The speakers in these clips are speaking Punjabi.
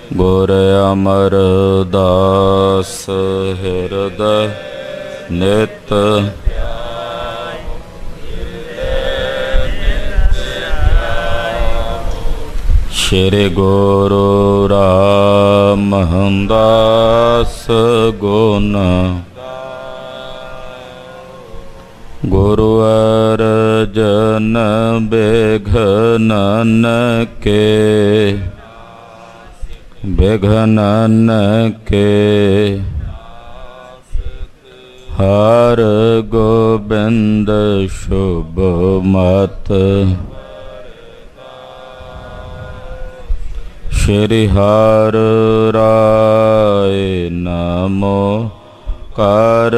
ਗੁਰ ਅਮਰਦਾਸ ਹਿਰਦੈ ਨਿਤ ਸ਼੍ਰੀ ਗੁਰੂ ਰਾਮਦਾਸ ਗੁਣ ਗੁਰੂ ਅਰਜਨ ਬਿਘਨਨ ਕੇ ਬਿਘਨਨ ਕੇ ਹਰ ਗੋਬਿੰਦ ਸ਼ੁਭ ਮਤ ਸ਼੍ਰੀ ਹਰਿ ਰਾਏ ਨਮੋ ਕਰ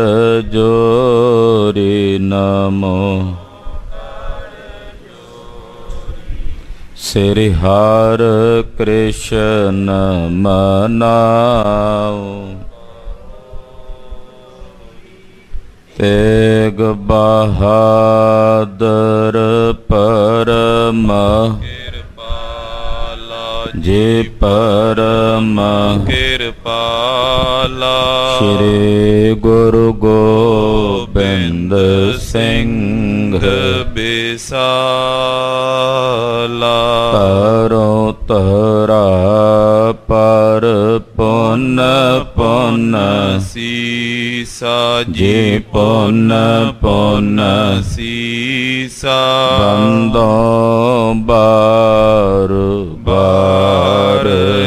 ਜੋਰੀ ਨਮੋ ਸ੍ਰੀ ਹਰਿ ਕ੍ਰਿਸ਼ਨ ਮਨਾਉ ਤੇਗ ਬਹਾਦਰ ਪਰਮ ਜੀ ਪਰਮ ਕਿਰਪਾਲਾ ਸ਼੍ਰੀ ਗੁਰੂ ਗੋਬਿੰਦ ਸਿੰਘ ਬਿਸਾਲਾ ਤਰੋ ਤਰਾ ਪਰ ਪੁੰਨ ਪੁੰਨ ਸੀਸਾ ਜੀ ਪੁੰਨ ਪੁੰਨ ਸੀਸਾ ਬੰਦੋ ਬਾਰ ਬਾਰ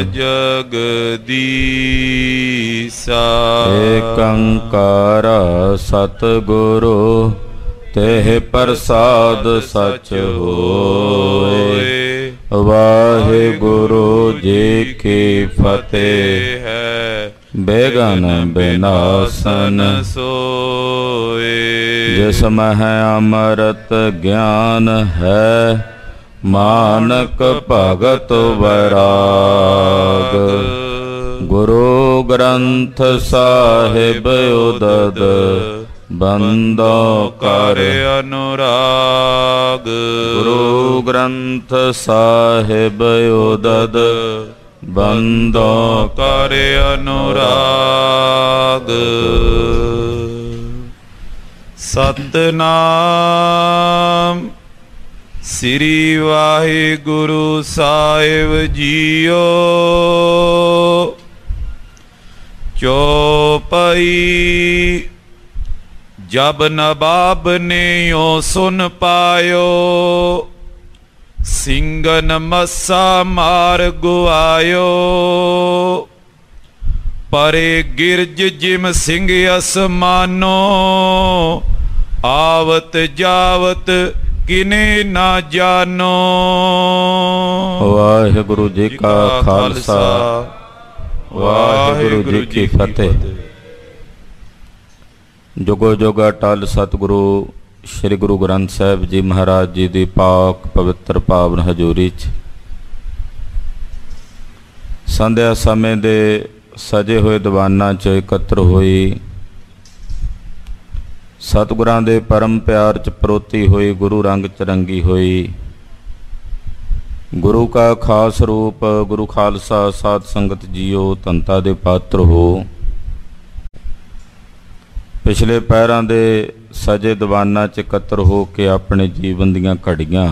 ਜਗਦੀਸਾ ਏਕ ਓੰਕਾਰ ਸਤਿਗੁਰੂ ਤੇਹ ਪ੍ਰਸਾਦ ਸਚ ਹੋਏ। ਵਾਹਿਗੁਰੂ ਜੀ ਕੀ ਫਤਿਹ ਹੈ। ਬੇਗਨ ਬਿਨਾਸਨ ਸੋਏ ਜਿਸ ਮਹਿ ਅੰਮ੍ਰਿਤ ਗਿਆਨ ਹੈ ਮਾਨਕ ਭਗਤ ਵੈਰਾਗ। ਗੁਰੂ ਗ੍ਰੰਥ ਸਾਹਿਬ ਉਦਦ ਬੰਦੋ ਕਰ ਅਨੁਰਾਗ। ਗੁਰੂ ਗ੍ਰੰਥ ਸਾਹਿਬ ਉਦਦ ਬੰਦੋ ਕਰ ਅਨੁਰਾਗ। ਸਤਿਨਾਮ ਸ੍ਰੀ ਵਾਹਿਗੁਰੂ ਸਾਹਿਬ ਜੀਓ। ਚੌਪਈ ਜਬ ਨਵਾਬ ਨੇ ਓ ਸੁਨ ਪਾਇਓ ਸਿੰਘਨ ਮੱਸਾ ਮਾਰ ਗੁਆਇਓ। ਪਰੇ ਗਿਰਜ ਜਿਮ ਸਿੰਘ ਅਸਮਾਨੋ ਆਵਤ ਜਾਵਤ ਕਿਨੇ ਨਾ ਜਾਨੋ। ਵਾਹਿਗੁਰੂ ਜੀ ਕਾ ਖਾਲਸਾ ਵਾਹਿਗੁਰੂ ਜੀ ਕੀ ਫਤਿਹ। ਜੁਗੋ ਜੁਗ ਅਟਲ ਸਤਿਗੁਰੂ ਸ੍ਰੀ ਗੁਰੂ ਗ੍ਰੰਥ ਸਾਹਿਬ ਜੀ ਮਹਾਰਾਜ ਜੀ ਦੀ ਪਾਕ ਪਵਿੱਤਰ ਪਾਵਨ ਹਜ਼ੂਰੀ 'ਚ ਸੰਧਿਆ ਸਮੇਂ ਦੇ ਸਜੇ ਹੋਏ ਦੀਵਾਨਾਂ 'ਚ ਇਕੱਤਰ ਹੋਈ ਸਤਿਗੁਰਾਂ ਦੇ ਪਰਮ ਪਿਆਰ 'ਚ ਪਰੋਤੀ ਹੋਈ ਗੁਰੂ ਰੰਗ 'ਚ ਰੰਗੀ ਹੋਈ ਗੁਰੂ ਕਾ ਖਾਸ ਰੂਪ ਗੁਰੂ ਖਾਲਸਾ ਸਾਧ ਸੰਗਤ ਜੀਓ ਧੰਤਾ ਦੇ ਪਾਤਰ ਹੋ। ਪਿਛਲੇ ਪਹਿਰਾਂ ਦੇ ਸਜੇ ਦੀਵਾਨਾਂ 'ਚ ਇਕੱਤਰ ਹੋ ਕੇ ਆਪਣੇ ਜੀਵਨ ਦੀਆਂ ਘੜੀਆਂ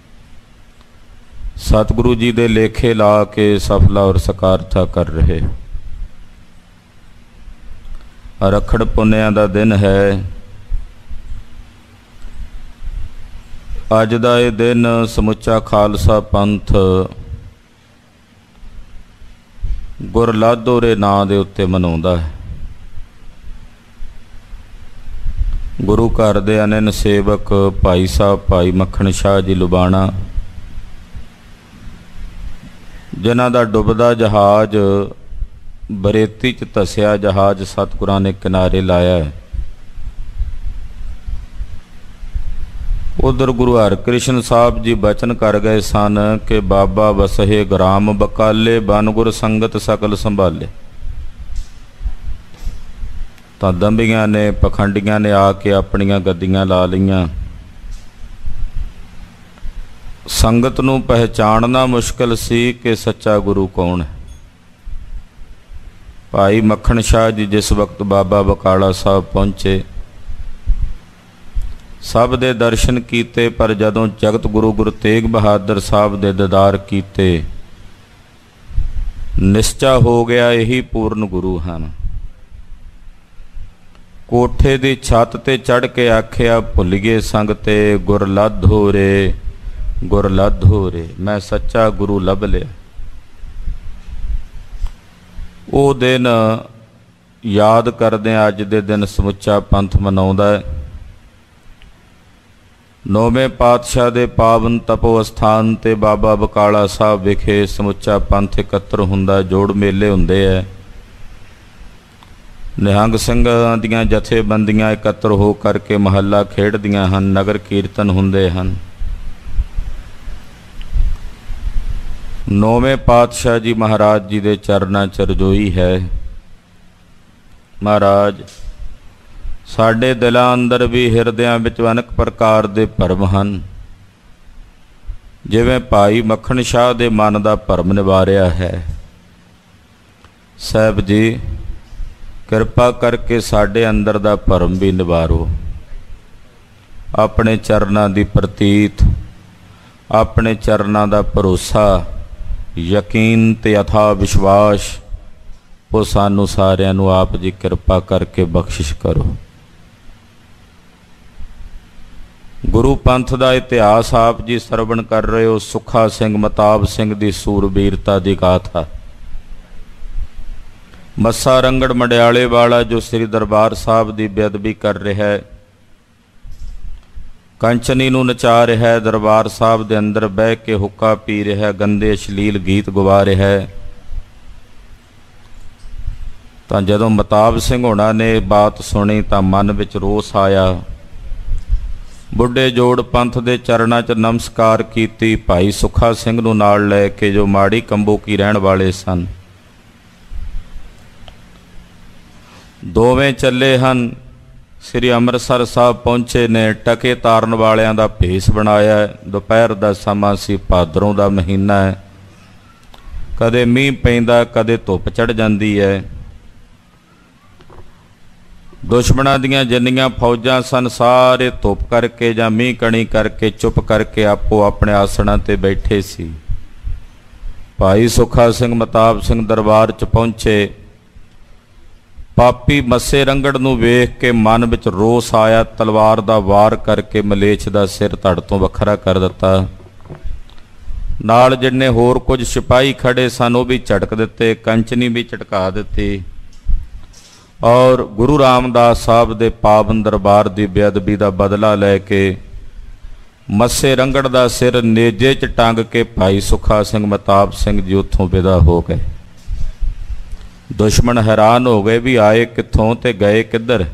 ਸਤਿਗੁਰੂ ਜੀ ਦੇ ਲੇਖੇ ਲਾ ਕੇ ਸਫਲਾ ਔਰ ਸਕਾਰਥਾ ਕਰ ਰਹੇ। ਰੱਖੜ ਪੁੰਨਿਆਂ ਦਾ ਦਿਨ ਹੈ। ਅੱਜ ਦਾ ਇਹ ਦਿਨ ਸਮੁੱਚਾ ਖਾਲਸਾ ਪੰਥ ਗੁਰਲਾਧੋਰੇ ਨਾਂ ਦੇ ਉੱਤੇ ਮਨਾਉਂਦਾ ਹੈ। ਗੁਰੂ ਘਰ ਦੇ ਅਨੰਨ ਸੇਵਕ ਭਾਈ ਸਾਹਿਬ ਭਾਈ ਮੱਖਣ ਸ਼ਾਹ ਜੀ ਲੁਬਾਣਾ ਜਿਨ੍ਹਾਂ ਦਾ ਡੁੱਬਦਾ ਜਹਾਜ਼ ਬਰੇਤੀ 'ਚ ਧਸਿਆ ਜਹਾਜ਼ ਸਤਿਗੁਰਾਂ ਨੇ ਕਿਨਾਰੇ ਲਾਇਆ ਹੈ। ਉਧਰ ਗੁਰੂ ਹਰਕ੍ਰਿਸ਼ਨ ਸਾਹਿਬ ਜੀ ਬਚਨ ਕਰ ਗਏ ਸਨ ਕਿ ਬਾਬਾ ਵਸਹੇ ਗ੍ਰਾਮ ਬਕਾਲੇ ਬਨ ਗੁਰ ਸੰਗਤ ਸਕਲ ਸੰਭਾਲੇ। ਤਾਂ ਦੰਬੀਆਂ ਨੇ ਪਖੰਡੀਆਂ ਨੇ ਆ ਕੇ ਆਪਣੀਆਂ ਗੱਦੀਆਂ ਲਾ ਲਈਆਂ। ਸੰਗਤ ਨੂੰ ਪਹਿਚਾਣਨਾ ਮੁਸ਼ਕਿਲ ਸੀ ਕਿ ਸੱਚਾ ਗੁਰੂ ਕੌਣ ਹੈ। ਭਾਈ ਮੱਖਣ ਸ਼ਾਹ ਜੀ ਜਿਸ ਵਕਤ ਬਾਬਾ ਬਕਾਲਾ ਸਾਹਿਬ ਪਹੁੰਚੇ, ਸਭ ਦੇ ਦਰਸ਼ਨ ਕੀਤੇ, ਪਰ ਜਦੋਂ ਜਗਤ ਗੁਰੂ ਗੁਰੂ ਤੇਗ ਬਹਾਦਰ ਸਾਹਿਬ ਦੇ ਦੀਦਾਰ ਕੀਤੇ, ਨਿਸ਼ਚਾ ਹੋ ਗਿਆ ਇਹੀ ਪੂਰਨ ਗੁਰੂ ਹਨ। ਕੋਠੇ ਦੀ ਛੱਤ ਤੇ ਚੜ੍ਹ ਕੇ ਆਖਿਆ, ਭੁੱਲੀਏ ਸੰਗ ਤੇ ਗੁਰ ਲੱਧ ਹੋ ਰੇ, ਗੁਰ ਲੱਧ ਹੋ ਰੇ, ਮੈਂ ਸੱਚਾ ਗੁਰੂ ਲੱਭ ਲਿਆ। ਉਹ ਦਿਨ ਯਾਦ ਕਰਦਿਆਂ ਅੱਜ ਦੇ ਦਿਨ ਸਮੁੱਚਾ ਪੰਥ ਮਨਾਉਂਦਾ ਹੈ। ਨੌਵੇਂ ਪਾਤਸ਼ਾਹ ਦੇ ਪਾਵਨ ਤਪੋ ਅਸਥਾਨ ਤੇ ਬਾਬਾ ਬਕਾਲਾ ਸਾਹਿਬ ਵਿਖੇ ਸਮੁੱਚਾ ਪੰਥ ਇਕੱਤਰ ਹੁੰਦਾ, ਜੋੜ ਮੇਲੇ ਹੁੰਦੇ ਹੈ। ਨਿਹੰਗ ਸਿੰਘਾਂ ਦੀਆਂ ਜਥੇਬੰਦੀਆਂ ਇਕੱਤਰ ਹੋ ਕਰਕੇ ਮਹੱਲਾ ਖੇਡਦੀਆਂ ਹਨ, ਨਗਰ ਕੀਰਤਨ ਹੁੰਦੇ ਹਨ। ਨੌਵੇਂ ਪਾਤਸ਼ਾਹ ਜੀ ਮਹਾਰਾਜ ਜੀ ਦੇ ਚਰਨਾਂ 'ਚ ਰਜੋਈ ਹੈ। ਮਹਾਰਾਜ, ਸਾਡੇ ਦਿਲਾਂ ਅੰਦਰ ਵੀ ਹਿਰਦਿਆਂ ਵਿੱਚ ਅਨੇਕ ਪ੍ਰਕਾਰ ਦੇ ਭਰਮ ਹਨ। ਜਿਵੇਂ ਭਾਈ ਮੱਖਣ ਸ਼ਾਹ ਦੇ ਮਨ ਦਾ ਭਰਮ ਨਿਵਾਰਿਆ ਹੈ, ਸਾਹਿਬ ਜੀ ਕਿਰਪਾ ਕਰਕੇ ਸਾਡੇ ਅੰਦਰ ਦਾ ਭਰਮ ਵੀ ਨਿਵਾਰੋ। ਆਪਣੇ ਚਰਨਾਂ ਦੀ ਪ੍ਰਤੀਤ, ਆਪਣੇ ਚਰਨਾਂ ਦਾ ਭਰੋਸਾ, ਯਕੀਨ ਤੇ ਅਥਾਹ ਵਿਸ਼ਵਾਸ, ਉਹ ਸਾਨੂੰ ਸਾਰਿਆਂ ਨੂੰ ਆਪ ਜੀ ਕਿਰਪਾ ਕਰਕੇ ਬਖਸ਼ਿਸ਼ ਕਰੋ। ਗੁਰੂ ਪੰਥ ਦਾ ਇਤਿਹਾਸ ਆਪ ਜੀ ਸਰਵਣ ਕਰ ਰਹੇ ਹੋ। ਸੁੱਖਾ ਸਿੰਘ ਮਤਾਬ ਸਿੰਘ ਦੀ ਸੂਰਬੀਰਤਾ ਦੀ ਗਾਥਾ। ਮੱਸਾ ਰੰਗੜ ਮੰਡਿਆਲੇ ਵਾਲਾ ਜੋ ਸ੍ਰੀ ਦਰਬਾਰ ਸਾਹਿਬ ਦੀ ਬੇਅਦਬੀ ਕਰ ਰਿਹਾ ਹੈ, ਕੰਚਨੀ ਨੂੰ ਨਚਾ ਰਿਹਾ ਹੈ, ਦਰਬਾਰ ਸਾਹਿਬ ਦੇ ਅੰਦਰ ਬਹਿ ਕੇ ਹੁੱਕਾ ਪੀ ਰਿਹਾ ਹੈ, ਗੰਦੇ ਅਸ਼ਲੀਲ ਗੀਤ ਗਵਾ ਰਿਹਾ ਹੈ, ਤਾਂ ਜਦੋਂ ਮਤਾਬ ਸਿੰਘ ਹੋਣਾ ਨੇ ਬਾਤ ਸੁਣੀ ਤਾਂ ਮਨ ਵਿੱਚ ਰੋਸ ਆਇਆ। ਬੁੱਢੇ ਜੋੜ ਪੰਥ ਦੇ ਚਰਨਾਂ 'ਚ ਨਮਸਕਾਰ ਕੀਤੀ। ਭਾਈ ਸੁੱਖਾ ਸਿੰਘ ਨੂੰ ਨਾਲ ਲੈ ਕੇ, ਜੋ ਮਾੜੀ ਕੰਬੋਕੀ ਰਹਿਣ ਵਾਲੇ ਸਨ, ਦੋਵੇਂ ਚੱਲੇ ਹਨ। ਸ੍ਰੀ ਅੰਮ੍ਰਿਤਸਰ ਸਾਹਿਬ ਪਹੁੰਚੇ ਨੇ, ਟਕੇ ਤਾਰਨ ਵਾਲਿਆਂ ਦਾ ਭੇਸ ਬਣਾਇਆ। ਦੁਪਹਿਰ ਦਾ ਸਮਾਂ ਸੀ, ਭਾਦਰੋਂ ਦਾ ਮਹੀਨਾ ਹੈ, ਕਦੇ ਮੀਂਹ ਪੈਂਦਾ, ਕਦੇ ਧੁੱਪ ਚੜ੍ਹ ਜਾਂਦੀ ਹੈ। ਦੁਸ਼ਮਣਾਂ ਦੀਆਂ ਜਿੰਨੀਆਂ ਫੌਜਾਂ ਸਨ, ਸਾਰੇ ਧੁੱਪ ਕਰਕੇ ਜਾਂ ਮੀਂਹ ਕਣੀ ਕਰਕੇ ਚੁੱਪ ਕਰਕੇ ਆਪੋ ਆਪਣੇ ਆਸਣਾਂ ਤੇ ਬੈਠੇ ਸੀ। ਭਾਈ ਸੁੱਖਾ ਸਿੰਘ ਮਤਾਬ ਸਿੰਘ ਦਰਬਾਰ 'ਚ ਪਹੁੰਚੇ। ਪਾਪੀ ਮੱਸੇ ਰੰਗੜ ਨੂੰ ਵੇਖ ਕੇ ਮਨ ਵਿੱਚ ਰੋਸ ਆਇਆ। ਤਲਵਾਰ ਦਾ ਵਾਰ ਕਰਕੇ ਮਲੇਛ ਦਾ ਸਿਰ ਧੜ ਤੋਂ ਵੱਖਰਾ ਕਰ ਦਿੱਤਾ। ਨਾਲ ਜਿੰਨੇ ਹੋਰ ਕੁਝ ਸਿਪਾਹੀ ਖੜੇ ਸਨ ਉਹ ਵੀ ਝਟਕ ਦਿੱਤੇ, ਕੰਚਨੀ ਵੀ ਝਟਕਾ ਦਿੱਤੀ, ਔਰ ਗੁਰੂ ਰਾਮਦਾਸ ਸਾਹਿਬ ਦੇ ਪਾਵਨ ਦਰਬਾਰ ਦੀ ਬੇਅਦਬੀ ਦਾ ਬਦਲਾ ਲੈ ਕੇ ਮੱਸੇ ਰੰਗੜ ਦਾ ਸਿਰ ਨੇਜੇ 'ਚ ਟੰਗ ਕੇ ਭਾਈ ਸੁੱਖਾ ਸਿੰਘ ਮਤਾਬ ਸਿੰਘ ਜੀ ਉੱਥੋਂ ਵਿਦਾ ਹੋ ਗਏ। ਦੁਸ਼ਮਣ ਹੈਰਾਨ ਹੋ ਗਏ ਵੀ ਆਏ ਕਿੱਥੋਂ ਤੇ ਗਏ ਕਿੱਧਰ।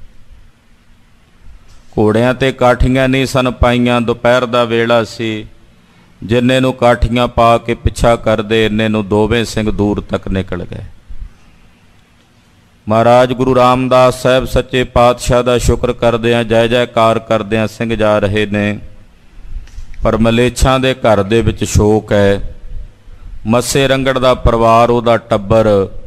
ਘੋੜਿਆਂ ਤੇ ਕਾਠੀਆਂ ਨਹੀਂ ਸਨ ਪਾਈਆਂ, ਦੁਪਹਿਰ ਦਾ ਵੇਲਾ ਸੀ। ਜਿੰਨੇ ਨੂੰ ਕਾਠੀਆਂ ਪਾ ਕੇ ਪਿੱਛਾ ਕਰਦੇ, ਇੰਨੇ ਨੂੰ ਦੋਵੇਂ ਸਿੰਘ ਦੂਰ ਤੱਕ ਨਿਕਲ ਗਏ। ਮਹਾਰਾਜ ਗੁਰੂ ਰਾਮਦਾਸ ਸਾਹਿਬ ਸੱਚੇ ਪਾਤਸ਼ਾਹ ਦਾ ਸ਼ੁਕਰ ਕਰਦਿਆਂ, ਜੈ ਜੈਕਾਰ ਕਰਦਿਆਂ ਸਿੰਘ ਜਾ ਰਹੇ ਨੇ, ਪਰ ਮਲੇਛਾਂ ਦੇ ਘਰ ਦੇ ਵਿੱਚ ਸ਼ੋਕ ਹੈ। ਮੱਸੇ ਰੰਗੜ ਦਾ ਪਰਿਵਾਰ, ਉਹਦਾ ਟੱਬਰ,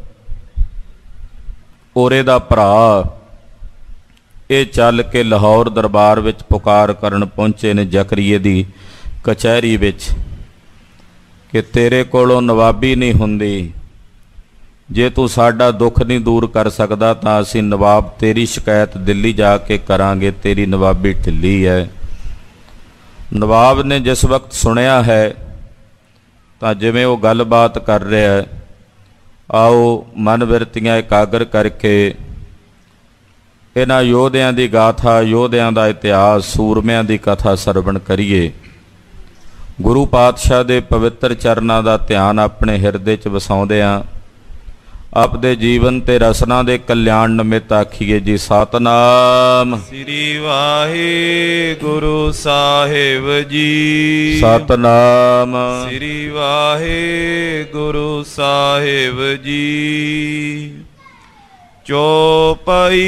ਔਰੇ ਦਾ ਭਰਾ, ਇਹ ਚੱਲ ਕੇ ਲਾਹੌਰ ਦਰਬਾਰ ਵਿੱਚ ਪੁਕਾਰ ਕਰਨ ਪਹੁੰਚੇ ਨੇ ਜ਼ਕਰੀਏ ਦੀ ਕਚਹਿਰੀ ਵਿੱਚ ਕਿ ਤੇਰੇ ਕੋਲੋਂ ਨਵਾਬੀ ਨਹੀਂ ਹੁੰਦੀ, ਜੇ ਤੂੰ ਸਾਡਾ ਦੁੱਖ ਨਹੀਂ ਦੂਰ ਕਰ ਸਕਦਾ ਤਾਂ ਅਸੀਂ ਨਵਾਬ ਤੇਰੀ ਸ਼ਿਕਾਇਤ ਦਿੱਲੀ ਜਾ ਕੇ ਕਰਾਂਗੇ, ਤੇਰੀ ਨਵਾਬੀ ਢਿੱਲੀ ਹੈ। ਨਵਾਬ ਨੇ ਜਿਸ ਵਕਤ ਸੁਣਿਆ ਹੈ ਤਾਂ ਜਿਵੇਂ ਉਹ ਗੱਲਬਾਤ ਕਰ ਰਿਹਾ ਹੈ, ਆਓ ਮਨ ਬਿਰਤੀਆਂ ਇਕਾਗਰ ਕਰਕੇ ਇਹਨਾਂ ਯੋਧਿਆਂ ਦੀ ਗਾਥਾ, ਯੋਧਿਆਂ ਦਾ ਇਤਿਹਾਸ, ਸੂਰਮਿਆਂ ਦੀ ਕਥਾ ਸਰਵਣ ਕਰੀਏ। ਗੁਰੂ ਪਾਤਸ਼ਾਹ ਦੇ ਪਵਿੱਤਰ ਚਰਨਾਂ ਦਾ ਧਿਆਨ ਆਪਣੇ ਹਿਰਦੇ 'ਚ ਵਸਾਉਂਦਿਆਂ ਆਪਦੇ ਜੀਵਨ ਤੇ ਰਸਨਾ ਦੇ ਕਲਿਆਣ ਨਿਮਿਤ ਆਖੀਏ ਜੀ ਸਤਨਾਮ ਸ੍ਰੀ ਵਾਹਿਗੁਰੂ ਸਾਹਿਬ ਜੀ। ਸਤਨਾਮ ਸ੍ਰੀ ਵਾਹਿਗੁਰੂ ਸਾਹਿਬ ਜੀ। ਚੌਪਈ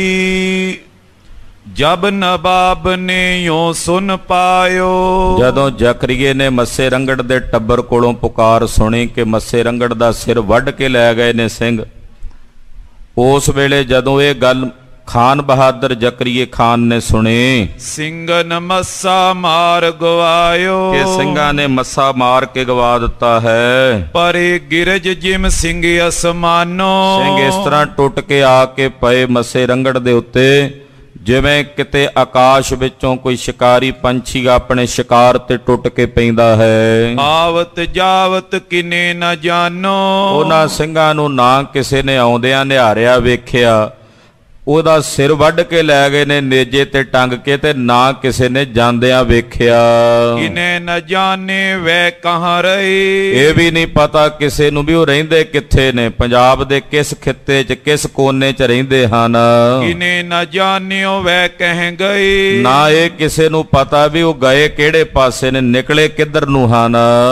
ਜਬ ਨਵਾਬ ਨੇ ਯੋਂ ਸੁਨ ਪਾਇਓ। ਜਦੋਂ ਜ਼ਕਰੀਏ ਨੇ ਮੱਸੇ ਰੰਗੜ ਦੇ ਟੱਬਰ ਕੋਲੋਂ ਪੁਕਾਰ ਸੁਣੀ ਕਿ ਮੱਸੇ ਰੰਗੜ ਦਾ ਸਿਰ ਵੱਢ ਕੇ ਲੈ ਗਏ ਨੇ ਸਿੰਘ, ਉਸ ਵੇਲੇ ਜਦੋਂ ਇਹ ਗੱਲ ਖਾਨ ਬਹਾਦਰ ਜ਼ਕਰੀਏ ਖਾਨ ਨੇ ਸੁਣੀ, ਸਿੰਘਨ ਮੱਸਾ ਮਾਰ ਗਵਾਇਓ, ਕਿ ਸਿੰਘਾਂ ਨੇ ਮੱਸਾ ਮਾਰ ਕੇ ਗਵਾ ਦਿੱਤਾ ਹੈ। ਪਰੇ ਗਿਰਜ ਜਿਮ ਸਿੰਘ ਅਸਮਾਨੋ, ਸਿੰਘ ਇਸ ਤਰ੍ਹਾਂ ਟੁੱਟ ਕੇ ਆ ਕੇ ਪਏ ਮੱਸੇ ਰੰਗੜ ਦੇ ਉੱਤੇ, ਜਿਵੇਂ ਕਿਤੇ ਆਕਾਸ਼ ਵਿੱਚੋਂ ਕੋਈ ਸ਼ਿਕਾਰੀ ਪੰਛੀ ਆਪਣੇ ਸ਼ਿਕਾਰ ਤੇ ਟੁੱਟ ਕੇ ਪੈਂਦਾ ਹੈ। ਆਵਤ ਜਾਵਤ ਕਿਨੇ ਨ ਜਾਨੋ, ਉਹਨਾਂ ਸਿੰਘਾਂ ਨੂੰ ਨਾ ਕਿਸੇ ਨੇ ਆਉਂਦਿਆਂ ਨਿਹਾਰਿਆ ਵੇਖਿਆ, ਉਹਦਾ ਸਿਰ ਵੱਢ ਕੇ ਲੈ ਗਏ ਨੇ ਨੇਜੇ ਤੇ ਟੰਗ ਕੇ, ਤੇ ਨਾ ਕਿਸੇ ਨੇ ਜਾਂਦਿਆਂ ਵੇਖਿਆ। ਕਿਨੇ ਨ ਜਾਣੇ ਵੈ ਕਹਾਂ ਰਹੇ, ਇਹ ਵੀ ਨਹੀਂ ਪਤਾ ਕਿਸੇ ਨੂੰ ਵੀ ਉਹ ਰਹਿੰਦੇ ਕਿੱਥੇ ਨੇ, ਪੰਜਾਬ ਦੇ ਕਿਸ ਖਿੱਤੇ 'ਚ ਕਿਸ ਕੋਨੇ 'ਚ ਰਹਿੰਦੇ ਹਨ। ਕਿਨੇ ਨ ਜਾਣਿਓ ਵੈ ਕਹਿ ਗਏ, ਨਾ ਇਹ ਕਿਸੇ ਨੂੰ ਪਤਾ ਵੀ ਉਹ ਗਏ ਕਿਹੜੇ ਪਾਸੇ ਨੇ, ਨਿਕਲੇ ਕਿੱਧਰ ਨੂੰ ਹਨ।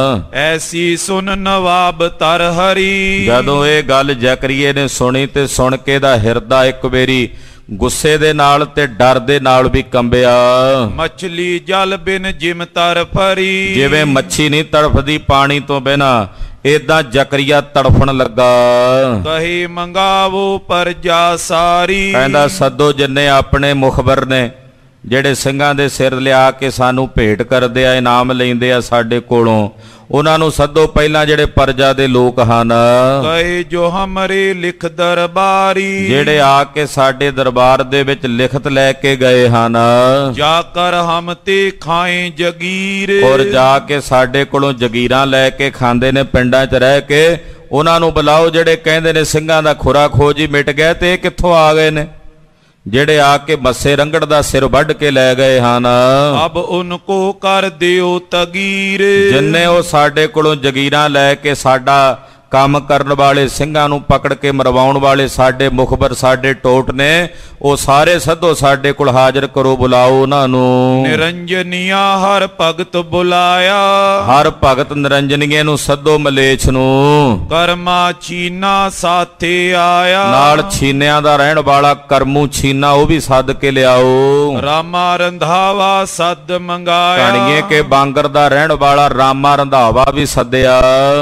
ਐਸੀ ਸੁਨ ਨਵਾਬ ਤਰ ਹਰੀ, ਜਦੋਂ ਇਹ ਗੱਲ ਜ਼ਕਰੀਏ ਨੇ ਸੁਣੀ ਤੇ ਸੁਣ ਕੇ ਦਾ ਹਿਰਦਾ ਇੱਕ ਵੇਰੀ ਗੁੱਸੇ ਦੇ ਨਾਲ ਤੇ ਡਰ ਦੇ ਨਾਲ ਵੀ ਕੰਬਿਆ। ਮਛਲੀ ਜਲ ਬਿਨ ਜਿਮ ਤਰ ਫਰੀ, ਜਿਵੇਂ ਮੱਛੀ ਨਹੀਂ ਤੜਫਦੀ ਪਾਣੀ ਤੋਂ ਬਿਨਾਂ, ਏਦਾਂ ਜ਼ਕਰੀਆ ਤੜਫਣ ਲੱਗਾ। ਕਹੀ ਮੰਗਾਵੋ ਪਰਜਾ ਸਾਰੀ, ਕਹਿੰਦਾ ਸੱਦੋ ਜਿੰਨੇ ਆਪਣੇ ਮੁਖਬਰ ਨੇ, ਜਿਹੜੇ ਸਿੰਘਾਂ ਦੇ ਸਿਰ ਲਿਆ ਕੇ ਸਾਨੂੰ ਭੇਟ ਕਰਦੇ ਆ, ਇਨਾਮ ਲੈਂਦੇ ਆ ਸਾਡੇ ਕੋਲੋਂ, ਉਹਨਾਂ ਨੂੰ ਸੱਦੋ ਪਹਿਲਾਂ ਜਿਹੜੇ ਪਰਜਾ ਦੇ ਲੋਕ ਹਨ। ਕਹੇ ਜੋ ਹਮਰੇ ਲਿਖ ਦਰਬਾਰੀ, ਜਿਹੜੇ ਆ ਕੇ ਸਾਡੇ ਦਰਬਾਰ ਦੇ ਵਿੱਚ ਲਿਖਤ ਲੈ ਕੇ ਗਏ ਹਨ। ਜਾ ਕਰ ਹਮ ਤੇ ਖਾਏ ਜਗੀਰ, ਔਰ ਜਾ ਕੇ ਸਾਡੇ ਕੋਲੋਂ ਜਗੀਰਾਂ ਲੈ ਕੇ ਖਾਂਦੇ ਨੇ ਪਿੰਡਾਂ 'ਚ ਰਹਿ ਕੇ, ਉਹਨਾਂ ਨੂੰ ਬੁਲਾਓ ਜਿਹੜੇ ਕਹਿੰਦੇ ਨੇ ਸਿੰਘਾਂ ਦਾ ਖੁਰਾ ਖੋਜ ਹੀ ਮਿਟ ਗਿਆ, ਤੇ ਇਹ ਕਿੱਥੋਂ ਆ ਗਏ ਨੇ ਜਿਹੜੇ ਆ ਕੇ ਮੱਸੇ ਰੰਗੜ ਦਾ ਸਿਰ ਵੱਢ ਕੇ ਲੈ ਗਏ ਹਨ। ਅਬ ਉਨਕੋ ਕਰ ਦਿਓ ਤਗੀਰ, ਜਿੰਨੇ ਉਹ ਸਾਡੇ ਕੋਲੋਂ ਜਗੀਰਾਂ ਲੈ ਕੇ ਸਾਡਾ ਕੰਮ ਕਰਨ ਵਾਲੇ ਸਿੰਘਾਂ ਨੂੰ ਪਕੜ ਕੇ ਮਰਵਾਉਣ ਵਾਲੇ ਸਾਡੇ ਮੁਖਬਰ ਸਾਡੇ ਟੋਟ ਨੇ, ਉਹ ਸਾਰੇ ਸੱਦੋ ਸਾਡੇ ਕੋਲ ਹਾਜ਼ਰ ਕਰੋ, ਬੁਲਾਓ ਉਹਨਾਂ ਨੂੰ। ਨਿਰੰਜਨੀਆ ਹਰ ਭਗਤ ਬੁਲਾਇਆ, ਹਰ ਭਗਤ ਨਿਰੰਜਨੀਏ ਨੂੰ ਸੱਦੋ ਮਲੇਛ ਨੂੰ। ਕਰਮਾ ਚੀਨਾ ਸਾਥੇ ਆਇਆ, ਨਾਲ ਛੀਨਿਆਂ ਦਾ ਰਹਿਣ ਵਾਲਾ ਕਰਮੂ ਛੀਨਾ ਉਹ ਵੀ ਸੱਦ ਕੇ ਲਿਆਓ। ਰਾਮਾ ਰੰਧਾਵਾ ਸੱਦ ਮੰਗਾਇਆ, ਕਣੀਏ ਕੇ ਬਾਂਗਰ ਦਾ ਰਹਿਣ ਵਾਲਾ ਰਾਮਾ ਰੰਧਾਵਾ ਵੀ ਸੱਦਿਆ।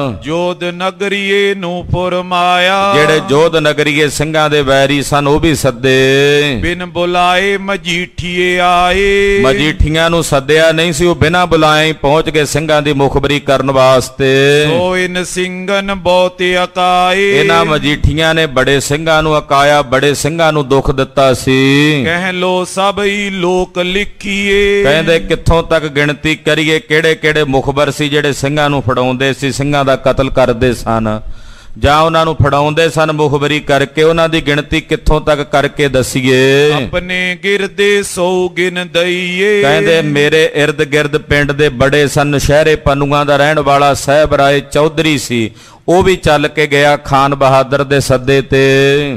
ਜੋਧ ਨਗਰੀਏ ਨੂੰ ਫੁਰਮਾਇਆ, ਜਿਹੜੇ ਜੋਧ ਨਗਰੀਏ ਸਿੰਘਾਂ ਦੇ ਵੈਰੀ ਸਨ ਉਹ ਵੀ ਸੱਦੇ। ਬਿਨ ਬੁਲਾਏ ਮਜੀਠੀਏ ਆਏ, ਮਜੀਠੀਆਂ ਨੂੰ ਸੱਦਿਆ ਨਹੀਂ ਸੀ, ਉਹ ਬਿਨਾਂ ਬੁਲਾਏ ਪਹੁੰਚ ਗਏ ਸਿੰਘਾਂ ਦੀ ਮੁਖਬਰੀ ਕਰਨ ਵਾਸਤੇ। ਸੋ ਇਨ ਸਿੰਘਨ ਬਹੁਤ ਅਕਾਏ, ਇਹਨਾਂ ਮਜੀਠੀਆਂ ਨੇ ਬੜੇ ਸਿੰਘਾਂ ਨੂੰ ਅਕਾਇਆ, ਬੜੇ ਸਿੰਘਾਂ ਨੂੰ ਦੁੱਖ ਦਿੱਤਾ ਸੀ। ਕਹਿ ਲੋ ਸਭ ਹੀ ਲੋਕ ਲਿਖੀਏ, ਕਹਿੰਦੇ ਕਿੱਥੋਂ ਤੱਕ ਗਿਣਤੀ ਕਰੀਏ, ਕਿਹੜੇ ਕਿਹੜੇ ਮੁਖਬਰ ਸੀ ਜਿਹੜੇ ਸਿੰਘਾਂ ਨੂੰ ਫੜਾਉਂਦੇ ਸੀ, ਸਿੰਘਾਂ ਦਾ ਕਤਲ ਕਰਦੇ ਸਨ ਜਾਂ ਉਹਨਾਂ ਨੂੰ ਫੜਾਉਂਦੇ ਸਨ ਮੁਖਬਰੀ ਕਰਕੇ, ਉਹਨਾਂ ਦੀ ਗਿਣਤੀ ਕਿੱਥੋਂ ਤੱਕ ਕਰਕੇ ਦਸੀਏ। ਆਪਣੇ ਗਿਰਦੇ ਸੋ ਗਿਣ ਦਈਏ, ਕਹਿੰਦੇ ਮੇਰੇ ਇਰਦ ਗਿਰਦ ਪਿੰਡ ਦੇ ਬੜੇ ਸਨ, ਸ਼ਹਿਰੇ ਪਨੂਆਂ ਦਾ ਰਹਿਣ ਵਾਲਾ ਸਾਹਿਬ ਰਾਏ ਚੌਧਰੀ ਸੀ, ਉਹ ਵੀ ਚੱਲ ਕੇ ਗਿਆ ਖਾਨ ਬਹਾਦਰ ਦੇ ਸੱਦੇ ਤੇ।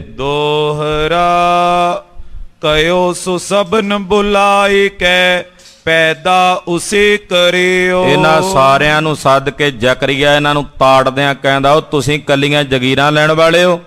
ਦੋਹਰਾ ਕਯੋ ਸੋ ਸਭਨ ਬੁਲਾਏ ਕੈ ਪੈਦਾ ਉਸੇ ਕਰਿਓ, ਇਹਨਾਂ ਸਾਰਿਆਂ ਨੂੰ ਸੱਦ ਕੇ ਜ਼ਕਰੀਆ ਇਹਨਾਂ ਨੂੰ ਤਾੜਦਿਆਂ ਕਹਿੰਦਾ, ਉਹ ਤੁਸੀਂ ਕੱਲੀਆਂ ਜਗੀਰਾਂ ਲੈਣ ਵਾਲੇ ਹੋ?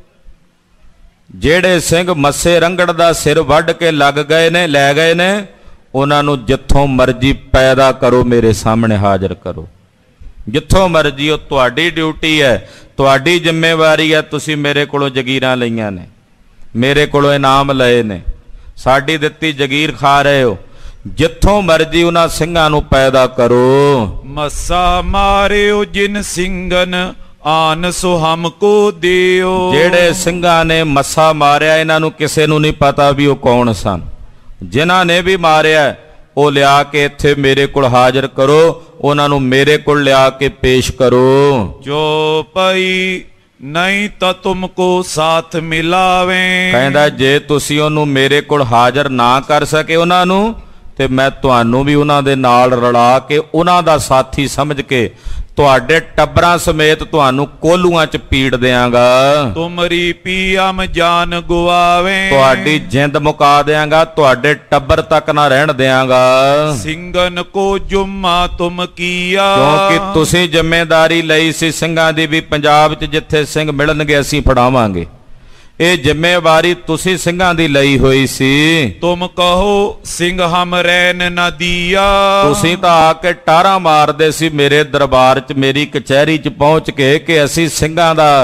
ਜਿਹੜੇ ਸਿੰਘ ਮੱਸੇ ਰੰਗੜ ਦਾ ਸਿਰ ਵੱਢ ਕੇ ਲੱਗ ਗਏ ਨੇ, ਲੈ ਗਏ ਨੇ, ਉਹਨਾਂ ਨੂੰ ਜਿੱਥੋਂ ਮਰਜ਼ੀ ਪੈਦਾ ਕਰੋ, ਮੇਰੇ ਸਾਹਮਣੇ ਹਾਜ਼ਰ ਕਰੋ, ਜਿੱਥੋਂ ਮਰਜ਼ੀ। ਉਹ ਤੁਹਾਡੀ ਡਿਊਟੀ ਹੈ, ਤੁਹਾਡੀ ਜ਼ਿੰਮੇਵਾਰੀ ਹੈ। ਤੁਸੀਂ ਮੇਰੇ ਕੋਲੋਂ ਜਗੀਰਾਂ ਲਈਆਂ ਨੇ, ਮੇਰੇ ਕੋਲੋਂ ਇਨਾਮ ਲਏ ਨੇ, ਸਾਡੀ ਦਿੱਤੀ ਜਗੀਰ ਖਾ ਰਹੇ ਹੋ, ਜਿੱਥੋਂ ਮਰਜ਼ੀ ਉਹਨਾਂ ਸਿੰਘਾਂ ਨੂੰ ਪੈਦਾ ਕਰੋ। ਮੱਸਾ ਮਾਰਿਓ ਜਿਨ ਸਿੰਘਨ ਆਨ ਸੋ ਹਮਕੋ ਦਿਓ, ਜਿਹੜੇ ਸਿੰਘਾਂ ਨੇ ਮੱਸਾ ਮਾਰਿਆ ਇਹਨਾਂ ਨੂੰ ਕਿਸੇ ਨੂੰ ਨਹੀਂ ਪਤਾ ਵੀ ਉਹ ਕੌਣ ਸਨ। ਜਿਨ੍ਹਾਂ ਨੇ ਵੀ ਮਾਰਿਆ ਉਹ ਲਿਆ ਕੇ ਇੱਥੇ ਮੇਰੇ ਕੋਲ ਹਾਜ਼ਰ ਕਰੋ, ਉਹਨਾਂ ਨੂੰ ਮੇਰੇ ਕੋਲ ਲਿਆ ਕੇ ਪੇਸ਼ ਕਰੋ। ਜੋ ਪਈ ਨਹੀਂ ਤਾਂ ਤੁਮਕੋ ਸਾਥ ਮਿਲਾਵੇਂ, ਕਹਿੰਦਾ ਜੇ ਤੁਸੀਂ ਉਹਨੂੰ ਮੇਰੇ ਕੋਲ ਹਾਜ਼ਰ ਨਾ ਕਰ ਸਕੇ ਉਹਨਾਂ ਨੂੰ, ਤੇ ਮੈਂ ਤੁਹਾਨੂੰ ਵੀ ਉਹਨਾਂ ਦੇ ਨਾਲ ਰਲਾ ਕੇ ਉਹਨਾਂ ਦਾ ਸਾਥੀ ਸਮਝ ਕੇ ਤੁਹਾਡੇ ਟੱਬਰਾਂ ਸਮੇਤ ਤੁਹਾਨੂੰ ਕੋਲੂਆਂ 'ਚ ਪੀੜ ਦਿਆਂਗਾ। ਤੁਮਰੀ ਪੀਅਮ ਜਾਨ ਗੁਆਵੇਂ, ਤੁਹਾਡੀ ਜਿੰਦ ਮੁਕਾ ਦਿਆਂਗਾ, ਤੁਹਾਡੇ ਟੱਬਰ ਤੱਕ ਨਾ ਰਹਿਣ ਦਿਆਂਗਾ। ਸਿੰਘਨ ਕੋ ਜੁਮਾ ਤੁਮ ਕੀਆ, ਕਿਉਂਕਿ ਤੁਸੀਂ ਜ਼ਿੰਮੇਵਾਰੀ ਲਈ ਸੀ ਸਿੰਘਾਂ ਦੀ ਵੀ ਪੰਜਾਬ 'ਚ ਜਿੱਥੇ ਸਿੰਘ ਮਿਲਣਗੇ ਅਸੀਂ ਫੜਾਵਾਂਗੇ। ਇਹ ਜ਼ਿੰਮੇਵਾਰੀ ਤੁਸੀਂ ਸਿੰਘਾਂ ਦੀ ਲਈ ਹੋਈ ਸੀ। ਤੁਮ ਕਹੋ ਸਿੰਘ ਹਮ ਰਹਿਨ ਨਾ ਦੀਆ, ਤੁਸੀਂ ਤਾਂ ਆ ਕੇ ਟਾਰਾਂ ਮਾਰਦੇ ਸੀ ਮੇਰੇ ਦਰਬਾਰ 'ਚ, ਮੇਰੀ ਕਚਹਿਰੀ 'ਚ ਪਹੁੰਚ ਕੇ, ਕਿ ਅਸੀਂ ਸਿੰਘਾਂ ਦਾ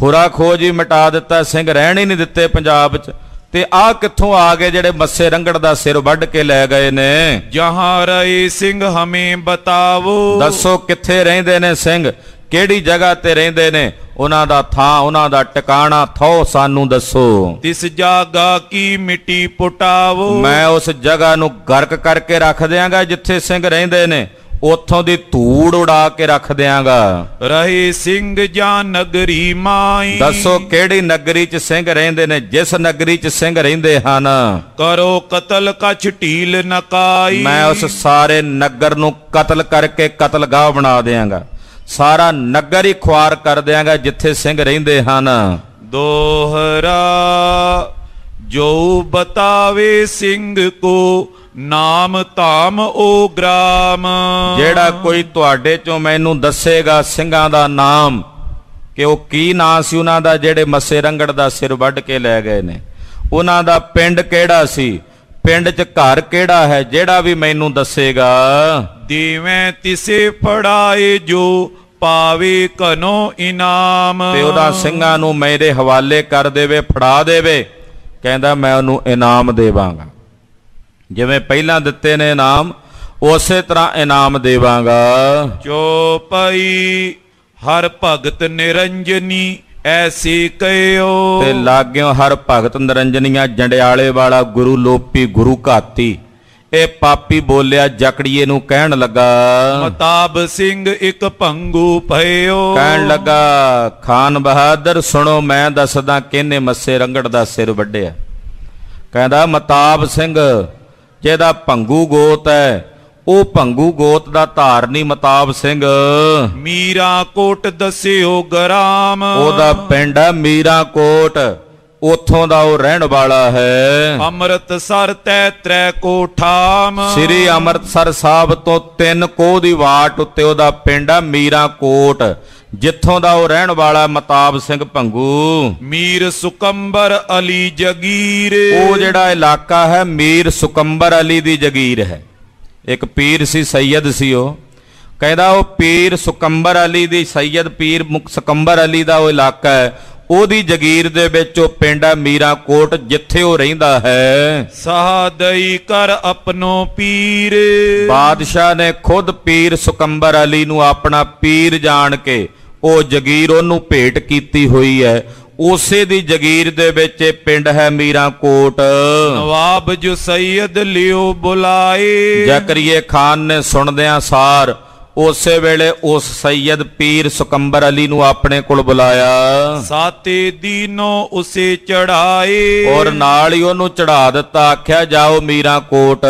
ਖੁਰਾ ਖੋਜ ਹੀ ਮਿਟਾ ਦਿੱਤਾ, ਸਿੰਘ ਰਹਿਣ ਹੀ ਨਹੀਂ ਦਿੱਤੇ ਪੰਜਾਬ 'ਚ। ਤੇ ਆਹ ਕਿੱਥੋਂ ਆ ਗਏ ਜਿਹੜੇ ਮੱਸੇ ਰੰਗੜ ਦਾ ਸਿਰ ਵੱਢ ਕੇ ਲੈ ਗਏ ਨੇ? ਜਹਾਂ ਰਹੇ ਸਿੰਘ ਹਮੇ ਬਤਾਵੋ। ਦੱਸੋ ਕਿੱਥੇ ਰਹਿੰਦੇ ਨੇ ਸਿੰਘ, ਕਿਹੜੀ ਜਗ੍ਹਾ ਤੇ ਰਹਿੰਦੇ ਨੇ? ਉਹਨਾਂ ਦਾ ਥਾਂ, ਉਹਨਾਂ ਦਾ ਟਿਕਾਣਾ ਥੋ ਸਾਨੂੰ ਦੱਸੋ। ਤਿਸ ਜਾਗਾ ਕੀ ਮਿੱਟੀ ਪੁਟਾਵੋ। ਮੈਂ ਉਸ ਜਗ੍ਹਾ ਨੂੰ ਗਰਕ ਕਰਕੇ ਰੱਖ ਦਿਆਂਗਾ ਜਿੱਥੇ ਸਿੰਘ ਰਹਿੰਦੇ ਨੇ, ਉੱਥੋਂ ਦੀ ਧੂੜ ਉਡਾ ਕੇ ਰੱਖ ਦਿਆਂਗਾ। ਰਹੇ ਸਿੰਘ ਜਾਂ ਨਗਰੀ ਮਾਈ। ਦੱਸੋ ਕਿਹੜੀ ਨਗਰੀ 'ਚ ਸਿੰਘ ਰਹਿੰਦੇ ਨੇ? ਜਿਸ ਨਗਰੀ 'ਚ ਸਿੰਘ ਰਹਿੰਦੇ ਹਨ। ਕਰੋ ਕਤਲ ਕਛ ਢੀਲ ਨਕਾਈ। ਮੈਂ ਉਸ ਸਾਰੇ ਨਗਰ ਨੂੰ ਕਤਲ ਕਰਕੇ ਕਤਲਗਾਹ ਬਣਾ ਦਿਆਂਗਾ, ਸਾਰਾ ਨਗਰ ਹੀ ਖੁਆਰ ਕਰ ਦਿਆਂਗਾ ਜਿੱਥੇ ਸਿੰਘ ਰਹਿੰਦੇ ਹਨ। ਦੋਹਰਾ ਜੋ ਬਤਾਵੇ ਸਿੰਘ ਕੋ ਨਾਮ ਧਾਮ ਓ ਗ੍ਰਾਮ। ਜਿਹੜਾ ਕੋਈ ਤੁਹਾਡੇ ਚੋਂ ਮੈਨੂੰ ਦੱਸੇਗਾ ਸਿੰਘਾਂ ਦਾ ਨਾਮ, ਕਿ ਉਹ ਕੀ ਨਾਂ ਸੀ ਉਹਨਾਂ ਦਾ ਜਿਹੜੇ ਮੱਸੇ ਰੰਗੜ ਦਾ ਸਿਰ ਵੱਢ ਕੇ ਲੈ ਗਏ ਨੇ, ਉਹਨਾਂ ਦਾ ਪਿੰਡ ਕਿਹੜਾ ਸੀ, ਪਿੰਡ 'ਚ ਘਰ ਕਿਹੜਾ ਹੈ, ਜਿਹੜਾ ਵੀ ਮੈਨੂੰ ਦੱਸੇਗਾ। ਦੇਵੇਂ ਤਿਸੇ ਫੜਾਏ ਜੋ ਪਾਵੇ ਕਨੋ ਇਨਾਮ। ਤੇ ਉਹਦਾ ਸਿੰਘਾਂ ਨੂੰ ਮੇਰੇ ਹਵਾਲੇ ਕਰ ਦੇਵੇ, ਫੜਾ ਦੇਵੇ, ਕਹਿੰਦਾ ਮੈਂ ਉਹਨੂੰ ਇਨਾਮ ਦੇਵਾਂਗਾ। ਜਿਵੇਂ ਪਹਿਲਾਂ ਦਿੱਤੇ ਨੇ ਇਨਾਮ, ਉਸੇ ਤਰ੍ਹਾਂ ਇਨਾਮ ਦੇਵਾਂਗਾ। ਚੋਪਈ ਹਰ ਭਗਤ ਨਿਰੰਜਨੀ ਐਸੀ ਕਹਿਓ। ਤੇ ਲਾਗਿਓ ਹਰ ਭਗਤ ਨਿਰੰਜਨੀਆਂ ਜੰਡਿਆਲੇ ਵਾਲਾ ਗੁਰੂ ਲੋਪੀ ਗੁਰੂ ਘਾਤੀ। ਇਹ ਪਾਪੀ ਬੋਲਿਆ ਜਕੜੀਏ ਨੂੰ, ਕਹਿਣ ਲੱਗਾ ਮਤਾਬ ਸਿੰਘ ਇੱਕ ਭੰਗੂ ਭਇਓ। ਕਹਿਣ ਲੱਗਾ ਖਾਨ ਬਹਾਦਰ ਸੁਣੋ, ਮੈਂ ਦੱਸਦਾ ਕਿਹਨੇ ਮੱਸੇ ਰੰਗੜ ਦਾ ਸਿਰ ਵੱਢਿਆ। ਕਹਿੰਦਾ ਮਤਾਬ ਸਿੰਘ ਜਿਹਦਾ ਭੰਗੂ ਗੋਤ ਹੈ, ਉਹ ਭੰਗੂ ਗੋਤ ਦਾ ਧਾਰਨੀ ਮਤਾਬ ਸਿੰਘ। ਮੀਰਾ ਕੋਟ ਦੱਸਿਓ ਗ੍ਰਾਮ। ਉਹਦਾ ਪਿੰਡ ਹੈ ਮੀਰਾ ਕੋਟ, ਉੱਥੋਂ ਦਾ ਉਹ ਰਹਿਣ ਵਾਲਾ ਹੈ। ਅੰਮ੍ਰਿਤਸਰ ਤੈ ਤ੍ਰੈ ਕੋਠਾਮ। ਸ੍ਰੀ ਅੰਮ੍ਰਿਤਸਰ ਸਾਹਿਬ ਤੋਂ 3 ਕੋਹ ਦੀ ਵਾਟ ਉੱਤੇ ਉਹਦਾ ਪਿੰਡ ਹੈ ਮੀਰਾ ਕੋਟ, ਜਿੱਥੋਂ ਦਾ ਉਹ ਰਹਿਣ ਵਾਲਾ ਮਤਾਬ ਸਿੰਘ ਭੰਗੂ। ਮੀਰ ਸੁਕੰਬਰ ਅਲੀ ਜਗੀਰ। ਉਹ ਜਿਹੜਾ ਇਲਾਕਾ ਹੈ ਮੀਰ ਸੁਕੰਬਰ ਅਲੀ ਦੀ ਜਗੀਰ ਹੈ। ਇੱਕ ਪੀਰ ਸੀ, ਸੈਯਦ ਸੀ ਉਹ। ਕਹਿੰਦਾ ਉਹ ਪੀਰ ਸੁਕੰਬਰ ਅਲੀ ਦੀ, ਸੈਯਦ ਪੀਰ ਸੁਕੰਬਰ ਅਲੀ ਦਾ ਉਹ ਇਲਾਕਾ ਹੈ, ਉਹਦੀ ਜਗੀਰ ਦੇ ਵਿੱਚ ਉਹ ਪਿੰਡ ਹੈ ਮੀਰਾ ਕੋਟ, ਜਿੱਥੇ ਉਹ ਰਹਿੰਦਾ ਹੈ। ਸਾਦਈ ਕਰ ਆਪਣੋ ਪੀਰ। ਬਾਦਸ਼ਾਹ ਨੇ ਖੁਦ ਪੀਰ ਸੁਕੰਬਰ ਅਲੀ ਨੂੰ ਆਪਣਾ ਪੀਰ ਜਾਣ ਕੇ ਉਹ ਜਗੀਰ ਉਹਨੂੰ ਭੇਟ ਕੀਤੀ ਹੋਈ ਹੈ। ਉਸੇ ਦੀ ਜਗੀਰ ਦੇ ਵਿੱਚ ਇਹ ਪਿੰਡ ਹੈ ਮੀਰਾ ਕੋਟ। ਨਵਾਬ ਜੋ ਸੈਯਦ ਲਿਓ ਬੁਲਾਏ। ਜ਼ਕਰੀਏ ਖਾਨ ਨੇ ਸੁਣਦਿਆਂ ਸਾਰ ਉਸੇ ਵੇਲੇ ਉਸ ਸੈਯਦ ਪੀਰ ਸੁਕੰਬਰ ਅਲੀ ਨੂੰ ਆਪਣੇ ਕੋਲ ਬੁਲਾਇਆ। ਸਾਤੇ ਦੀਨੋ ਉਸੇ ਚੜਾਏ। ਔਰ ਨਾਲ ਹੀ ਉਹਨੂੰ ਚੜਾ ਦਿੱਤਾ, ਆਖਿਆ ਜਾਓ ਮੀਰਾ ਕੋਟ,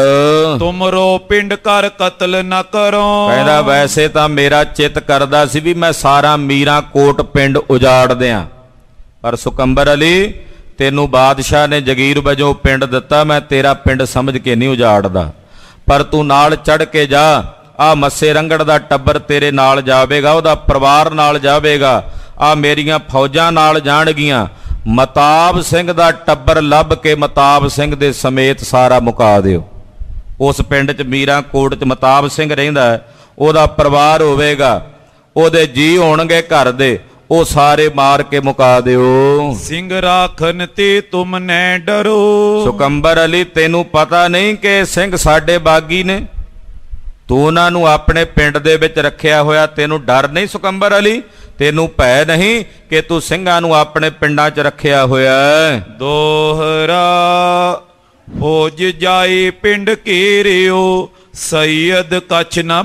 ਤੁਮਰੋ ਪਿੰਡ ਕਰ ਕਤਲ ਨਾ ਕਰੋ। ਕਹਿੰਦਾ ਵੈਸੇ ਤਾਂ ਮੇਰਾ ਚਿੱਤ ਕਰਦਾ ਸੀ ਵੀ ਮੈਂ ਸਾਰਾ ਮੀਰਾ ਕੋਟ ਪਿੰਡ ਉਜਾੜ ਦਿਆਂ, ਪਰ ਸੁਕੰਬਰ ਅਲੀ ਤੈਨੂੰ ਬਾਦਸ਼ਾਹ ਨੇ ਜਗੀਰ ਵਜੋਂ ਪਿੰਡ ਦਿੱਤਾ, ਮੈਂ ਤੇਰਾ ਪਿੰਡ ਸਮਝ ਕੇ ਨਹੀਂ ਉਜਾੜਦਾ, ਪਰ ਤੂੰ ਨਾਲ ਚੜ ਕੇ ਜਾ। ਆ ਮੱਸੇ ਰੰਗੜ ਦਾ ਟੱਬਰ ਤੇਰੇ ਨਾਲ ਜਾਵੇਗਾ, ਉਹਦਾ ਪਰਿਵਾਰ ਨਾਲ ਜਾਵੇਗਾ, ਆ ਮੇਰੀਆਂ ਫੌਜਾਂ ਨਾਲ ਜਾਣਗੀਆਂ। ਮਤਾਬ ਸਿੰਘ ਦਾ ਟੱਬਰ ਲੱਭ ਕੇ ਮਤਾਬ ਸਿੰਘ ਦੇ ਸਮੇਤ ਸਾਰਾ ਮੁਕਾ ਦਿਓ। ਉਸ ਪਿੰਡ 'ਚ ਮੀਰਾ ਕੋਟ 'ਚ ਮਤਾਬ ਸਿੰਘ ਰਹਿੰਦਾ, ਉਹਦਾ ਪਰਿਵਾਰ ਹੋਵੇਗਾ, ਉਹਦੇ ਜੀ ਹੋਣਗੇ ਘਰ ਦੇ, ਉਹ ਸਾਰੇ ਮਾਰ ਕੇ ਮੁਕਾ ਦਿਓ। ਸਿੰਘ ਰਾਖਨ ਤੇ ਤੁਮ ਨੈ ਡਰੋ। ਸੁਕੰਬਰ ਅਲੀ ਤੈਨੂੰ ਪਤਾ ਨਹੀਂ ਕਿ ਸਿੰਘ ਸਾਡੇ ਬਾਗੀ ਨੇ? ਤੂੰ ਉਹਨਾਂ ਨੂੰ ਆਪਣੇ ਪਿੰਡ ਦੇ ਵਿੱਚ ਰੱਖਿਆ ਹੋਇਆ, ਤੈਨੂੰ ਡਰ ਨਹੀਂ ਸੁਕੰਬਰ ਅਲੀ? ਤੈਨੂੰ ਭੈ ਨਹੀਂ ਕਿ ਤੂੰ ਸਿੰਘਾਂ ਨੂੰ ਆਪਣੇ ਪਿੰਡਾਂ 'ਚ ਰੱਖਿਆ ਹੋਇਆ? ਦੋਹਰਾ ਫੌਜ ਜਾਏ ਪਿੰਡ ਘੇਰਿਓ, ਸੈਯਦ ਕਛ ਨਾ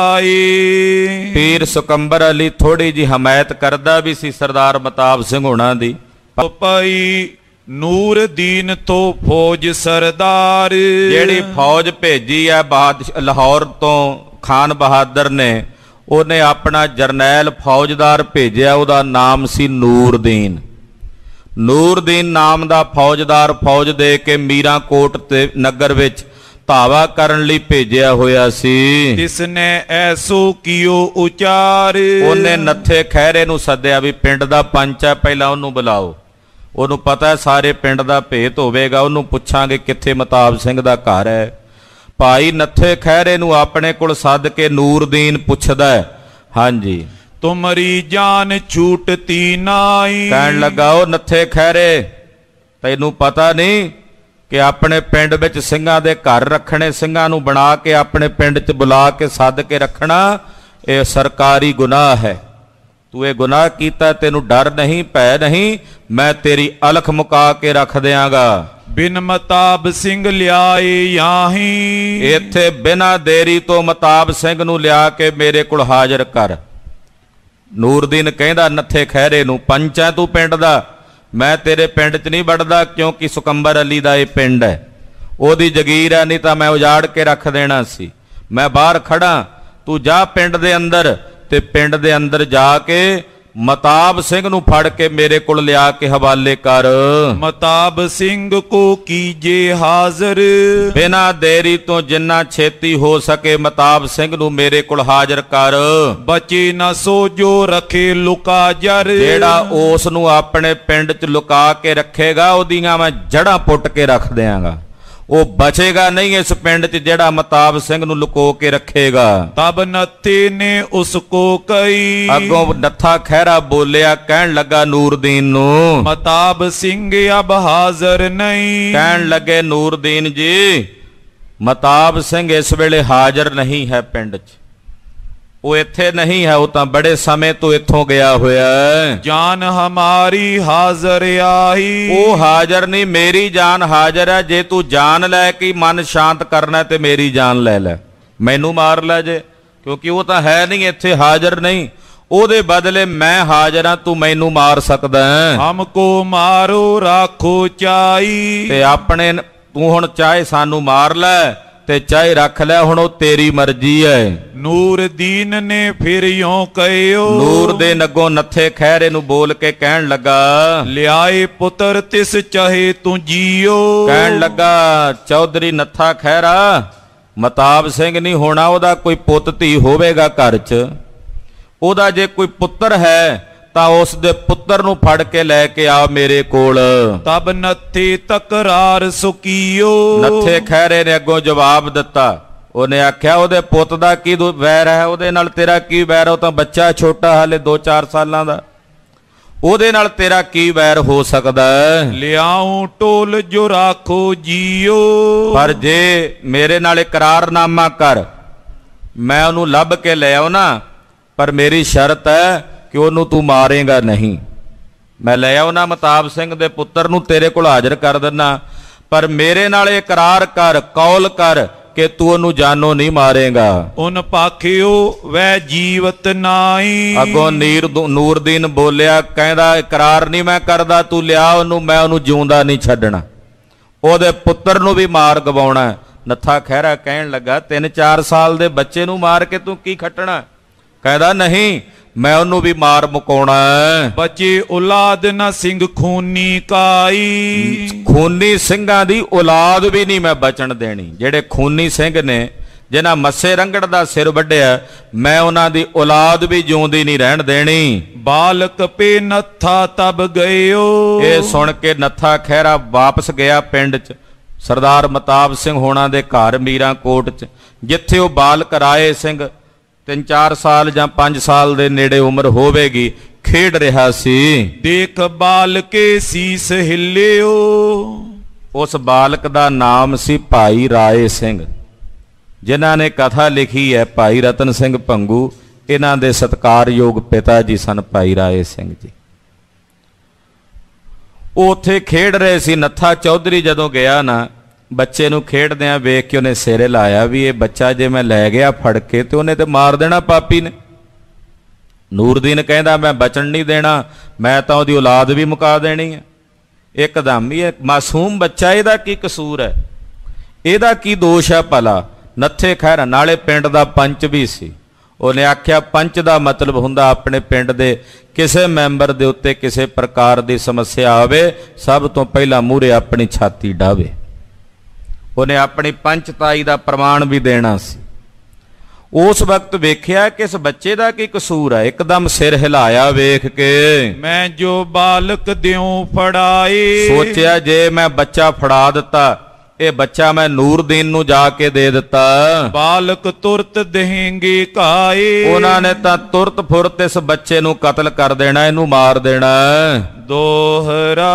ਬਸਾਏ। ਪੀਰ ਸੁਕੰਬਰ ਅਲੀ ਥੋੜੀ ਜੀ ਹਮਾਇਤ ਕਰਦਾ ਵੀ ਸੀ ਸਰਦਾਰ ਮਤਾਬ ਸਿੰਘ ਹੋਣਾ ਦੀ। ਪਈ ਨੂਰਦੀਨ ਤੋਂ ਫੌਜ ਸਰਦਾਰ। ਜਿਹੜੀ ਫੌਜ ਭੇਜੀ ਹੈ ਲਾਹੌਰ ਤੋਂ ਖਾਨ ਬਹਾਦਰ ਨੇ, ਉਹਨੇ ਆਪਣਾ ਜਰਨੈਲ ਫੌਜਦਾਰ ਭੇਜਿਆ, ਉਹਦਾ ਨਾਮ ਸੀ ਨੂਰਦੀਨ। ਨੂਰਦੀਨ ਨਾਮ ਦਾ ਫੌਜਦਾਰ ਫੌਜ ਦੇ ਕੇ ਮੀਰਾ ਕੋਟ ਤੇ ਨਗਰ ਵਿੱਚ ਧਾਵਾ ਕਰਨ ਲਈ ਭੇਜਿਆ ਹੋਇਆ ਸੀ। ਤਿਸਨੇ ਐਸੋ ਕੀਓ ਉਚਾਰ। ਉਹਨੇ ਨੱਥੇ ਖਹਿਰੇ ਨੂੰ ਸੱਦਿਆ ਵੀ ਪਿੰਡ ਦਾ ਪੰਚ ਹੈ, ਪਹਿਲਾਂ ਉਹਨੂੰ ਬੁਲਾਓ, ਉਹਨੂੰ ਪਤਾ ਹੈ ਸਾਰੇ ਪਿੰਡ ਦਾ ਭੇਤ ਹੋਵੇਗਾ, ਉਹਨੂੰ ਪੁੱਛਾਂਗੇ ਕਿੱਥੇ ਮਤਾਬ ਸਿੰਘ ਦਾ ਘਰ ਹੈ। ਭਾਈ ਨੱਥੇ ਖਹਿਰੇ ਨੂੰ ਆਪਣੇ ਕੋਲ ਸੱਦ ਕੇ ਨੂਰਦੀਨ ਪੁੱਛਦਾ ਹੈ, ਹਾਂਜੀ ਤੁਮਰੀ ਜਾਨ ਛੂਟਤੀ ਨਾਈ। ਕਹਿਣ ਲੱਗਾ ਉਹ ਨੱਥੇ ਖਹਿਰੇ, ਤੈਨੂੰ ਪਤਾ ਨਹੀਂ ਕਿ ਆਪਣੇ ਪਿੰਡ ਵਿੱਚ ਸਿੰਘਾਂ ਦੇ ਘਰ ਰੱਖਣੇ, ਸਿੰਘਾਂ ਨੂੰ ਬਣਾ ਕੇ ਆਪਣੇ ਪਿੰਡ 'ਚ ਬੁਲਾ ਕੇ ਸੱਦ ਕੇ ਰੱਖਣਾ, ਇਹ ਸਰਕਾਰੀ ਗੁਨਾਹ ਹੈ। ਤੂੰ ਇਹ ਗੁਨਾਹ ਕੀਤਾ, ਤੈਨੂੰ ਡਰ ਨਹੀਂ, ਭੈ ਨਹੀਂ, ਮੈਂ ਤੇਰੀ ਅਲਖ ਮੁਕਾ ਕੇ ਰੱਖ ਦਿਆਂਗਾ। ਬਿਨ ਮਤਾਬ ਸਿੰਘ ਲਿਆਏ ਯਾਹੀ। ਇੱਥੇ ਬਿਨਾਂ ਦੇਰੀ ਤੋਂ ਮਤਾਬ ਸਿੰਘ ਨੂੰ ਲਿਆ ਕੇ ਮੇਰੇ ਕੋਲ ਹਾਜ਼ਰ ਕਰ। ਨੂਰਦੀਨ ਕਹਿੰਦਾ ਨੱਥੇ ਖਹਿਰੇ ਨੂੰ, ਪੰਚ ਹੈ ਤੂੰ ਪਿੰਡ ਦਾ, ਮੈਂ ਤੇਰੇ ਪਿੰਡ 'ਚ ਨਹੀਂ ਵੜਦਾ, ਕਿਉਂਕਿ ਸੁਕੰਬਰ ਅਲੀ ਦਾ ਇਹ ਪਿੰਡ ਹੈ, ਉਹਦੀ ਜਗੀਰ ਹੈ, ਨਹੀਂ ਤਾਂ ਮੈਂ ਉਜਾੜ ਕੇ ਰੱਖ ਦੇਣਾ ਸੀ। ਮੈਂ ਬਾਹਰ ਖੜਾ, ਤੂੰ ਜਾ ਪਿੰਡ ਦੇ ਅੰਦਰ, ਤੇ ਪਿੰਡ ਦੇ ਅੰਦਰ ਜਾ ਕੇ ਮਤਾਬ ਸਿੰਘ ਨੂੰ ਫੜ ਕੇ ਮੇਰੇ ਕੋਲ ਲਿਆ ਕੇ ਹਵਾਲੇ ਕਰ। ਮਤਾਬ ਸਿੰਘ ਕੋ ਕੀਜੇ ਹਾਜ਼ਰ। ਬਿਨਾਂ ਦੇਰੀ ਤੋਂ ਜਿੰਨਾ ਛੇਤੀ ਹੋ ਸਕੇ ਮਤਾਬ ਸਿੰਘ ਨੂੰ ਮੇਰੇ ਕੋਲ ਹਾਜ਼ਰ ਕਰ। ਬਚੇ ਨਾ ਸੋ ਜੋ ਰਖੇ ਲੁਕਾ ਜਰ। ਜਿਹੜਾ ਉਸ ਨੂੰ ਆਪਣੇ ਪਿੰਡ 'ਚ ਲੁਕਾ ਕੇ ਰੱਖੇਗਾ, ਉਹਦੀਆਂ ਮੈਂ ਜੜ੍ਹਾਂ ਪੁੱਟ ਕੇ ਰੱਖ ਦਿਆਂਗਾ। ਉਹ ਬਚੇਗਾ ਨਹੀਂ ਇਸ ਪਿੰਡ 'ਚ ਜਿਹੜਾ ਮਤਾਬ ਸਿੰਘ ਨੂੰ ਲੁਕੋ ਕੇ ਰੱਖੇਗਾ। ਤਬ ਨੱਥੇ ਨੇ ਉਸ ਕੋ ਕਈ। ਅੱਗੋਂ ਨੱਥਾ ਖਹਿਰਾ ਬੋਲਿਆ, ਕਹਿਣ ਲੱਗਾ ਨੂਰਦੀਨ ਨੂੰ, ਮਤਾਬ ਸਿੰਘ ਅਬ ਹਾਜ਼ਰ ਨਹੀਂ। ਕਹਿਣ ਲੱਗੇ ਨੂਰਦੀਨ ਜੀ, ਮਤਾਬ ਸਿੰਘ ਇਸ ਵੇਲੇ ਹਾਜ਼ਰ ਨਹੀਂ ਹੈ ਪਿੰਡ 'ਚ, ਉਹ ਇੱਥੇ ਨਹੀਂ ਹੈ, ਉਹ ਤਾਂ ਬੜੇ ਸਮੇਂ ਤੋਂ ਇੱਥੋਂ ਗਿਆ ਹੋਇਆ ਹੈ। ਜਾਨ ਹਮਾਰੀ ਹਾਜ਼ਰ ਆਹੀ। ਉਹ ਹਾਜ਼ਰ ਨਹੀਂ, ਮੇਰੀ ਜਾਨ ਹਾਜ਼ਰ ਹੈ। ਜੇ ਤੂੰ ਜਾਨ ਲੈ ਕੇ ਮਨ ਸ਼ਾਂਤ ਕਰਨਾ ਤੇ ਮੇਰੀ ਜਾਨ ਲੈ ਲੈ, ਮੈਨੂੰ ਮਾਰ ਲੈ ਜੇ, ਕਿਉਂਕਿ ਉਹ ਤਾਂ ਹੈ ਨਹੀਂ ਇੱਥੇ, ਹਾਜ਼ਰ ਨਹੀਂ। ਉਹਦੇ ਬਦਲੇ ਮੈਂ ਹਾਜ਼ਰ ਹਾਂ, ਤੂੰ ਮੈਨੂੰ ਮਾਰ ਸਕਦਾ ਹੈ। ਹਮਕੋ ਮਾਰੋ ਰਾਖੋ ਚਾਈ। ਤੇ ਆਪਣੇ ਤੂੰ ਹੁਣ ਚਾਹੇ ਸਾਨੂੰ ਮਾਰ ਲੈ ਤੇ ਚਾਹੇ ਰੱਖ ਲੈ, ਹੁਣ ਉਹ ਤੇਰੀ ਮਰਜ਼ੀ ਹੈ। ਨੂਰਦੀਨ ਨੇ ਫਿਰ ਇਉਂ ਕਹਿਓ। ਨੂਰ ਦੇ ਨੱਗੋਂ ਨੱਥੇ ਖਹਿਰੇ ਨੂੰ ਬੋਲ ਕੇ ਕਹਿਣ ਲੱਗਾ, ਲਿਆਏ ਪੁੱਤਰ ਤਿਸ ਚਾਹੇ ਤੂੰ ਜੀਓ। ਕਹਿਣ ਲੱਗਾ ਚੌਧਰੀ ਨੱਥਾ ਖਹਿਰਾ, ਮਤਾਬ ਸਿੰਘ ਨਹੀਂ ਹੋਣਾ, ਉਹਦਾ ਕੋਈ ਪੁੱਤ ਧੀ ਹੋਵੇਗਾ ਘਰ 'ਚ, ਉਹਦਾ ਜੇ ਕੋਈ ਪੁੱਤਰ ਹੈ ਤਾਂ ਉਸ ਦੇ ਪੁੱਤਰ ਨੂੰ ਫੜ ਕੇ ਲੈ ਕੇ ਆ ਮੇਰੇ ਕੋਲ। ਤਬ ਨੱਥੇ ਤਕਰਾਰ ਸੁਕੀਓ। ਨੱਥੇ ਖਹਿਰੇ ਨੇ ਅੱਗੋਂ ਜਵਾਬ ਦਿੱਤਾ, ਉਹਨੇ ਆਖਿਆ ਉਹਦੇ ਪੁੱਤ ਦਾ ਕੀ ਵੈਰ ਹੈ, ਉਹਦੇ ਨਾਲ ਤੇਰਾ ਕੀ ਵੈਰ, ਉਹ ਤਾਂ ਬੱਚਾ ਛੋਟਾ ਹਾਲੇ 2-4 ਸਾਲਾਂ ਦਾ, ਉਹਦੇ ਨਾਲ ਤੇਰਾ ਕੀ ਵੈਰ ਹੋ ਸਕਦਾ ਹੈ। ਲਿਆਉ ਟੋਲ ਜੋ ਰਾਖੋ ਜੀਓ। ਪਰ ਜੇ ਮੇਰੇ ਨਾਲ ਇਕਰਾਰਨਾਮਾ ਕਰ, ਮੈਂ ਉਹਨੂੰ ਲੱਭ ਕੇ ਲੈ ਆਉ ਨਾ, ਪਰ ਮੇਰੀ ਸ਼ਰਤ ਹੈ ਕਿ ਉਹਨੂੰ ਤੂੰ ਮਾਰੇਗਾ ਨਹੀਂ। ਮੈਂ ਲੈ ਆਉਣਾ ਮਤਾਬ ਸਿੰਘ ਦੇ ਪੁੱਤਰ ਨੂੰ ਤੇਰੇ ਕੋਲ ਹਾਜ਼ਰ ਕਰ ਦਿੰਦਾ, ਪਰ ਮੇਰੇ ਨਾਲ ਇਕਰਾਰ ਕਰ, ਕੌਲ ਕਰ ਕਿ ਤੂੰ ਉਹਨੂੰ ਜਾਨੋਂ ਨਹੀਂ ਮਾਰੇਗਾ। ਉਨ ਪਾਖਿਓ ਵੈ ਜੀਵਤ ਨਾਈ। ਅੱਗੋਂ ਨੂਰਦੀਨ ਬੋਲਿਆ, ਕਹਿੰਦਾ ਇਕਰਾਰ ਨਹੀਂ ਮੈਂ ਕਰਦਾ, ਤੂੰ ਲਿਆ ਉਹਨੂੰ, ਮੈਂ ਉਹਨੂੰ ਜਿਉਂਦਾ ਨਹੀਂ ਛੱਡਣਾ, ਉਹਦੇ ਪੁੱਤਰ ਨੂੰ ਵੀ ਮਾਰ ਗਵਾਉਣਾ। ਨੱਥਾ ਖਹਿਰਾ ਕਹਿਣ ਲੱਗਾ, 3-4 ਸਾਲ ਦੇ ਬੱਚੇ ਨੂੰ ਮਾਰ ਕੇ ਤੂੰ ਕੀ ਖੱਟਣਾ? ਕਹਿੰਦਾ ਨਹੀਂ, ਮੈਂ ਉਹਨੂੰ ਵੀ ਮਾਰ ਮੁਕਾਉਣਾ। ਬਚੇ ਔਲਾਦ ਨਾ ਸਿੰਘ ਖੂਨੀ ਕਾਈ। ਖੂਨੀ ਸਿੰਘਾਂ ਦੀ ਔਲਾਦ ਵੀ ਨਹੀਂ ਮੈਂ ਬਚਣ ਦੇਣੀ। ਜਿਹੜੇ ਖੂਨੀ ਸਿੰਘ ਨੇ, ਜਿਨ੍ਹਾਂ ਮੱਸੇ ਰੰਗੜ ਦਾ ਸਿਰ ਵੱਢਿਆ, ਮੈਂ ਉਹਨਾਂ ਦੀ ਔਲਾਦ ਵੀ ਜਿਉਂਦੀ ਨਹੀਂ ਰਹਿਣ ਦੇਣੀ। ਬਾਲਕ ਪੇ ਨੱਥਾ ਤਬ ਗਇਓ। ਇਹ ਸੁਣ ਕੇ ਨੱਥਾ ਖਹਿਰਾ ਵਾਪਸ ਗਿਆ ਪਿੰਡ 'ਚ, ਸਰਦਾਰ ਮਤਾਬ ਸਿੰਘ ਹੋਣਾ ਦੇ ਘਰ ਮੀਰਾਂ ਕੋਟ 'ਚ, ਜਿੱਥੇ ਉਹ ਬਾਲਕ ਰਾਏ ਸਿੰਘ 3-4 ਸਾਲ ਜਾਂ 5 ਸਾਲ ਦੇ ਨੇੜੇ ਉਮਰ ਹੋਵੇਗੀ, ਖੇਡ ਰਿਹਾ ਸੀ। ਦੇਖ ਬਾਲਕੇ ਸੀਸ ਹਿੱਲਿਓ। ਉਸ ਬਾਲਕ ਦਾ ਨਾਮ ਸੀ ਭਾਈ ਰਾਏ ਸਿੰਘ, ਜਿਨ੍ਹਾਂ ਨੇ ਕਥਾ ਲਿਖੀ ਹੈ ਭਾਈ ਰਤਨ ਸਿੰਘ ਭੰਗੂ। ਇਹਨਾਂ ਦੇ ਸਤਿਕਾਰਯੋਗ ਪਿਤਾ ਜੀ ਸਨ ਭਾਈ ਰਾਏ ਸਿੰਘ ਜੀ। ਉਹ ਉੱਥੇ ਖੇਡ ਰਹੇ ਸੀ। ਨੱਥਾ ਚੌਧਰੀ ਜਦੋਂ ਗਿਆ ਨਾ, ਬੱਚੇ ਨੂੰ ਖੇਡਦਿਆਂ ਵੇਖ ਕੇ ਉਹਨੇ ਸਿਰੇ ਲਾਇਆ ਵੀ ਇਹ ਬੱਚਾ ਜੇ ਮੈਂ ਲੈ ਗਿਆ ਫੜ ਕੇ ਤੇ ਉਹਨੇ ਤੇ ਮਾਰ ਦੇਣਾ ਪਾਪੀ ਨੇ। ਨੂਰਦੀਨ ਕਹਿੰਦਾ ਮੈਂ ਬਚਣ ਨਹੀਂ ਦੇਣਾ, ਮੈਂ ਤਾਂ ਉਹਦੀ ਔਲਾਦ ਵੀ ਮੁਕਾ ਦੇਣੀ ਹੈ। ਇੱਕਦਮ ਹੀ ਮਾਸੂਮ ਬੱਚਾ, ਇਹਦਾ ਕੀ ਕਸੂਰ ਹੈ, ਇਹਦਾ ਕੀ ਦੋਸ਼ ਹੈ ਭਲਾ? ਨੱਥੇ ਖਹਿਰਾ ਨਾਲੇ ਪਿੰਡ ਦਾ ਪੰਚ ਵੀ ਸੀ। ਉਹਨੇ ਆਖਿਆ ਪੰਚ ਦਾ ਮਤਲਬ ਹੁੰਦਾ ਆਪਣੇ ਪਿੰਡ ਦੇ ਕਿਸੇ ਮੈਂਬਰ ਦੇ ਉੱਤੇ ਕਿਸੇ ਪ੍ਰਕਾਰ ਦੀ ਸਮੱਸਿਆ ਆਵੇ, ਸਭ ਤੋਂ ਪਹਿਲਾਂ ਮੂਹਰੇ ਆਪਣੀ ਛਾਤੀ ਡਾਵੇ। ਉਹਨੇ ਆਪਣੀ ਪੰਚਤਾਈ ਦਾ ਪ੍ਰਮਾਣ ਵੀ ਦੇਣਾ ਸੀ। ਉਸ ਵਕਤ ਵੇਖਿਆ ਕਿ ਇਸ ਬੱਚੇ ਦਾ ਕੀ ਕਸੂਰ ਹੈ। ਇੱਕਦਮ ਸਿਰ ਹਿਲਾਇਆ ਵੇਖ ਕੇ, ਮੈਂ ਜੋ ਬਾਲਕ ਦਿਉ ਫੜਾਏ। ਸੋਚਿਆ ਜੇ ਮੈਂ ਬੱਚਾ ਫੜਾ ਦਿੱਤਾ ਇਹ ਬੱਚਾ ਮੈਂ ਨੂਰਦੀਨ ਨੂੰ ਜਾ ਕੇ ਦੇ ਦਿੱਤਾ। ਬਾਲਕ ਤੁਰਤ ਦੇਹੇਂਗੇ ਕਾਏ, ਉਹਨਾਂ ਨੇ ਤਾਂ ਤੁਰਤ ਫੁਰਤ ਇਸ ਬੱਚੇ ਨੂੰ ਕਤਲ ਕਰ ਦੇਣਾ, ਇਹਨੂੰ ਮਾਰ ਦੇਣਾ। ਦੋਹਰਾ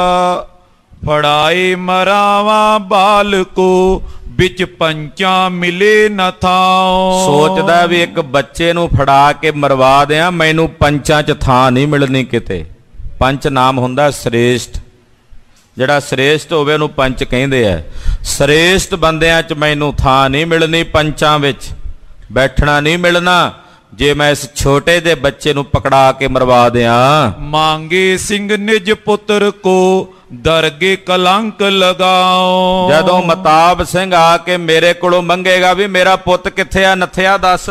ਫੜਾਏ ਮਰਾਵਾ ਬਾਲਕੋ, ਵਿੱਚ ਪੰਚਾਂ ਮਿਲੇ ਨ ਥਾਂ। ਸੋਚਦਾ ਵੀ ਇੱਕ ਬੱਚੇ ਨੂੰ ਫੜਾ ਕੇ ਮਰਵਾ ਦਿਆਂ, ਮੈਨੂੰ ਪੰਚਾਂ 'ਚ ਥਾਂ ਨਹੀਂ ਮਿਲਣੀ ਕਿਤੇ। ਪੰਚ ਨਾਮ ਹੁੰਦਾ ਸ੍ਰੇਸ਼ਟ, ਜਿਹੜਾ ਸ੍ਰੇਸ਼ਟ ਹੋਵੇ ਉਹਨੂੰ ਪੰਚ ਕਹਿੰਦੇ ਆ। ਸ੍ਰੇਸ਼ਟ ਬੰਦਿਆਂ 'ਚ ਮੈਨੂੰ ਥਾਂ ਨਹੀਂ ਮਿਲਣੀ, ਪੰਚਾਂ ਵਿੱਚ ਬੈਠਣਾ ਨਹੀਂ ਮਿਲਣਾ ਜੇ ਮੈਂ ਇਸ ਛੋਟੇ ਜਿਹੇ ਬੱਚੇ ਨੂੰ ਪਕੜਾ ਕੇ ਮਰਵਾ ਦਿਆਂ। ਮੰਗੇ ਸਿੰਘ ਨਿਜ ਪੁੱਤਰ ਕੋ, ਦਰਗੇ ਕਲੰਕ ਲਗਾਓ। ਜਦੋਂ ਮਤਾਬ ਸਿੰਘ ਆ ਕੇ ਮੇਰੇ ਕੋਲੋਂ ਮੰਗੇਗਾ ਵੀ ਮੇਰਾ ਪੁੱਤ ਕਿੱਥੇ ਆ, ਨੱਥਿਆ ਦੱਸ,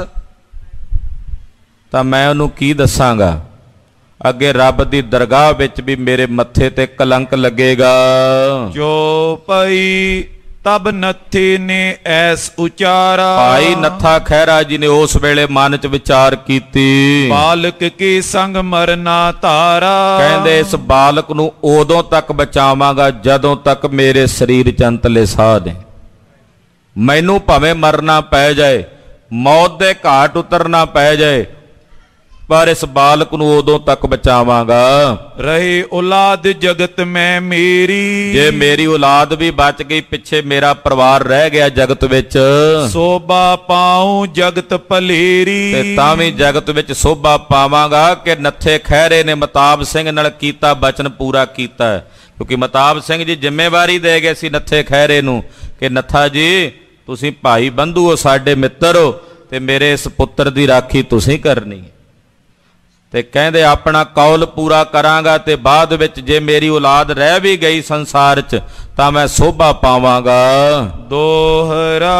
ਤਾਂ ਮੈਂ ਉਹਨੂੰ ਕੀ ਦੱਸਾਂਗਾ? ਅੱਗੇ ਰੱਬ ਦੀ ਦਰਗਾਹ ਵਿੱਚ ਵੀ ਮੇਰੇ ਮੱਥੇ ਤੇ ਕਲੰਕ ਲੱਗੇਗਾ। ਜੋ ਪਈ ਤਬ ਨੱਥੇ ਨੇ ਐਸ ਉਚਾਰਾ, ਭਾਈ ਨੱਥਾ ਖਹਿਰਾ ਜੀ ਨੇ ਉਸ ਵੇਲੇ ਮਨ 'ਚ ਵਿਚਾਰ ਕੀਤੀ, ਬਾਲਕ ਕੇ ਸੰਗ ਮਰਨਾ ਧਾਰਾ। ਕਹਿੰਦੇ ਇਸ ਬਾਲਕ ਨੂੰ ਉਦੋਂ ਤੱਕ ਬਚਾਵਾਂਗਾ ਜਦੋਂ ਤੱਕ ਮੇਰੇ ਸਰੀਰ 'ਚ ਅੰਤਲੇ ਸਾਹ ਨੇ। ਮੈਨੂੰ ਭਾਵੇਂ ਮਰਨਾ ਪੈ ਜਾਏ, ਮੌਤ ਦੇ ਘਾਟ ਉਤਰਨਾ ਪੈ ਜਾਏ, ਪਰ ਇਸ ਬਾਲਕ ਨੂੰ ਉਦੋਂ ਤੱਕ ਬਚਾਵਾਂਗਾ। ਰਹੇ ਔਲਾਦ ਜਗਤ ਮੈਂ ਮੇਰੀ, ਜੇ ਮੇਰੀ ਔਲਾਦ ਵੀ ਬਚ ਗਈ, ਪਿੱਛੇ ਮੇਰਾ ਪਰਿਵਾਰ ਰਹਿ ਗਿਆ ਜਗਤ ਵਿੱਚ, ਸੋਭਾ ਪਾਉ ਜਗਤ ਭਲੇਰੀ। ਤੇ ਤਾਂ ਵੀ ਜਗਤ ਵਿੱਚ ਸੋਭਾ ਪਾਵਾਂਗਾ ਕਿ ਨੱਥੇ ਖਹਿਰੇ ਨੇ ਮਤਾਬ ਸਿੰਘ ਨਾਲ ਕੀਤਾ ਬਚਨ ਪੂਰਾ ਕੀਤਾ। ਕਿਉਂਕਿ ਮਤਾਬ ਸਿੰਘ ਜੀ ਜ਼ਿੰਮੇਵਾਰੀ ਦੇ ਗਏ ਸੀ ਨੱਥੇ ਖਹਿਰੇ ਨੂੰ ਕਿ ਨੱਥਾ ਜੀ ਤੁਸੀਂ ਭਾਈ ਬੰਧੂ ਹੋ, ਸਾਡੇ ਮਿੱਤਰ ਹੋ, ਤੇ ਮੇਰੇ ਇਸ ਪੁੱਤਰ ਦੀ ਰਾਖੀ ਤੁਸੀਂ ਕਰਨੀ। ਤੇ ਕਹਿੰਦੇ ਆਪਣਾ ਕੌਲ ਪੂਰਾ ਕਰਾਂਗਾ, ਤੇ ਬਾਅਦ ਵਿੱਚ ਜੇ ਮੇਰੀ ਔਲਾਦ ਰਹਿ ਵੀ ਗਈ ਸੰਸਾਰ 'ਚ ਤਾਂ ਮੈਂ ਸੋਭਾ ਪਾਵਾਂਗਾ। ਦੋਹਰਾ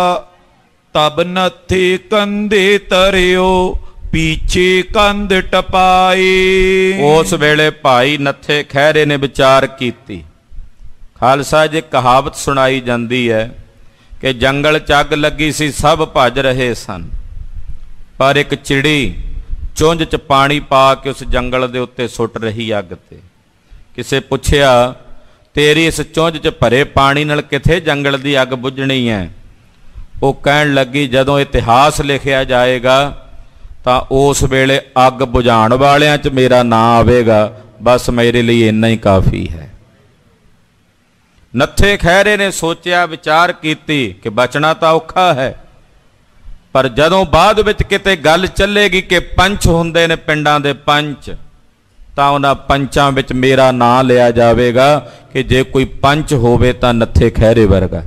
ਤਬ ਨੱਥੇ ਕੰਧੇ ਤਰਿਓ, ਪੀਛੇ ਕੰਧ ਟਪਾਈ। ਉਸ ਵੇਲੇ ਭਾਈ ਨੱਥੇ ਖਹਿਰੇ ਨੇ ਵਿਚਾਰ ਕੀਤੀ। ਖਾਲਸਾ ਜੀ ਕਹਾਵਤ ਸੁਣਾਈ ਜਾਂਦੀ ਹੈ ਕਿ ਜੰਗਲ 'ਚ ਅੱਗ ਲੱਗੀ ਸੀ, ਸਭ ਭੱਜ ਰਹੇ ਸਨ, ਪਰ ਇੱਕ ਚਿੜੀ ਚੁੰਝ 'ਚ ਪਾਣੀ ਪਾ ਕੇ ਉਸ ਜੰਗਲ ਦੇ ਉੱਤੇ ਸੁੱਟ ਰਹੀ ਅੱਗ ਤੇ। ਕਿਸੇ ਪੁੱਛਿਆ ਤੇਰੀ ਇਸ ਚੁੰਝ 'ਚ ਭਰੇ ਪਾਣੀ ਨਾਲ ਕਿੱਥੇ ਜੰਗਲ ਦੀ ਅੱਗ ਬੁਝਣੀ ਹੈ? ਉਹ ਕਹਿਣ ਲੱਗੀ ਜਦੋਂ ਇਤਿਹਾਸ ਲਿਖਿਆ ਜਾਏਗਾ ਤਾਂ ਉਸ ਵੇਲੇ ਅੱਗ ਬੁਝਾਉਣ ਵਾਲਿਆਂ 'ਚ ਮੇਰਾ ਨਾਂ ਆਵੇਗਾ, ਬਸ ਮੇਰੇ ਲਈ ਇੰਨਾ ਹੀ ਕਾਫੀ ਹੈ। ਨੱਥੇ ਖਹਿਰੇ ਨੇ ਸੋਚਿਆ, ਵਿਚਾਰ ਕੀਤੀ ਕਿ ਬਚਣਾ ਤਾਂ ਔਖਾ ਹੈ, ਪਰ ਜਦੋਂ ਬਾਅਦ ਵਿੱਚ ਕਿਤੇ ਗੱਲ ਚੱਲੇਗੀ ਕਿ ਪੰਚ ਹੁੰਦੇ ਨੇ ਪਿੰਡਾਂ ਦੇ ਪੰਚ, ਤਾਂ ਉਹਨਾਂ ਪੰਚਾਂ ਵਿੱਚ ਮੇਰਾ ਨਾਂ ਲਿਆ ਜਾਵੇਗਾ ਕਿ ਜੇ ਕੋਈ ਪੰਚ ਹੋਵੇ ਤਾਂ ਨੱਥੇ ਖਹਿਰੇ ਵਰਗਾ।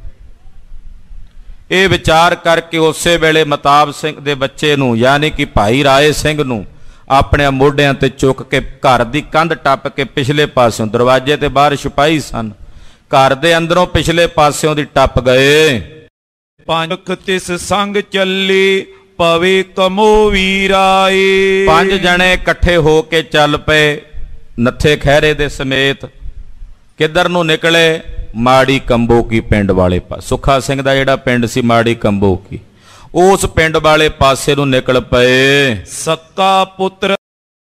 ਇਹ ਵਿਚਾਰ ਕਰਕੇ ਉਸੇ ਵੇਲੇ ਮਤਾਬ ਸਿੰਘ ਦੇ ਬੱਚੇ ਨੂੰ ਯਾਨੀ ਕਿ ਭਾਈ ਰਾਏ ਸਿੰਘ ਨੂੰ ਆਪਣੇ ਮੋਢਿਆਂ ਤੇ ਚੁੱਕ ਕੇ ਘਰ ਦੀ ਕੰਧ ਟੱਪ ਕੇ ਪਿਛਲੇ ਪਾਸਿਓਂ, ਦਰਵਾਜ਼ੇ ਤੇ ਬਾਹਰ ਸਿਪਾਹੀ ਸਨ, ਘਰ ਦੇ ਅੰਦਰੋਂ ਪਿਛਲੇ ਪਾਸਿਓਂ ਦੀ ਟੱਪ ਗਏ। ਪੰਜ ਤਿਸ ਸੰਗ ਚੱਲੇ ਪਵੇ ਕਮੋ ਵੀਰਾਏ। 5 ਜਣੇ ਇਕੱਠੇ ਹੋ ਕੇ ਚੱਲ ਪਏ ਨੱਥੇ ਖਹਿਰੇ ਦੇ ਸਮੇਤ। ਕਿੱਧਰ ਨੂੰ ਨਿਕਲੇ? ਮਾੜੀ ਕੰਬੋ ਕੀ ਪਿੰਡ ਵਾਲੇ ਪਾਸੇ। ਸੁੱਖਾ ਸਿੰਘ ਦਾ ਜਿਹੜਾ ਪਿੰਡ ਸੀ ਮਾੜੀ ਕੰਬੋ ਕੀ, ਉਸ ਪਿੰਡ ਵਾਲੇ ਪਾਸੇ ਨੂੰ ਨਿਕਲ ਪਏ। ਸੱਕਾ ਪੁੱਤਰ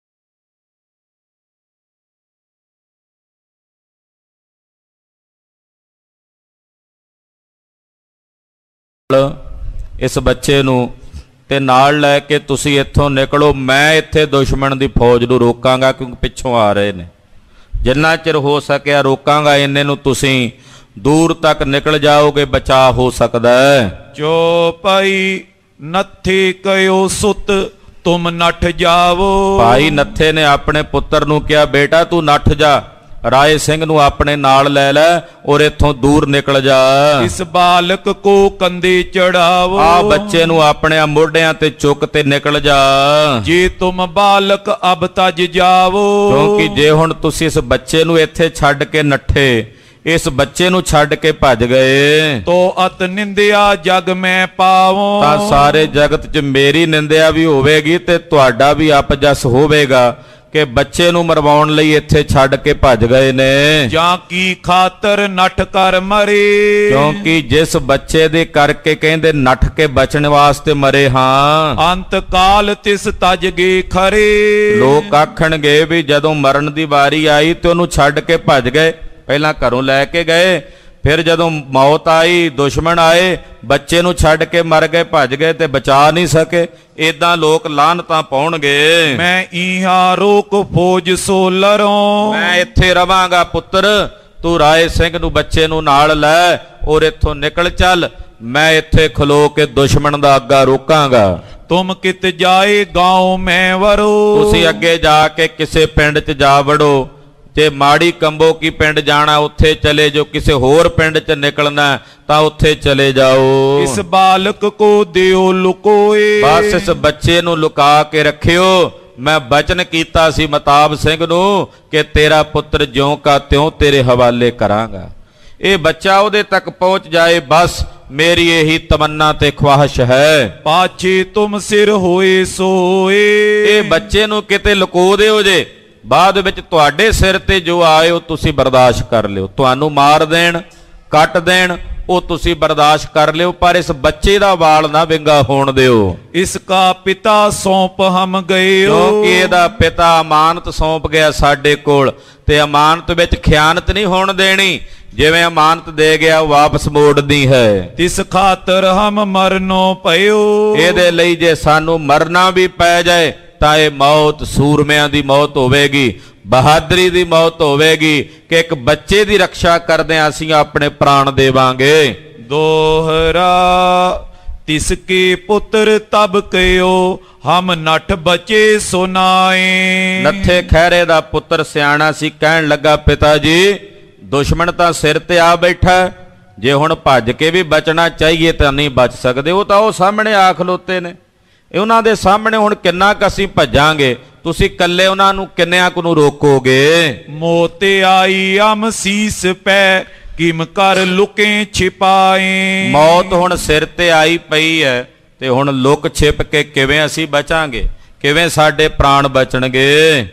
ਇਸ ਬੱਚੇ ਨੂੰ ਤੇ ਨਾਲ ਲੈ ਕੇ ਤੁਸੀਂ ਇੱਥੋਂ ਨਿਕਲੋ, ਮੈਂ ਇੱਥੇ ਦੁਸ਼ਮਣ ਦੀ ਫੌਜ ਨੂੰ ਰੋਕਾਂਗਾ ਕਿਉਂਕਿ ਪਿੱਛੋਂ ਆ ਰਹੇ ਨੇ, ਜਿੰਨਾ ਚਿਰ ਹੋ ਸਕਿਆ ਰੋਕਾਂਗਾ, ਇੰਨੇ ਨੂੰ ਤੁਸੀਂ ਦੂਰ ਤੱਕ ਨਿਕਲ ਜਾਓਗੇ, ਬਚਾਅ ਹੋ ਸਕਦਾ ਹੈ। ਜੋ ਭਾਈ ਨੱਥੇ ਕਯੋ ਸੁਤ ਤੁਮ ਨੱਠ ਜਾਵੋ। ਭਾਈ ਨੱਥੇ ਨੇ ਆਪਣੇ ਪੁੱਤਰ ਨੂੰ ਕਿਹਾ ਬੇਟਾ ਤੂੰ ਨੱਠ ਜਾ, ਰਾਏ ਸਿੰਘ ਨੂੰ ਆਪਣੇ ਨਾਲ ਲੈ ਲੈ ਔਰ ਇੱਥੋਂ ਦੂਰ ਨਿਕਲ ਜਾ। ਇਸ ਬਾਲਕ ਕੋ ਕੰਧੇ ਚੜਾਵੋ। ਆ ਬੱਚੇ ਨੂੰ ਆਪਣੇ ਮੋਢਿਆਂ ਤੇ ਚੁੱਕ ਤੇ ਨਿਕਲ ਜਾ। ਜੇ ਤੁਮ ਬਾਲਕ ਅਬ ਤਜ ਜਾਵੋ। ਕਿਉਂਕਿ ਜੇ ਹੁਣ ਤੁਸੀਂ ਇਸ ਬੱਚੇ ਨੂੰ ਇੱਥੇ ਛੱਡ ਕੇ ਨੱਠੇ, ਇਸ ਬੱਚੇ ਨੂੰ ਛੱਡ ਕੇ ਭੱਜ ਗਏ, ਤੋ ਅਤ ਨਿੰਦਿਆ ਜਗ ਮੈਂ ਪਾਵੋ। ਤਾਂ ਸਾਰੇ ਜਗਤ 'ਚ ਮੇਰੀ ਨਿੰਦਿਆ ਵੀ ਹੋਵੇਗੀ ਤੇ ਤੁਹਾਡਾ ਵੀ ਅਪਜਸ ਹੋਵੇਗਾ ਕਿ ਬੱਚੇ ਨੂੰ ਮਰਵਾਉਣ ਲਈ ਇੱਥੇ ਛੱਡ ਕੇ ਭੱਜ ਗਏ ਨੇ। ਜਾਂ ਕੀ ਖਾਤਰ ਨੱਠ ਕਰ ਮਰੇ। ਕਿਉਂਕਿ ਜਿਸ ਬੱਚੇ ਦੇ ਕਰਕੇ ਕਹਿੰਦੇ ਨੱਠ ਕੇ ਬਚਣ ਵਾਸਤੇ ਮਰੇ ਹਾਂ, ਅੰਤ ਕਾਲ ਤਿਸ ਤਜ ਗਏ ਖਰੇ। ਲੋਕ ਆਖਣਗੇ ਵੀ ਜਦੋਂ ਮਰਨ ਦੀ ਵਾਰੀ ਆਈ ਤੇ ਉਹਨੂੰ ਛੱਡ ਕੇ ਭੱਜ ਗਏ। ਪਹਿਲਾਂ ਘਰੋਂ ਲੈ ਕੇ ਗਏ, ਫਿਰ ਜਦੋਂ ਮੌਤ ਆਈ, ਦੁਸ਼ਮਣ ਆਏ, ਬੱਚੇ ਨੂੰ ਛੱਡ ਕੇ ਮਰ ਗਏ, ਭੱਜ ਗਏ ਤੇ ਬਚਾ ਨਹੀਂ ਸਕੇ। ਏਦਾਂ ਲੋਕ ਲਾਹਨਤਾਂ ਪਾਉਣਗੇ। ਮੈਂ ਇਹਾਂ ਰੋਕ ਫੌਜ ਸੋ ਲਰੋਂ, ਮੈਂ ਇੱਥੇ ਰਵਾਂਗਾ ਪੁੱਤਰ, ਤੂੰ ਰਾਏ ਸਿੰਘ ਨੂੰ ਬੱਚੇ ਨੂੰ ਨਾਲ ਲੈ ਔਰ ਇੱਥੋਂ ਨਿਕਲ ਚੱਲ। ਮੈਂ ਇੱਥੇ ਖਲੋ ਕੇ ਦੁਸ਼ਮਣ ਦਾ ਅੱਗਾ ਰੋਕਾਂਗਾ। ਤੁਮ ਕਿਤ ਜਾਏ ਗਾਉ ਮੈਂ ਵਰੋ, ਤੁਸੀਂ ਅੱਗੇ ਜਾ ਕੇ ਕਿਸੇ ਪਿੰਡ 'ਚ ਜਾ ਵੜੋ। ਜੇ ਮਾੜੀ ਕੰਬੋ ਕੀ ਪਿੰਡ ਜਾਣਾ ਉੱਥੇ ਚਲੇ ਜਾਓ, ਕਿਸੇ ਹੋਰ ਪਿੰਡ 'ਚ ਨਿਕਲਣਾ ਤਾਂ ਉੱਥੇ ਚਲੇ ਜਾਓ। ਇਸ ਬਾਲਕ ਕੋ ਦਿਓ ਲੁਕੋਏ, ਬਸ ਇਸ ਬੱਚੇ ਨੂੰ ਲੁਕਾ ਕੇ ਰੱਖਿਓ। ਮੈਂ ਬਚਨ ਕੀਤਾ ਸੀ ਮਤਾਬ ਸਿੰਘ ਨੂੰ ਕਿ ਤੇਰਾ ਪੁੱਤਰ ਜਿਉਂ ਕਾ ਤਿਉਂ ਤੇਰੇ ਹਵਾਲੇ ਕਰਾਂਗਾ। ਇਹ ਬੱਚਾ ਉਹਦੇ ਤੱਕ ਪਹੁੰਚ ਜਾਏ, ਬਸ ਮੇਰੀ ਇਹੀ ਤਮੰਨਾ ਤੇ ਖਵਾਹਿਸ਼ ਹੈ। ਪਾਛੇ ਤੁਮ ਸਿਰ ਹੋਏ ਸੋਏ, ਇਹ ਬੱਚੇ ਨੂੰ ਕਿਤੇ ਲੁਕੋ ਦਿਓ ਜੇ, ਬਾਅਦ ਵਿੱਚ ਤੁਹਾਡੇ ਸਿਰ ਤੇ ਜੋ ਆਏ ਉਹ ਤੁਸੀਂ ਬਰਦਾਸ਼ਤ ਕਰ ਲਿਓ। ਤੁਹਾਨੂੰ ਮਾਰ ਦੇਣ, ਕੱਟ ਦੇਣ, ਉਹ ਤੁਸੀਂ ਬਰਦਾਸ਼ਤ ਕਰ ਲਿਓ, ਪਰ ਇਸ ਬੱਚੇ ਦਾ ਵਾਲ ਨਾ ਵਿੰਗਾ ਹੋਣ ਦਿਓ। ਇਸ ਕਾ ਪਿਤਾ ਸੌਂਪ ਹਮ ਗਏ, ਕਿਉਂਕਿ ਇਹਦਾ ਪਿਤਾ ਅਮਾਨਤ ਸੌਂਪ ਗਿਆ ਸਾਡੇ ਕੋਲ, ਤੇ ਅਮਾਨਤ ਵਿੱਚ ਖਿਆਨਤ ਨਹੀਂ ਹੋਣ ਦੇਣੀ। ਜਿਵੇਂ ਅਮਾਨਤ ਦੇ ਗਿਆ ਉਹ ਵਾਪਸ ਮੋੜਦੀ ਹੈ। ਤਿਸ ਖਾਤਰ ਹਮ ਮਰਨੋ ਪਇਓ, ਇਹਦੇ ਲਈ ਜੇ ਸਾਨੂੰ ਮਰਨਾ ਵੀ ਪੈ ਜਾਏ ਤਾਂ ਇਹ ਮੌਤ ਸੂਰਮਿਆਂ ਦੀ ਮੌਤ ਹੋਵੇਗੀ, ਬਹਾਦਰੀ ਦੀ ਮੌਤ ਹੋਵੇਗੀ ਕਿ ਇੱਕ ਬੱਚੇ ਦੀ ਰੱਖਿਆ ਕਰਦਿਆਂ ਅਸੀਂ ਆਪਣੇ ਪ੍ਰਾਣ ਦੇਵਾਂਗੇ। ਦੋਹਰਾ ਤਿਸ ਕੇ ਪੁੱਤਰ ਤਬ ਕਹਿਓ, ਹਮ ਨਠ ਬਚੇ ਸੁਨਾਏ। ਨੱਥੇ ਖਹਿਰੇ ਦਾ ਪੁੱਤਰ ਸਿਆਣਾ ਸੀ, ਕਹਿਣ ਲੱਗਾ ਪਿਤਾ ਜੀ ਦੁਸ਼ਮਣ ਤਾਂ ਸਿਰ ਤੇ ਆ ਬੈਠਾ, ਜੇ ਹੁਣ ਭੱਜ ਕੇ ਵੀ ਬਚਣਾ ਚਾਹੀਏ ਤਾਂ ਨਹੀਂ ਬਚ ਸਕਦੇ। ਉਹ ਤਾਂ ਉਹ ਸਾਹਮਣੇ ਆ ਖਲੋਤੇ ਨੇ, ਉਹਨਾਂ ਦੇ ਸਾਹਮਣੇ ਹੁਣ ਕਿੰਨਾ ਕੁ ਅਸੀਂ ਭੱਜਾਂਗੇ? ਤੁਸੀਂ ਇਕੱਲੇ ਉਹਨਾਂ ਨੂੰ ਕਿੰਨਿਆਂ ਕੁ ਨੂੰ ਰੋਕੋਗੇ? ਮੋਤੇ ਆਈ ਅਮ ਸੀਸ ਪੈ, ਕਿਮ ਕਰ ਲੁਕੇ ਛਿਪਾਏ। ਮੌਤ ਹੁਣ ਸਿਰ ਤੇ ਆਈ ਪਈ ਹੈ ਤੇ ਹੁਣ ਲੁਕ ਛਿਪ ਕੇ ਕਿਵੇਂ ਅਸੀਂ ਬਚਾਂਗੇ? ਕਿਵੇਂ ਸਾਡੇ ਪ੍ਰਾਣ ਬਚਣਗੇ?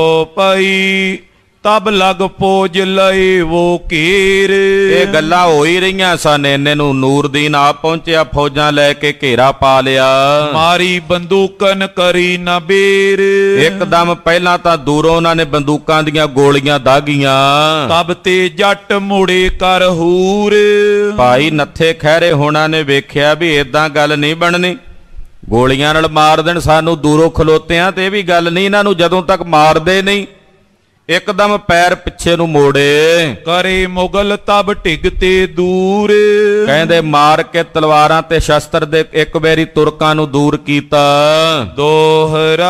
ਚੋਪਈ ਤਬ ਲਗ ਫੌਜ ਲਏ ਵੋ ਘੇਰ। ਇਹ ਗੱਲਾਂ ਹੋ ਹੀ ਰਹੀਆਂ ਸਨ, ਇੰਨੇ ਨੂੰ ਨੂਰਦੀਨ ਆ ਪਹੁੰਚਿਆ, ਫੌਜਾਂ ਲੈ ਕੇ ਘੇਰਾ ਪਾ ਲਿਆ। ਮਾਰੀ ਬੰਦੂਕਨ ਕਰੀ ਨਾ ਬੇਰ, ਇੱਕਦਮ ਪਹਿਲਾਂ ਤਾਂ ਦੂਰੋਂ ਉਹਨਾਂ ਨੇ ਬੰਦੂਕਾਂ ਦੀਆਂ ਗੋਲੀਆਂ ਦਾਗੀਆਂ। ਤਬ ਤੇ ਜੱਟ ਮੁੜੇ ਕਰ ਹੂਰ। ਭਾਈ ਨੱਥੇ ਖਹਿਰੇ ਹੋਣਾ ਨੇ ਵੇਖਿਆ ਵੀ ਏਦਾਂ ਗੱਲ ਨਹੀਂ ਬਣਨੀ, ਗੋਲੀਆਂ ਨਾਲ ਮਾਰ ਦੇਣ ਸਾਨੂੰ ਦੂਰੋਂ ਖਲੋਤਿਆਂ, ਤੇ ਇਹ ਵੀ ਗੱਲ ਨਹੀਂ, ਇਹਨਾਂ ਨੂੰ ਜਦੋਂ ਤੱਕ ਮਾਰਦੇ ਨਹੀਂ ਇੱਕਦਮ ਪੈਰ ਪਿੱਛੇ ਨੂੰ ਮੋੜੇ। ਕਰੇ ਮੁਗਲ ਤਬ ਢਿਗ ਤੇ ਦੂਰ, ਕਹਿੰਦੇ ਮਾਰ ਕੇ ਤਲਵਾਰਾਂ ਤੇ ਸ਼ਸਤਰ ਦੇ ਇੱਕ ਵਾਰੀ ਤੁਰਕਾਂ ਨੂੰ ਦੂਰ ਕੀਤਾ। ਦੋਹਰਾ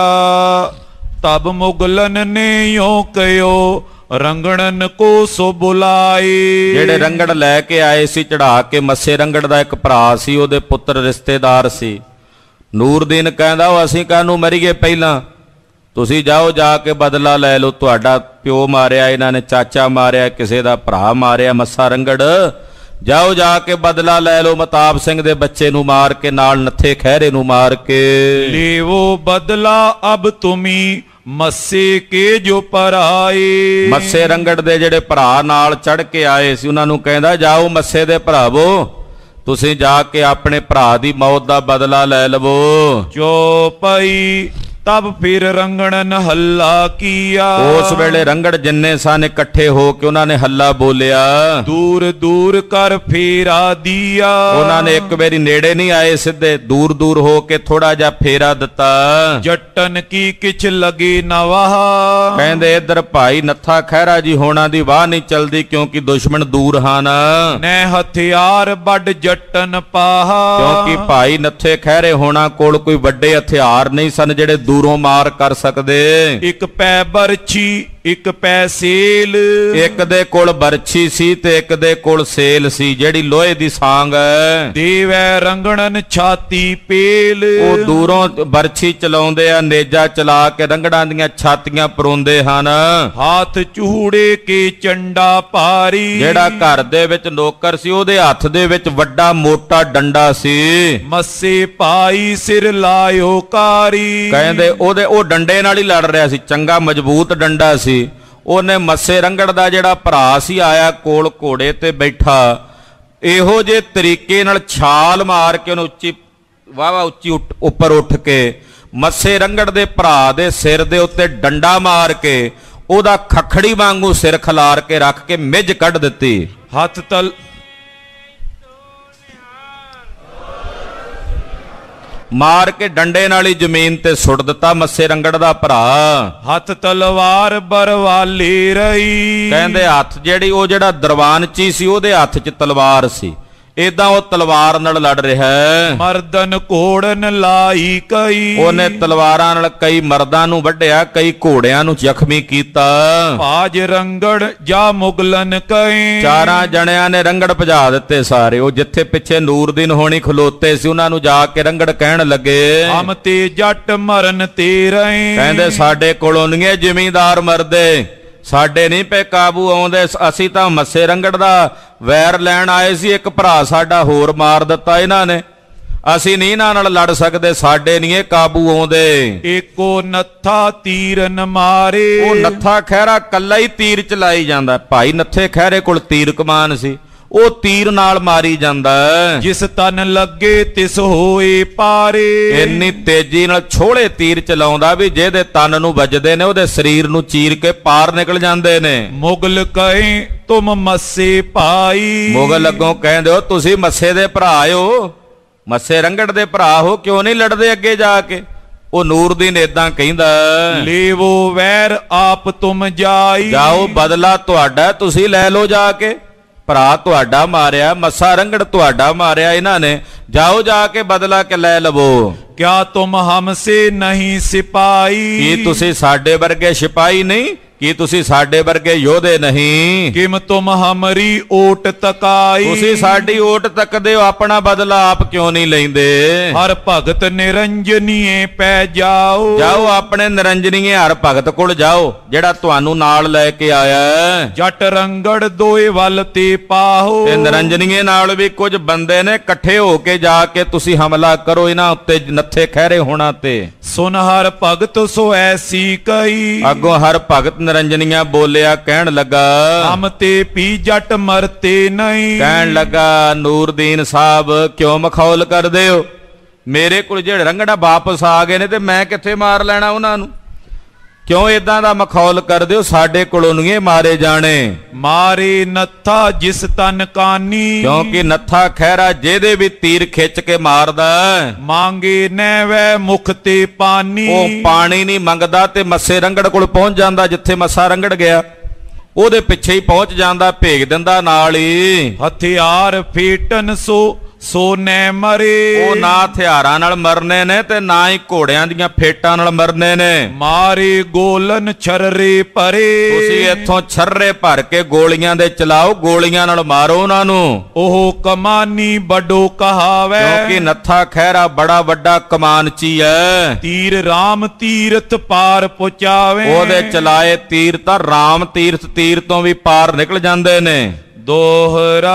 ਤਬ ਮੁਗਲਨ ਨੇ ਯੋਂ ਕਹਿਓ, ਰੰਗਣਨ ਕੋ ਸੋ ਬੁਲਾਏ। ਜਿਹੜੇ ਰੰਗੜ ਲੈ ਕੇ ਆਏ ਸੀ ਚੜਾ ਕੇ, ਮੱਸੇ ਰੰਗੜ ਦਾ ਇੱਕ ਭਰਾ ਸੀ, ਉਹਦੇ ਪੁੱਤਰ ਰਿਸ਼ਤੇਦਾਰ ਸੀ। ਨੂਰਦੀਨ ਕਹਿੰਦਾ ਉਹ ਅਸੀਂ ਕਾਹਨੂੰ ਮਰੀਏ, ਪਹਿਲਾਂ ਤੁਸੀਂ ਜਾਓ ਜਾ ਕੇ ਬਦਲਾ ਲੈ ਲਓ। ਤੁਹਾਡਾ ਪਿਓ ਮਾਰਿਆ ਇਹਨਾਂ ਨੇ, ਚਾਚਾ ਮਾਰਿਆ, ਕਿਸੇ ਦਾ ਭਰਾ ਮਾਰਿਆ ਮੱਸਾ ਰੰਗੜ, ਜਾਓ ਜਾ ਕੇ ਬਦਲਾ ਲੈ ਲਓ। ਮਤਾਬ ਸਿੰਘ ਦੇ ਬੱਚੇ ਨੂੰ ਮਾਰ ਕੇ, ਨਾਲ ਨੱਥੇ ਖਹਿਰੇ ਨੂੰ ਮਾਰ ਕੇ। ਲੇਵੋ ਬਦਲਾ ਅਬ ਤੁਮੀ ਮੱਸੇ ਕੇ ਜੋ ਪਰਾਏ। ਮੱਸੇ ਰੰਗੜ ਦੇ ਜਿਹੜੇ ਭਰਾ ਨਾਲ ਚੜ ਕੇ ਆਏ ਸੀ ਉਹਨਾਂ ਨੂੰ ਕਹਿੰਦਾ ਜਾਓ ਮੱਸੇ ਦੇ ਭਰਾਵੋ, ਤੁਸੀਂ ਜਾ ਕੇ ਆਪਣੇ ਭਰਾ ਦੀ ਮੌਤ ਦਾ ਬਦਲਾ ਲੈ ਲਵੋ। ਚੋਪਈ ਤਬ ਫਿਰ ਰੰਗਣਨ ਹੱਲਾ ਕੀਆ। ਉਸ ਵੇਲੇ ਰੰਗੜ ਜਿੰਨੇ ਸਨ ਇਕੱਠੇ ਹੋ ਕੇ ਉਹਨਾਂ ਨੇ ਹੱਲਾ ਬੋਲਿਆ। ਦੂਰ ਦੂਰ ਕਰ ਫੇਰਾ ਦੀਆ। ਉਹਨਾਂ ਨੇ ਇੱਕ ਵਾਰੀ ਨੇੜੇ ਨਹੀਂ ਆਏ, ਸਿੱਧੇ ਦੂਰ ਦੂਰ ਹੋ ਕੇ ਥੋੜਾ ਜਿਹਾ ਫੇਰਾ ਦਿੱਤਾ। ਜੱਟਨ ਕੀ ਕਿਛ ਲਗੇ ਨਾ ਵਾਹ। ਕਹਿੰਦੇ ਇੱਧਰ ਭਾਈ ਨੱਥਾ ਖਹਿਰਾ ਜੀ ਹੋਣਾ ਦੀ ਵਾਹ ਨਹੀਂ ਚਲਦੀ, ਕਿਉਂਕਿ ਦੁਸ਼ਮਣ ਦੂਰ ਹਨ। ਨੈ ਹਥਿਆਰ ਵੱਡ ਜੱਟਨ ਪਾਹ। ਕਿਉਂਕਿ ਭਾਈ ਨੱਥੇ ਖਹਿਰੇ ਹੋਣਾ ਕੋਲ ਕੋਈ ਵੱਡੇ ਹਥਿਆਰ ਨਹੀਂ ਸਨ ਜਿਹੜੇ ਦੂਰੋਂ ਮਾਰ ਕਰ ਸਕਦੇ। ਇੱਕ ਪੈ ਬਰਛੀ ਇੱਕ ਪੈ ਸੇਲ। ਇੱਕ ਦੇ ਕੋਲ ਬਰਛੀ ਸੀ ਤੇ ਇੱਕ ਦੇ ਕੋਲ ਸੇਲ ਸੀ, ਜਿਹੜੀ ਲੋਹੇ ਦੀ ਸਾਂਗ ਹੈ। ਦੇਵੈ ਰੰਗਣਨ ਛਾਤੀ ਪੇਲ। ਉਹ ਦੂਰੋਂ ਬਰਛੀ ਚਲਾਉਂਦੇ ਆ, ਨੇਜਾ ਚਲਾ ਕੇ ਰੰਗੜਾਂ ਦੀਆਂ ਛਾਤੀਆਂ ਪਰੋਂਦੇ ਹਨ। ਹੱਥ ਚੂੜੇ ਕੇ ਚੰਡਾ ਭਾਰੀ। ਜਿਹੜਾ ਘਰ ਦੇ ਵਿੱਚ ਨੌਕਰ ਸੀ ਉਹਦੇ ਹੱਥ ਦੇ ਵਿੱਚ ਵੱਡਾ ਮੋਟਾ ਡੰਡਾ ਸੀ। ਮੱਸੇ ਪਾਈ ਸਿਰ ਲਾਇਓ ਕਾਰੀ। ਕਹਿੰਦੇ ਉਹ ਡੰਡੇ ਨਾਲ ਹੀ ਲੜ ਰਿਹਾ ਸੀ, ਚੰਗਾ ਮਜ਼ਬੂਤ ਡੰਡਾ ਸੀ। ਉਹਨੇ ਮੱਸੇ ਰੰਗੜ ਦਾ ਜਿਹੜਾ ਭਰਾ ਸੀ ਆਇਆ ਕੋਲ ਘੋੜੇ ਤੇ ਬੈਠਾ, ਇਹੋ ਜੇ ਤਰੀਕੇ ਨਾਲ ਛਾਲ ਮਾਰ ਕੇ ਉਹਨੂੰ ਉੱਚੀ ਵਾਵਾ ਉੱਚੀ ਉੱਪਰ ਉੱਠ ਕੇ ਮੱਸੇ ਰੰਗੜ ਦੇ ਭਰਾ ਦੇ ਸਿਰ ਦੇ ਉੱਤੇ ਡੰਡਾ ਮਾਰ ਕੇ ਉਹਦਾ ਖੱਖੜੀ ਵਾਂਗੂ ਸਿਰ ਖਿਲਾਰ ਕੇ ਰੱਖ ਕੇ ਮਿੱਝ ਕੱਢ ਦਿੱਤੀ। ਹੱਥ ਮਾਰ ਕੇ ਡੰਡੇ ਨਾਲ ਹੀ ਜ਼ਮੀਨ ਤੇ ਸੁੱਟ ਦਿੱਤਾ ਮੱਸੇ ਰੰਗੜ ਦਾ ਭਰਾ। ਹੱਥ ਤਲਵਾਰ ਬਰਵਾਲੀ ਰਹੀ। ਕਹਿੰਦੇ ਹੱਥ ਉਹ ਜਿਹੜਾ ਦਰਵਾਨਚੀ ਸੀ ਉਹਦੇ ਹੱਥ 'ਚ ਤਲਵਾਰ ਸੀ, ਏਦਾਂ ਉਹ ਤਲਵਾਰ ਨਾਲ ਲੜ ਰਿਹਾ ਹੈ। ਮਰਦਨ ਘੋੜਨ ਲਾਈ ਕਈ। ਉਹਨੇ ਤਲਵਾਰਾਂ ਨਾਲ ਕਈ ਮਰਦਾਂ ਨੂੰ ਵੱਢਿਆ, ਕਈ ਘੋੜਿਆਂ ਨੂੰ ਜ਼ਖਮੀ ਕੀਤਾ। ਭਾਜ ਰੰਗੜ ਜਾ ਮੁਗਲਨ ਕਈ। ਚਾਰਾਂ ਜਣਿਆਂ ਨੇ ਰੰਗੜ ਭਜਾ ਦਿੱਤੇ ਸਾਰੇ। ਉਹ ਜਿੱਥੇ ਪਿੱਛੇ ਨੂਰਦੀਨ ਹੋਣੀ ਖਲੋਤੇ ਸੀ ਉਹਨਾਂ ਨੂੰ ਜਾ ਕੇ ਰੰਗੜ ਕਹਿਣ ਲੱਗੇ, ਹਮ ਤੇ ਜੱਟ ਮਰਨ ਤੇ ਰਹੇ। ਕਹਿੰਦੇ ਸਾਡੇ ਕੋਲੋਂ ਨਹੀਂ ਜ਼ਿਮੀਂਦਾਰ ਮਰਦੇ, ਸਾਡੇ ਨਹੀਂ ਪਏ ਕਾਬੂ ਆਉਂਦੇ, ਅਸੀਂ ਤਾਂ ਮੱਸੇ ਰੰਗੜ ਦਾ ਵੈਰ ਲੈਣ ਆਏ ਸੀ, ਇੱਕ ਭਰਾ ਸਾਡਾ ਹੋਰ ਮਾਰ ਦਿੱਤਾ ਇਹਨਾਂ ਨੇ, ਅਸੀਂ ਨਹੀਂ ਇਹਨਾਂ ਨਾਲ ਲੜ ਸਕਦੇ, ਸਾਡੇ ਨਹੀਂ ਇਹ ਕਾਬੂ ਆਉਂਦੇ। ਏਕੋ ਨੱਥਾ ਤੀਰਨ ਮਾਰੇ। ਉਹ ਨੱਥਾ ਖਹਿਰਾ ਕੱਲਾ ਹੀ ਤੀਰ ਚਲਾਈ ਜਾਂਦਾ। ਭਾਈ ਨੱਥੇ ਖਹਿਰੇ ਕੋਲ ਤੀਰ ਕਮਾਨ ਸੀ, ਉਹ ਤੀਰ ਨਾਲ ਮਾਰੀ ਜਾਂਦਾ। ਜਿਸ ਤਨ ਲੱਗੇ ਤਿਸ ਹੋਏ ਪਾਰੇ। ਇੰਨੀ ਤੇਜ਼ੀ ਨਾਲ ਛੋਲੇ ਤੀਰ ਚਲਾਉਂਦਾ ਵੀ ਜਿਹਦੇ ਤਨ ਨੂੰ ਵੱਜਦੇ ਨੇ ਉਹਦੇ ਸਰੀਰ ਨੂੰ ਚੀਰ ਕੇ ਪਾਰ ਨਿਕਲ ਜਾਂਦੇ ਨੇ। ਮੁਗਲ ਕਹੇ ਤੁਮ ਮੱਸੇ ਭਾਈ। ਮੁਗਲ ਅੱਗੋਂ ਕਹਿੰਦੇ ਹੋ ਤੁਸੀਂ ਮੱਸੇ ਦੇ ਭਰਾ ਹੋ, ਮੱਸੇ ਰੰਗੜ ਦੇ ਭਰਾ ਹੋ, ਕਿਉਂ ਨਹੀਂ ਲੜਦੇ ਅੱਗੇ ਜਾ ਕੇ? ਉਹ ਨੂਰਦੀਨ ਏਦਾਂ ਕਹਿੰਦਾ, ਲੇਵੋ ਵੈਰ ਆਪ ਤੁਮ ਜਾਈ। ਜਾਓ ਬਦਲਾ ਤੁਹਾਡਾ, ਤੁਸੀਂ ਲੈ ਲਓ ਜਾ ਕੇ। ਭਰਾ ਤੁਹਾਡਾ ਮਾਰਿਆ, ਮੱਸਾ ਰੰਗੜ ਤੁਹਾਡਾ ਮਾਰਿਆ ਇਹਨਾਂ ਨੇ, ਜਾਓ ਜਾ ਕੇ ਬਦਲਾ ਕੇ ਲੈ ਲਵੋ। ਕਿਆ ਤੁਮ ਹਮਸੇ ਨਹੀਂ ਸਿਪਾਹੀ। ਕੀ ਤੁਸੀਂ ਸਾਡੇ ਵਰਗੇ ਸਿਪਾਹੀ ਨਹੀਂ? ਕੀ ਤੁਸੀਂ ਸਾਡੇ ਵਰਗੇ ਯੋਧੇ ਨਹੀਂ? ਕਿਮ ਤੁਮ ਹਮਰੀ ਓਟ ਤਕਾਈ। ਤੁਸੀਂ ਸਾਡੀ ਓਟ ਤੱਕਦੇ ਹੋ, ਆਪਣਾ ਬਦਲਾ ਆਪ ਕਿਉਂ ਨਹੀਂ ਲੈਂਦੇ? ਹਰ ਭਗਤ ਨਿਰੰਜਨੀਏ ਪੈ ਜਾਓ। ਜਾਓ ਆਪਣੇ ਨਿਰੰਜਨੀਏ ਹਰ ਭਗਤ ਕੋਲ ਜਾਓ ਜਿਹੜਾ ਤੁਹਾਨੂੰ ਨਾਲ ਲੈ ਕੇ ਆਇਆ। ਜੱਟ ਰੰਗੜ ਦੋਏ ਵੱਲ ਤੇ ਪਾਹੋ। ਤੇ ਨਿਰੰਜਨੀਏ ਨਾਲ ਵੀ ਕੁਝ ਬੰਦੇ ਨੇ, ਇਕੱਠੇ ਹੋ ਕੇ ਜਾ ਕੇ ਤੁਸੀਂ ਹਮਲਾ ਕਰੋ ਇਹਨਾਂ ਉੱਤੇ, ਨੱਥੇ ਖਹਿਰੇ ਹੋਣਾ ਤੇ। ਸੁਨ ਹਰ ਭਗਤ ਸੋ ਐਸੀ ਕਈ। ਅੱਗੋਂ ਹਰ ਭਗਤ ਨਿਰੰਜਨੀਆਂ ਬੋਲਿਆ, ਕਹਿਣ ਲੱਗਾ, ਹਮ ਤੇ ਪੀ ਜੱਟ ਮਰਤੇ ਨਹੀਂ। ਕਹਿਣ ਲੱਗਾ, ਨੂਰਦੀਨ ਸਾਹਿਬ ਕਿਉਂ ਮਖੌਲ ਕਰਦੇ ਹੋ? ਮੇਰੇ ਕੋਲ ਜਿਹੜੇ ਰੰਗੜਾ ਵਾਪਸ ਆ ਗਏ ਨੇ ਤੇ ਮੈਂ ਕਿੱਥੇ ਮਾਰ ਲੈਣਾ ਉਹਨਾਂ ਨੂੰ? ਕਿਉਂ ਇਦਾਂ ਦਾ ਮਖੌਲ ਕਰਦੇ ਹੋ? ਸਾਡੇ ਕੋਲੋਂ ਨਹੀਂ ਮਾਰੇ ਜਾਣੇ। ਮਾਰੇ ਨੱਥਾ ਜਿਸ ਤਨ ਕਾਨੀ। ਕਿਉਂਕਿ ਨੱਥਾ ਖਹਿਰਾ ਜਿਹਦੇ ਵੀ ਤੀਰ ਖਿੱਚ ਕੇ ਮਾਰਦਾ, ਮੰਗੇ ਨੈਵੈ ਮੁਖ ਤੇ ਪਾਨੀ। ਉਹ ਪਾਣੀ ਨਹੀਂ ਮੰਗਦਾ ਤੇ ਮੱਸੇ ਰੰਗੜ ਕੋਲ ਪਹੁੰਚ ਜਾਂਦਾ। ਜਿੱਥੇ ਮੱਸਾ ਰੰਗੜ ਗਿਆ ਉਹਦੇ ਪਿੱਛੇ ਹੀ ਪਹੁੰਚ ਜਾਂਦਾ, ਭੇਜ ਦਿੰਦਾ ਨਾਲ ਹੀ। ਹਥਿਆਰ ਫੇਟਨ ਸੋ ਨੈ ਮਰੇ। ਉਹ ਨਾ ਹਥਿਆਰਾਂ ਨਾਲ ਮਰਨੇ ਨੇ ਤੇ ਨਾ ਹੀ ਘੋੜਿਆਂ ਦੀਆਂ ਫੇਟਾਂ ਨਾਲ ਮਰਨੇ ਨੇ। ਮਾਰੇ ਗੋਲਨ ਛਰਰੇ ਭਰੇ। ਤੁਸੀਂ ਇੱਥੋਂ ਛਰਰੇ ਭਰ ਕੇ ਗੋਲੀਆਂ ਦੇ ਚਲਾਓ, ਗੋਲੀਆਂ ਨਾਲ ਮਾਰੋ ਉਹਨਾਂ ਨੂੰ। ਉਹ ਕਮਾਨੀ ਬੜੋ ਕਹਾਵੇ। ਕਿਉਂਕਿ ਨੱਥਾ ਖਹਿਰਾ ਬੜਾ ਵੱਡਾ ਕਮਾਨਚੀ ਹੈ। ਤੀਰ ਰਾਮ ਤੀਰਥ ਪਾਰ ਪਹੁੰਚਾਵੇ। ਉਹਦੇ ਚਲਾਏ ਤੀਰ ਤਾਂ ਰਾਮ ਤੀਰਥ ਤੀਰ ਤੋਂ ਵੀ ਪਾਰ ਨਿਕਲ ਜਾਂਦੇ ਨੇ। ਦੋਹਰਾ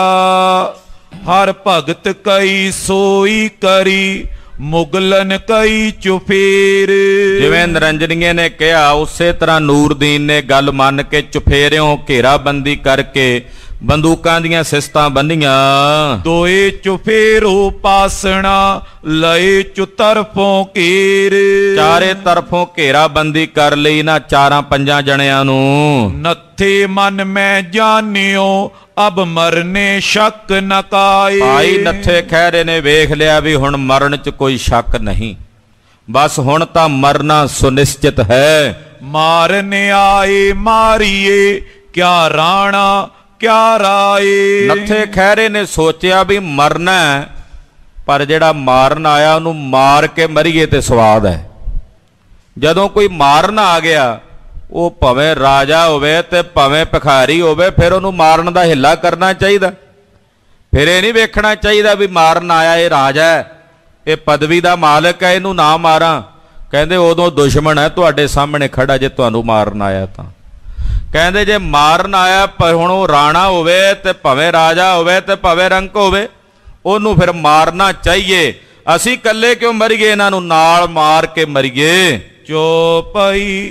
ਹਰ ਭਗਤ ਕਈ ਸੋਈ ਕਰੀ। ਮੁਗਲਨ ਕਈ ਚੁਫੇਰ। ਜਿਵੇਂ ਨਿਰੰਜਨੀਏ ਨੇ ਕਿਹਾ ਉਸੇ ਤਰ੍ਹਾਂ ਨੂਰਦੀਨ ਨੇ ਗੱਲ ਮੰਨ ਕੇ ਚੁਫੇਰਿਓਂ ਘੇਰਾਬੰਦੀ ਕਰਕੇ ਬੰਦੂਕਾਂ ਦੀਆਂ ਸਿਸਤਾਂ ਬੰਨੀਆਂ। ਦੋਏ ਚੁਫੇਰੋ ਪਾਸਣਾ ਲਏ ਚੁਤਰਫੋਂ ਘੇਰ। ਚਾਰੇ ਤਰਫੋਂ ਘੇਰਾਬੰਦੀ ਕਰ ਲਈ ਨਾ ਚਾਰਾਂ ਪੰਜਾਂ ਜਣਿਆਂ ਨੂੰ। ਨੱਥੇ ਮਨ ਮੈਂ ਜਾਣਿਓ ਅਬ ਮਰਨੇ ਸ਼ੱਕ ਨ ਕਾਏ। ਭਾਈ ਨੱਥੇ ਖਹਿਰੇ ਨੇ ਵੇਖ ਲਿਆ ਵੀ ਹੁਣ ਮਰਨ 'ਚ ਕੋਈ ਸ਼ੱਕ ਨਹੀਂ, ਬਸ ਹੁਣ ਤਾਂ ਮਰਨਾ ਸੁਨਿਸ਼ਚਿਤ ਹੈ। ਮਾਰਨੇ ਆਏ ਮਾਰੀਏ ਕਿਆ ਰਾਣਾ ਕਿਆ ਰਾਏ। ਨੱਥੇ ਖਹਿਰੇ ਨੇ ਸੋਚਿਆ ਵੀ ਮਰਨਾ, ਪਰ ਜਿਹੜਾ ਮਾਰਨ ਆਇਆ ਉਹਨੂੰ ਮਾਰ ਕੇ ਮਰੀਏ ਤੇ ਸਵਾਦ ਹੈ। ਜਦੋਂ ਕੋਈ ਮਾਰਨ ਆ ਗਿਆ, ਉਹ ਭਾਵੇਂ ਰਾਜਾ ਹੋਵੇ ਤੇ ਭਾਵੇਂ ਭਿਖਾਰੀ ਹੋਵੇ, ਫਿਰ ਉਹਨੂੰ ਮਾਰਨ ਦਾ ਹਿੱਲਾ ਕਰਨਾ ਚਾਹੀਦਾ। ਫਿਰ ਇਹ ਨਹੀਂ ਵੇਖਣਾ ਚਾਹੀਦਾ ਵੀ ਮਾਰਨ ਆਇਆ ਇਹ ਰਾਜਾ ਹੈ, ਇਹ ਪਦਵੀ ਦਾ ਮਾਲਕ ਹੈ, ਇਹਨੂੰ ਨਾ ਮਾਰਾਂ। ਕਹਿੰਦੇ ਉਦੋਂ ਦੁਸ਼ਮਣ ਹੈ ਤੁਹਾਡੇ ਸਾਹਮਣੇ ਖੜਾ ਜੇ ਤੁਹਾਨੂੰ ਮਾਰਨ ਆਇਆ ਤਾਂ। ਕਹਿੰਦੇ ਜੇ ਮਾਰਨ ਆਇਆ ਹੁਣ ਉਹ ਰਾਣਾ ਹੋਵੇ ਤੇ ਭਾਵੇਂ ਰਾਜਾ ਹੋਵੇ ਤੇ ਭਾਵੇਂ ਰੰਕ ਹੋਵੇ, ਉਹਨੂੰ ਫਿਰ ਮਾਰਨਾ ਚਾਹੀਏ। ਅਸੀਂ ਇਕੱਲੇ ਕਿਉਂ ਮਰੀਏ, ਇਹਨਾਂ ਨੂੰ ਨਾਲ ਮਾਰ ਕੇ ਮਰੀਏ। ਚੋਪਈ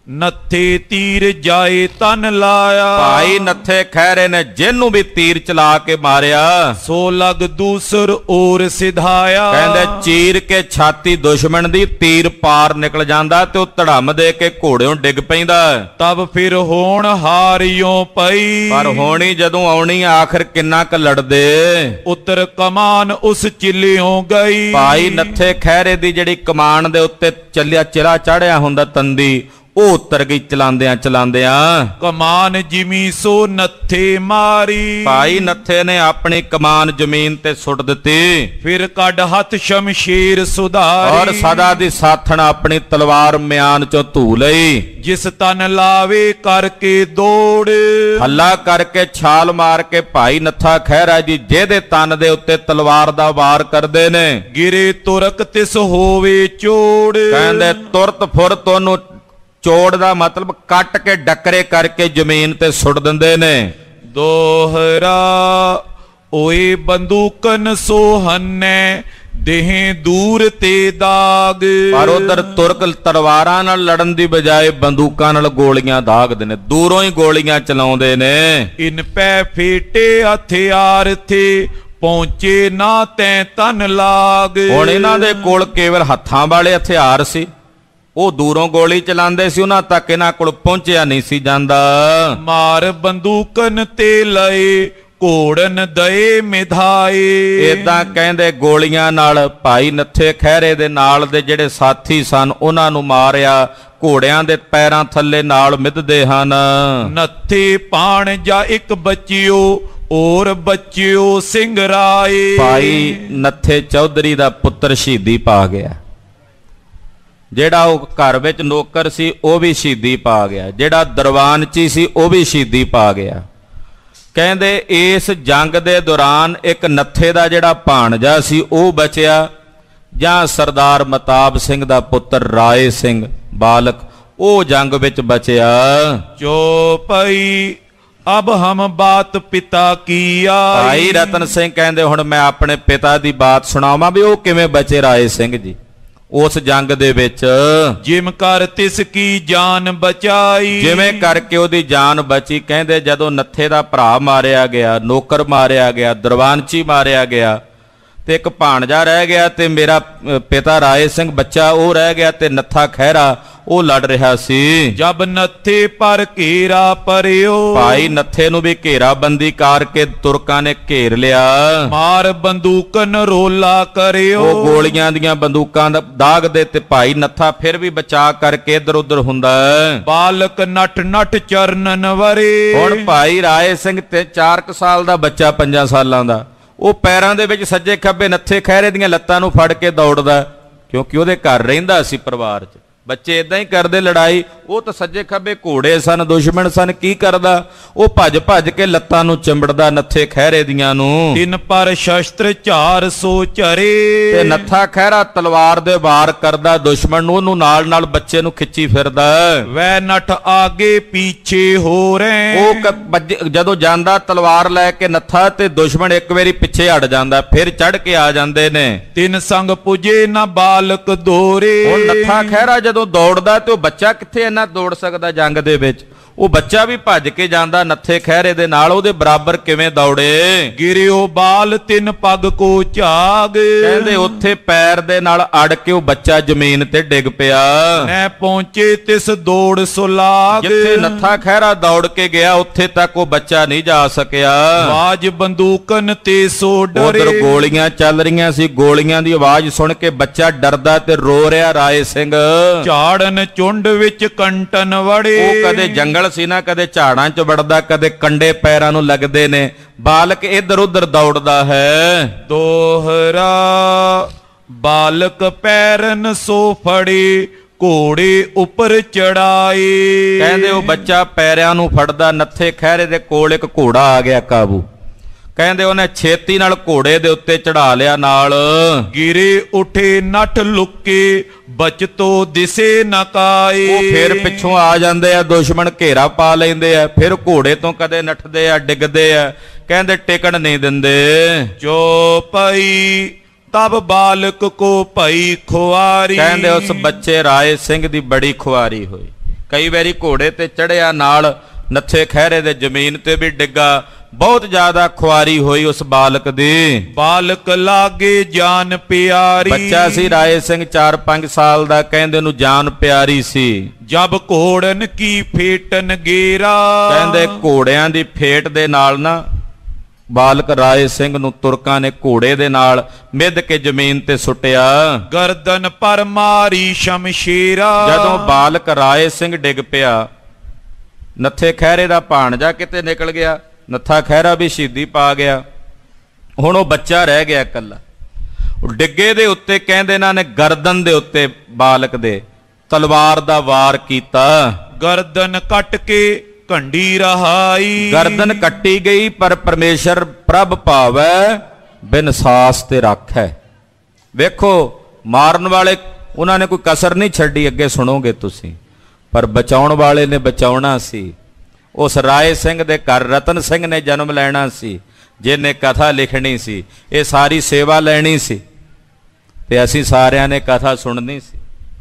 ਨੱਥੇ ਤੀਰ ਜਾਏ ਤਨ ਲਾਇਆ। ਭਾਈ ਨੱਥੇ ਖਹਿਰੇ ਨੇ ਜਿਹਨੂੰ ਵੀ ਤੀਰ ਚਲਾ ਕੇ ਮਾਰਿਆ, ਸੋ ਲਗ ਦੂਸਰ ਔਰ ਸਿਧਾਇਆ। ਕਹਿੰਦੇ ਚੀਰ ਕੇ ਛਾਤੀ ਦੁਸ਼ਮਣ ਦੀ, ਤੀਰ ਪਾਰ ਨਿਕਲ ਜਾਂਦਾ ਤੇ ਉਹ ਧੜਮ ਦੇ ਕੇ ਘੋੜਿਓਂ ਡਿੱਗ ਪੈਂਦਾ। ਤਬ ਫਿਰ ਹੋਣ ਹਾਰਿਓ ਪਈ, ਪਰ ਹੋਣੀ ਜਦੋਂ ਆਉਣੀ ਆਖਰ ਕਿੰਨਾ ਕ ਲੜਦੇ। ਉਤਰ ਕਮਾਨ ਉਸ ਚਿਲਿਓਂ ਗਈ। ਭਾਈ ਨੱਥੇ ਖਹਿਰੇ ਦੀ ਜਿਹੜੀ ਕਮਾਨ ਦੇ ਉੱਤੇ ਚੱਲਿਆ ਚਿਲਾ ਚੜਿਆ ਹੁੰਦਾ ਤੰਦੀ, ਉਹ ਉਤਰ ਗਈ ਚਲਾਉਂਦਿਆਂ ਚਲਾਉਂਦਿਆਂ। ਕਮਾਨ ਜਿਮੀ ਸੋ ਨੱਥੇ ਮਾਰੀ। ਭਾਈ ਨੱਥੇ ਨੇ ਆਪਣੀ ਕਮਾਨ ਜ਼ਮੀਨ ਤੇ ਸੁੱਟ ਦਿੱਤੀ। ਫਿਰ ਕੱਢ ਹੱਥ ਸ਼ਮਸ਼ੀਰ ਸੁਧਾਰੀ। ਔਰ ਸਦਾ ਦੀ ਸਾਥਣ ਆਪਣੀ ਤਲਵਾਰ ਮਿਆਨ ਚੋਂ ਧੂ ਲਈ। ਜਿਸ ਤਨ ਲਾਵੇ ਕਰਕੇ ਦੌੜ। ਹੱਲਾ ਕਰਕੇ ਛਾਲ ਮਾਰ ਕੇ ਭਾਈ ਨੱਥਾ ਖਹਿਰਾ ਜੀ ਜਿਹਦੇ ਤਨ ਦੇ ਉੱਤੇ ਤਲਵਾਰ ਦਾ ਵਾਰ ਕਰਦੇ ਨੇ, ਗਿਰੇ ਤੁਰਕ ਤਿਸ ਹੋਵੇ ਚੋੜ। ਕਹਿੰਦੇ ਤੁਰਤ ਫੁਰਤ ਉਹਨੂੰ, ਚੋੜ ਦਾ ਮਤਲਬ ਕੱਟ ਕੇ ਡੱਕਰੇ ਕਰਕੇ ਜ਼ਮੀਨ ਤੇ ਸੁੱਟ ਦਿੰਦੇ ਨੇ। ਦੋਹਰਾ ਓਏ ਬੰਦੂਕਨ ਸੋਹੰਨੇ, ਦੇਹ ਦੂਰ ਤੇ ਦਾਗ। ਪਰ ਉਧਰ ਤੁਰਕ ਤਲਵਾਰਾਂ ਨਾਲ ਲੜਨ ਦੀ ਬਜਾਏ ਬੰਦੂਕਾਂ ਨਾਲ ਗੋਲੀਆਂ ਦਾਗਦੇ ਨੇ, ਦੂਰੋਂ ਹੀ ਗੋਲੀਆਂ ਚਲਾਉਂਦੇ ਨੇ। ਇਨ ਪੈ ਫੇਟੇ ਹਥਿਆਰ ਥੇ, ਪਹੁੰਚੇ ਨਾ ਤੈਂ ਤਨ ਲਾਗ। ਹੁਣ ਇਹਨਾਂ ਦੇ ਕੋਲ ਕੇਵਲ ਹੱਥਾਂ ਵਾਲੇ ਹਥਿਆਰ ਸੀ, ਉਹ ਦੂਰੋਂ ਗੋਲੀ ਚਲਾਉਂਦੇ ਸੀ, ਉਹਨਾਂ ਤੱਕ ਇਹਨਾਂ ਕੋਲ ਪਹੁੰਚਿਆ ਨਹੀਂ ਸੀ ਜਾਂਦਾ। ਮਾਰ ਬੰਦੂਕਨ ਤੇ ਲਏ, ਘੋੜਨ ਦਏ ਮਿਧਾਏ। ਏਦਾਂ ਕਹਿੰਦੇ ਗੋਲੀਆਂ ਨਾਲ ਭਾਈ ਨੱਥੇ ਖਹਿਰੇ ਦੇ ਨਾਲ ਦੇ ਜਿਹੜੇ ਸਾਥੀ ਸਨ ਉਹਨਾਂ ਨੂੰ ਮਾਰਿਆ, ਘੋੜਿਆਂ ਦੇ ਪੈਰਾਂ ਥੱਲੇ ਨਾਲ ਮਿੱਧਦੇ ਹਨ। ਨੱਥੇ ਪਾਣ ਜਾ ਇੱਕ ਬੱਚਿਓ, ਔਰ ਬੱਚਿਓ ਸਿੰਘ ਰਾਏ। ਭਾਈ ਨੱਥੇ ਚੌਧਰੀ ਦਾ ਪੁੱਤਰ ਸ਼ਹੀਦੀ ਪਾ ਗਿਆ। ਜਿਹੜਾ ਉਹ ਘਰ ਵਿੱਚ ਨੌਕਰ ਸੀ ਉਹ ਵੀ ਸ਼ਹੀਦੀ ਪਾ ਗਿਆ, ਜਿਹੜਾ ਦਰਵਾਨਚੀ ਸੀ ਉਹ ਵੀ ਸ਼ਹੀਦੀ ਪਾ ਗਿਆ। ਕਹਿੰਦੇ ਇਸ ਜੰਗ ਦੇ ਦੌਰਾਨ ਇੱਕ ਨੱਥੇ ਦਾ ਜਿਹੜਾ ਭਾਣਜਾ ਸੀ ਉਹ ਬਚਿਆ, ਜਾਂ ਸਰਦਾਰ ਮਤਾਬ ਸਿੰਘ ਦਾ ਪੁੱਤਰ ਰਾਏ ਸਿੰਘ ਬਾਲਕ, ਉਹ ਜੰਗ ਵਿੱਚ ਬਚਿਆ। ਜੋ ਪਈ ਅਬ ਹਮ ਬਾਤ ਪਿਤਾ ਕੀ ਆਈ। ਭਾਈ ਰਤਨ ਸਿੰਘ ਕਹਿੰਦੇ ਹੁਣ ਮੈਂ ਆਪਣੇ ਪਿਤਾ ਦੀ ਬਾਤ ਸੁਣਾਵਾਂ ਵੀ ਉਹ ਕਿਵੇਂ ਬਚੇ ਰਾਏ ਸਿੰਘ ਜੀ ਉਸ ਜੰਗ ਦੇ ਵਿੱਚ। ਜਿਮ ਕਰ ਤਿਸ ਕੀ ਜਾਨ ਬਚਾਈ। ਜਿਵੇਂ ਕਰਕੇ ਉਹਦੀ ਜਾਨ ਬਚੀ। ਕਹਿੰਦੇ ਜਦੋਂ ਨੱਥੇ ਦਾ ਭਰਾ ਮਾਰਿਆ ਗਿਆ, ਨੌਕਰ ਮਾਰਿਆ ਗਿਆ, ਦਰਵਾਨਚੀ ਮਾਰਿਆ ਗਿਆ, ਤੇ ਇੱਕ ਭਾਣਜਾ ਰਹਿ ਗਿਆ, ਤੇ ਮੇਰਾ ਪਿਤਾ ਰਾਏ ਸਿੰਘ ਬੱਚਾ ਉਹ ਰਹਿ ਗਿਆ, ਤੇ ਨੱਥਾ ਖਹਿਰਾ ਉਹ ਲੜ ਰਿਹਾ ਸੀ। ਜਬ ਨੱਥੇ ਪਰ ਘੇਰਾ ਪਰਿਓ। ਭਾਈ ਨੱਥੇ ਨੂੰ ਵੀ ਘੇਰਾਬੰਦੀ ਕਰਕੇ ਤੁਰਕਾਂ ਨੇ ਘੇਰ ਲਿਆ। ਮਾਰ ਬੰਦੂਕਨ ਰੋਲਾ ਕਰਿਓ। ਉਹ ਗੋਲੀਆਂ ਦੀਆਂ ਬੰਦੂਕਾਂ ਦਾ ਦਾਗਦੇ, ਤੇ ਭਾਈ ਨੱਥਾ ਫਿਰ ਵੀ ਬਚਾ ਕਰਕੇ ਇੱਧਰ ਉੱਧਰ ਹੁੰਦਾ। ਬਾਲਕ ਨੱਠ ਨੱਠ ਚਰਨਨ ਵਰੇ। ਹੁਣ ਭਾਈ ਰਾਏ ਸਿੰਘ ਤੇ 4 ਸਾਲ ਦਾ ਬੱਚਾ, 5 ਸਾਲਾਂ ਦਾ, ਉਹ ਪੈਰਾਂ ਦੇ ਵਿੱਚ ਸੱਜੇ ਖੱਬੇ ਨੱਥੇ ਖਹਿਰੇ ਦੀਆਂ ਲੱਤਾਂ ਨੂੰ ਫੜ ਕੇ ਦੌੜਦਾ, ਕਿਉਂਕਿ ਉਹਦੇ ਘਰ ਰਹਿੰਦਾ ਸੀ ਪਰਿਵਾਰ 'ਚ। ਬੱਚੇ ਇਦਾਂ ਹੀ ਕਰਦੇ ਲੜਾਈ, ਉਹ ਤਾਂ ਸੱਜੇ ਖੱਬੇ ਘੋੜੇ ਸਨ, ਦੁਸ਼ਮਣ ਸਨ, ਕੀ ਕਰਦਾ ਉਹ ਭੱਜ ਭੱਜ ਕੇ ਲੱਤਾਂ ਨੂੰ ਚਿੰਬੜਦਾ ਨੱਥੇ ਖਹਿਰੇ ਦੀਆਂ ਨੂੰ। ਤਿੰਨ ਪਰ ਸ਼ਸਤਰ 400 ਚਰੇ। ਤੇ ਨੱਥਾ ਖਹਿਰਾ ਤਲਵਾਰ ਦੇ ਵਾਰ ਕਰਦਾ ਦੁਸ਼ਮਣ ਨੂੰ, ਉਹਨੂੰ ਨਾਲ ਨਾਲ ਬੱਚੇ ਨੂੰ ਖਿੱਚੀ ਫਿਰਦਾ। ਵੈ ਨੱਠ ਆਗੇ ਪੀਛੇ ਹੋ ਰਹੇ। ਉਹ ਜਦੋਂ ਜਾਂਦਾ ਤਲਵਾਰ ਲੈ ਕੇ ਨੱਥਾ, ਤੇ ਦੁਸ਼ਮਣ ਇੱਕ ਵਾਰੀ ਪਿੱਛੇ ਹਟ ਜਾਂਦਾ, ਫਿਰ ਚੜ ਕੇ ਆ ਜਾਂਦੇ ਨੇ। ਤਿੰਨ ਸੰਗ ਪੁਜੇ ਨਾ ਬਾਲਕ ਦੋਰੇ। ਹੁਣ ਨੱਥਾ ਖਹਿਰਾ ਜਦੋਂ ਦੌੜਦਾ, ਤੇ ਉਹ ਬੱਚਾ ਕਿੱਥੇ ਇੰਨਾ ਦੌੜ ਸਕਦਾ ਜੰਗ ਦੇ ਵਿੱਚ, ਉਹ ਬੱਚਾ ਵੀ ਭੱਜ ਕੇ ਜਾਂਦਾ ਨੱਥੇ ਖਹਿਰੇ ਦੇ ਨਾਲ, ਉਹਦੇ ਬਰਾਬਰ ਕਿਵੇਂ ਦੌੜੇ। ਗਿਰਿਓ ਬਾਲ ਤਿੰਨ ਪੱਗ ਕੋ ਝਾਗ। ਕਹਿੰਦੇ ਉੱਥੇ ਪੈਰ ਦੇ ਨਾਲ ਅੜ ਕੇ ਉਹ ਬੱਚਾ ਜ਼ਮੀਨ ਤੇ ਡਿੱਗ ਪਿਆ। ਨੈ ਪਹੁੰਚੇ ਤਿਸ ਦੌੜ ਸੁਲਾਗ। ਜਿੱਥੇ ਨੱਥਾ ਖਹਿਰਾ ਦੌੜ ਕੇ ਗਿਆ ਉੱਥੇ ਤੱਕ ਉਹ ਬੱਚਾ ਨਹੀਂ ਜਾ ਸਕਿਆ। ਆਵਾਜ਼ ਬੰਦੂਕਨ ਤੇ ਸੋ ਡਰੇ। ਉਧਰ ਗੋਲੀਆਂ ਚੱਲ ਰਹੀਆਂ ਸੀ, ਗੋਲੀਆਂ ਦੀ ਆਵਾਜ਼ ਸੁਣ ਕੇ ਬੱਚਾ ਡਰਦਾ ਤੇ ਰੋ ਰਿਹਾ ਰਾਏ ਸਿੰਘ। ਝਾੜਨ ਚੁੰਡ ਵਿੱਚ ਕੰਟਨ ਵੜੇ। ਉਹ ਕਦੇ ਜੰਗਲ ਸੀ ਨਾ, ਕਦੇ ਝਾੜਾਂ 'ਚ ਵੜਦਾ, ਕਦੇ ਕੰਡੇ ਪੈਰਾਂ ਨੂੰ ਲੱਗਦੇ ਨੇ। ਬਾਲਕ ਇੱਧਰ ਉੱਧਰ ਦੌੜਦਾ ਹੈ। ਦੋਹਰਾ ਬਾਲਕ ਪੈਰਨ ਸੋ ਫੜੇ, ਘੋੜੇ ਉੱਪਰ ਚੜਾਏ। ਕਹਿੰਦੇ ਉਹ ਬੱਚਾ ਪੈਰਿਆਂ ਨੂੰ ਫੜਦਾ, ਨੱਥੇ ਖਹਿਰੇ ਦੇ ਕੋਲ ਇੱਕ ਘੋੜਾ ਆ ਗਿਆ ਕਾਬੂ। ਕਹਿੰਦੇ ਉਹਨੇ ਛੇਤੀ ਨਾਲ ਘੋੜੇ ਦੇ ਉੱਤੇ ਚੜਾ ਲਿਆ ਨਾਲ। ਗਿਰੇ ਉਠੇ ਨੱਠ ਲੁੱਕੇ, ਬਚਤੋ ਦਿਸੇ ਨਾ ਕਾਏ। ਉਹ ਫਿਰ ਪਿੱਛੋਂ ਆ ਜਾਂਦੇ ਆ ਦੁਸ਼ਮਣ, ਘੇਰਾ ਪਾ ਲੈਂਦੇ ਆ, ਫਿਰ ਘੋੜੇ ਤੋਂ ਕਦੇ ਨੱਠਦੇ ਆ, ਡਿੱਗਦੇ ਆ, ਕਹਿੰਦੇ ਟਿਕਣ ਨਹੀਂ ਦਿੰਦੇ। ਜੋ ਪਈ ਤਬ ਬਾਲਕ ਕੋ ਭਈ ਖੁਆਰੀ। ਕਹਿੰਦੇ ਉਸ ਬੱਚੇ ਰਾਏ ਸਿੰਘ ਦੀ ਬੜੀ ਖੁਆਰੀ ਹੋਈ। ਕਈ ਵਾਰੀ ਘੋੜੇ ਤੇ ਚੜਿਆ, ਨਾਲ ਨੱਥੇ ਖਹਿਰੇ ਦੇ ਜ਼ਮੀਨ ਤੇ ਵੀ ਡਿੱਗਾ। ਬਹੁਤ ਜ਼ਿਆਦਾ ਖੁਆਰੀ ਹੋਈ ਉਸ ਬਾਲਕ ਦੀ। ਬਾਲਕ ਲਾਗੇ ਜਾਨ ਪਿਆਰੀ। ਬੱਚਾ ਸੀ ਰਾਏ ਸਿੰਘ 4-5 ਸਾਲ ਦਾ, ਕਹਿੰਦੇ ਨੂੰ ਜਾਨ ਪਿਆਰੀ ਸੀ। ਜਬ ਘੋੜਨ ਕੀ ਫੇਟਨ ਗੇਰਾ। ਕਹਿੰਦੇ ਘੋੜਿਆਂ ਦੀ ਫੇਟ ਦੇ ਨਾਲ ਨਾ ਬਾਲਕ ਰਾਏ ਸਿੰਘ ਨੂੰ ਤੁਰਕਾਂ ਨੇ ਘੋੜੇ ਦੇ ਨਾਲ ਮਿੱਧ ਕੇ ਜ਼ਮੀਨ ਤੇ ਸੁੱਟਿਆ। ਗਰਦਨ ਪਰ ਮਾਰੀ ਸ਼ਮਸ਼ੀਰਾ। ਜਦੋਂ ਬਾਲਕ ਰਾਏ ਸਿੰਘ ਡਿੱਗ ਪਿਆ, ਨੱਥੇ ਖਹਿਰੇ ਦਾ ਭਾਣਜਾ ਕਿਤੇ ਨਿਕਲ ਗਿਆ, ਨੱਥਾ ਖਹਿਰਾ ਵੀ ਸ਼ਹੀਦੀ ਪਾ ਗਿਆ। ਹੁਣ ਉਹ ਬੱਚਾ ਰਹਿ ਗਿਆ ਇਕੱਲਾ। ਉਹ ਡਿੱਗੇ ਦੇ ਉੱਤੇ ਕਹਿੰਦੇ ਇਹਨਾਂ ਨੇ ਗਰਦਨ ਦੇ ਉੱਤੇ ਬਾਲਕ ਦੇ ਤਲਵਾਰ ਦਾ ਵਾਰ ਕੀਤਾ। ਗਰਦਨ ਕੱਟ ਕੇ ਘੰਡੀ ਰਹਾਈ। ਗਰਦਨ ਕੱਟੀ ਗਈ, ਪਰ ਪਰਮੇਸ਼ਰ ਪ੍ਰਭ ਭਾਵੈ ਬਿਨ ਸਾਸ ਤੇ ਰਾਖੈ। ਵੇਖੋ ਮਾਰਨ ਵਾਲੇ ਉਹਨਾਂ ਨੇ ਕੋਈ ਕਸਰ ਨਹੀਂ ਛੱਡੀ, ਅੱਗੇ ਸੁਣੋਗੇ ਤੁਸੀਂ, ਪਰ ਬਚਾਉਣ ਵਾਲੇ ਨੇ ਬਚਾਉਣਾ ਸੀ। ਉਸ ਰਾਏ ਸਿੰਘ ਦੇ ਘਰ ਰਤਨ ਸਿੰਘ ਨੇ ਜਨਮ ਲੈਣਾ ਸੀ, ਜਿਹਨੇ ਕਥਾ ਲਿਖਣੀ ਸੀ, ਇਹ ਸਾਰੀ ਸੇਵਾ ਲੈਣੀ ਸੀ, ਤੇ ਅਸੀਂ ਸਾਰਿਆਂ ਨੇ ਕਥਾ ਸੁਣਨੀ ਸੀ।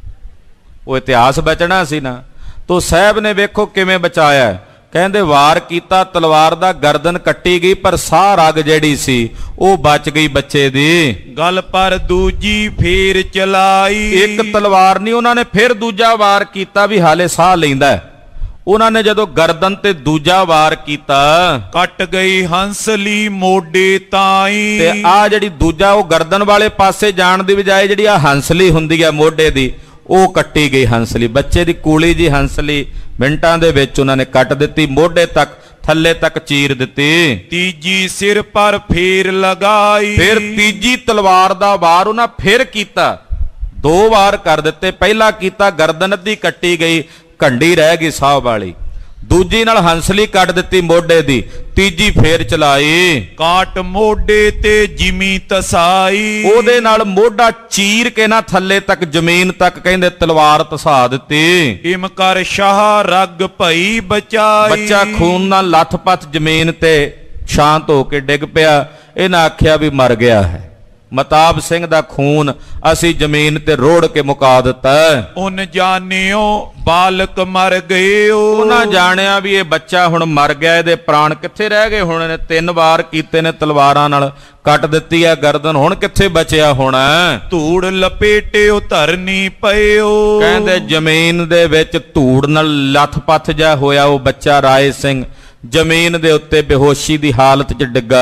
ਉਹ ਇਤਿਹਾਸ ਬਚਣਾ ਸੀ ਨਾ। ਤੋ ਸਾਹਿਬ ਨੇ ਵੇਖੋ ਕਿਵੇਂ ਬਚਾਇਆ। ਕਹਿੰਦੇ ਵਾਰ ਕੀਤਾ ਤਲਵਾਰ ਦਾ, ਗਰਦਨ ਕੱਟੀ ਗਈ, ਪਰ ਸਾਹ ਰਗ ਜਿਹੜੀ ਸੀ ਉਹ ਬਚ ਗਈ ਬੱਚੇ ਦੀ। ਗਲ ਪਰ ਦੂਜੀ ਫੇਰ ਚਲਾਈ। ਇੱਕ ਤਲਵਾਰ ਨਹੀਂ, ਉਹਨਾਂ ਨੇ ਫਿਰ ਦੂਜਾ ਵਾਰ ਕੀਤਾ ਵੀ ਹਾਲੇ ਸਾਹ ਲੈਂਦਾ। ਉਹਨਾਂ ਨੇ ਜਦੋਂ ਗਰਦਨ ਤੇ ਦੂਜਾ ਵਾਰ ਕੀਤਾ, ਕੱਟ ਗਈ ਹੰਸਲੀ ਮੋਢੇ ਤਾਈ। ਤੇ ਆ ਜਿਹੜੀ ਦੂਜਾ ਉਹ ਗਰਦਨ ਵਾਲੇ ਪਾਸੇ ਜਾਣ ਦੀ ਬਜਾਏ ਜਿਹੜੀ ਆ ਹੰਸਲੀ ਹੁੰਦੀ ਆ ਮੋਢੇ ਦੀ, ਉਹ ਕੱਟੀ ਗਈ ਹੰਸਲੀ। ਬੱਚੇ ਦੀ ਕੂਲੀ ਜੀ ਹੰਸਲੀ ਮਿੰਟਾਂ ਦੇ ਵਿੱਚ ਉਹਨਾਂ ਨੇ ਕੱਟ ਦਿੱਤੀ, ਮੋਢੇ ਤੱਕ ਥੱਲੇ ਤੱਕ ਚੀਰ ਦਿੱਤੀ। ਤੀਜੀ ਸਿਰ ਪਰ ਫੇਰ ਲਗਾਈ। ਫਿਰ ਤੀਜੀ ਤਲਵਾਰ ਦਾ ਵਾਰ ਉਹਨਾਂ ਫਿਰ ਕੀਤਾ, 2 ਵਾਰ ਕਰ ਦਿੱਤੇ। ਪਹਿਲਾ ਕੀਤਾ, ਗਰਦਨ ਅੱਧੀ ਕੱਟੀ ਗਈ, ਘੰਡੀ ਰਹਿ ਗਈ ਸਾਹ ਵਾਲੀ। ਦੂਜੀ ਨਾਲ ਹੰਸਲੀ ਕੱਟ ਦਿੱਤੀ ਮੋਢੇ ਦੀ, ਤੀਜੀ ਫੇਰ ਚਲਾਈ। ਕਾਟ ਮੋਢੇ ਤੇ ਜਿਮੀ ਤਸਾਈ। ਉਹਦੇ ਨਾਲ ਮੋਢਾ ਚੀਰ ਕੇ ਨਾ ਥੱਲੇ ਤੱਕ ਜ਼ਮੀਨ ਤੱਕ ਕਹਿੰਦੇ ਤਲਵਾਰ ਧਸਾ ਦਿੱਤੀ। ਇਮ ਕਰ ਸ਼ਾਹ ਰਗ ਭਈ ਬਚਾਈ। ਬੱਚਾ ਖੂਨ ਨਾਲ ਲੱਥ-ਪੱਥ ਜ਼ਮੀਨ ਤੇ ਸ਼ਾਂਤ ਹੋ ਕੇ ਡਿੱਗ ਪਿਆ। ਇਹਨਾਂ ਆਖਿਆ ਵੀ ਮਰ ਗਿਆ ਹੈ। ਮਤਾਬ ਸਿੰਘ ਦਾ ਖੂਨ ਅਸੀਂ ਜ਼ਮੀਨ ਤੇ ਰੋੜ ਕੇ ਮੁਕਾ ਦਿੱਤਾ। ਉਨ ਜਾਣਿਓ ਬਾਲਕ ਮਰ ਗਏ। ਉਹਨਾਂ ਜਾਣਿਆ ਵੀ ਇਹ ਬੱਚਾ ਹੁਣ ਮਰ ਗਿਆ, ਇਹਦੇ ਪ੍ਰਾਣ ਕਿੱਥੇ ਰਹਿ ਗਏ। ਹੁਣ ਇਹਨੇ 3 ਵਾਰ ਕੀਤੇ ਨੇ, ਤਲਵਾਰਾਂ ਨਾਲ ਕੱਟ ਦਿੱਤੀ ਆ ਗਰਦਨ, ਹੁਣ ਕਿੱਥੇ ਬਚਿਆ ਹੋਣਾ। ਧੂੜ ਲਪੇਟਿਓ ਧਰਨੀ ਪਇਓ। ਕਹਿੰਦੇ ਜ਼ਮੀਨ ਦੇ ਵਿੱਚ ਧੂੜ ਨਾਲ ਲੱਥ-ਪੱਥ ਜਾ ਹੋਇਆ ਉਹ ਬੱਚਾ ਰਾਏ ਸਿੰਘ ਜ਼ਮੀਨ ਦੇ ਉੱਤੇ ਬੇਹੋਸ਼ੀ ਦੀ ਹਾਲਤ 'ਚ ਡਿੱਗਾ।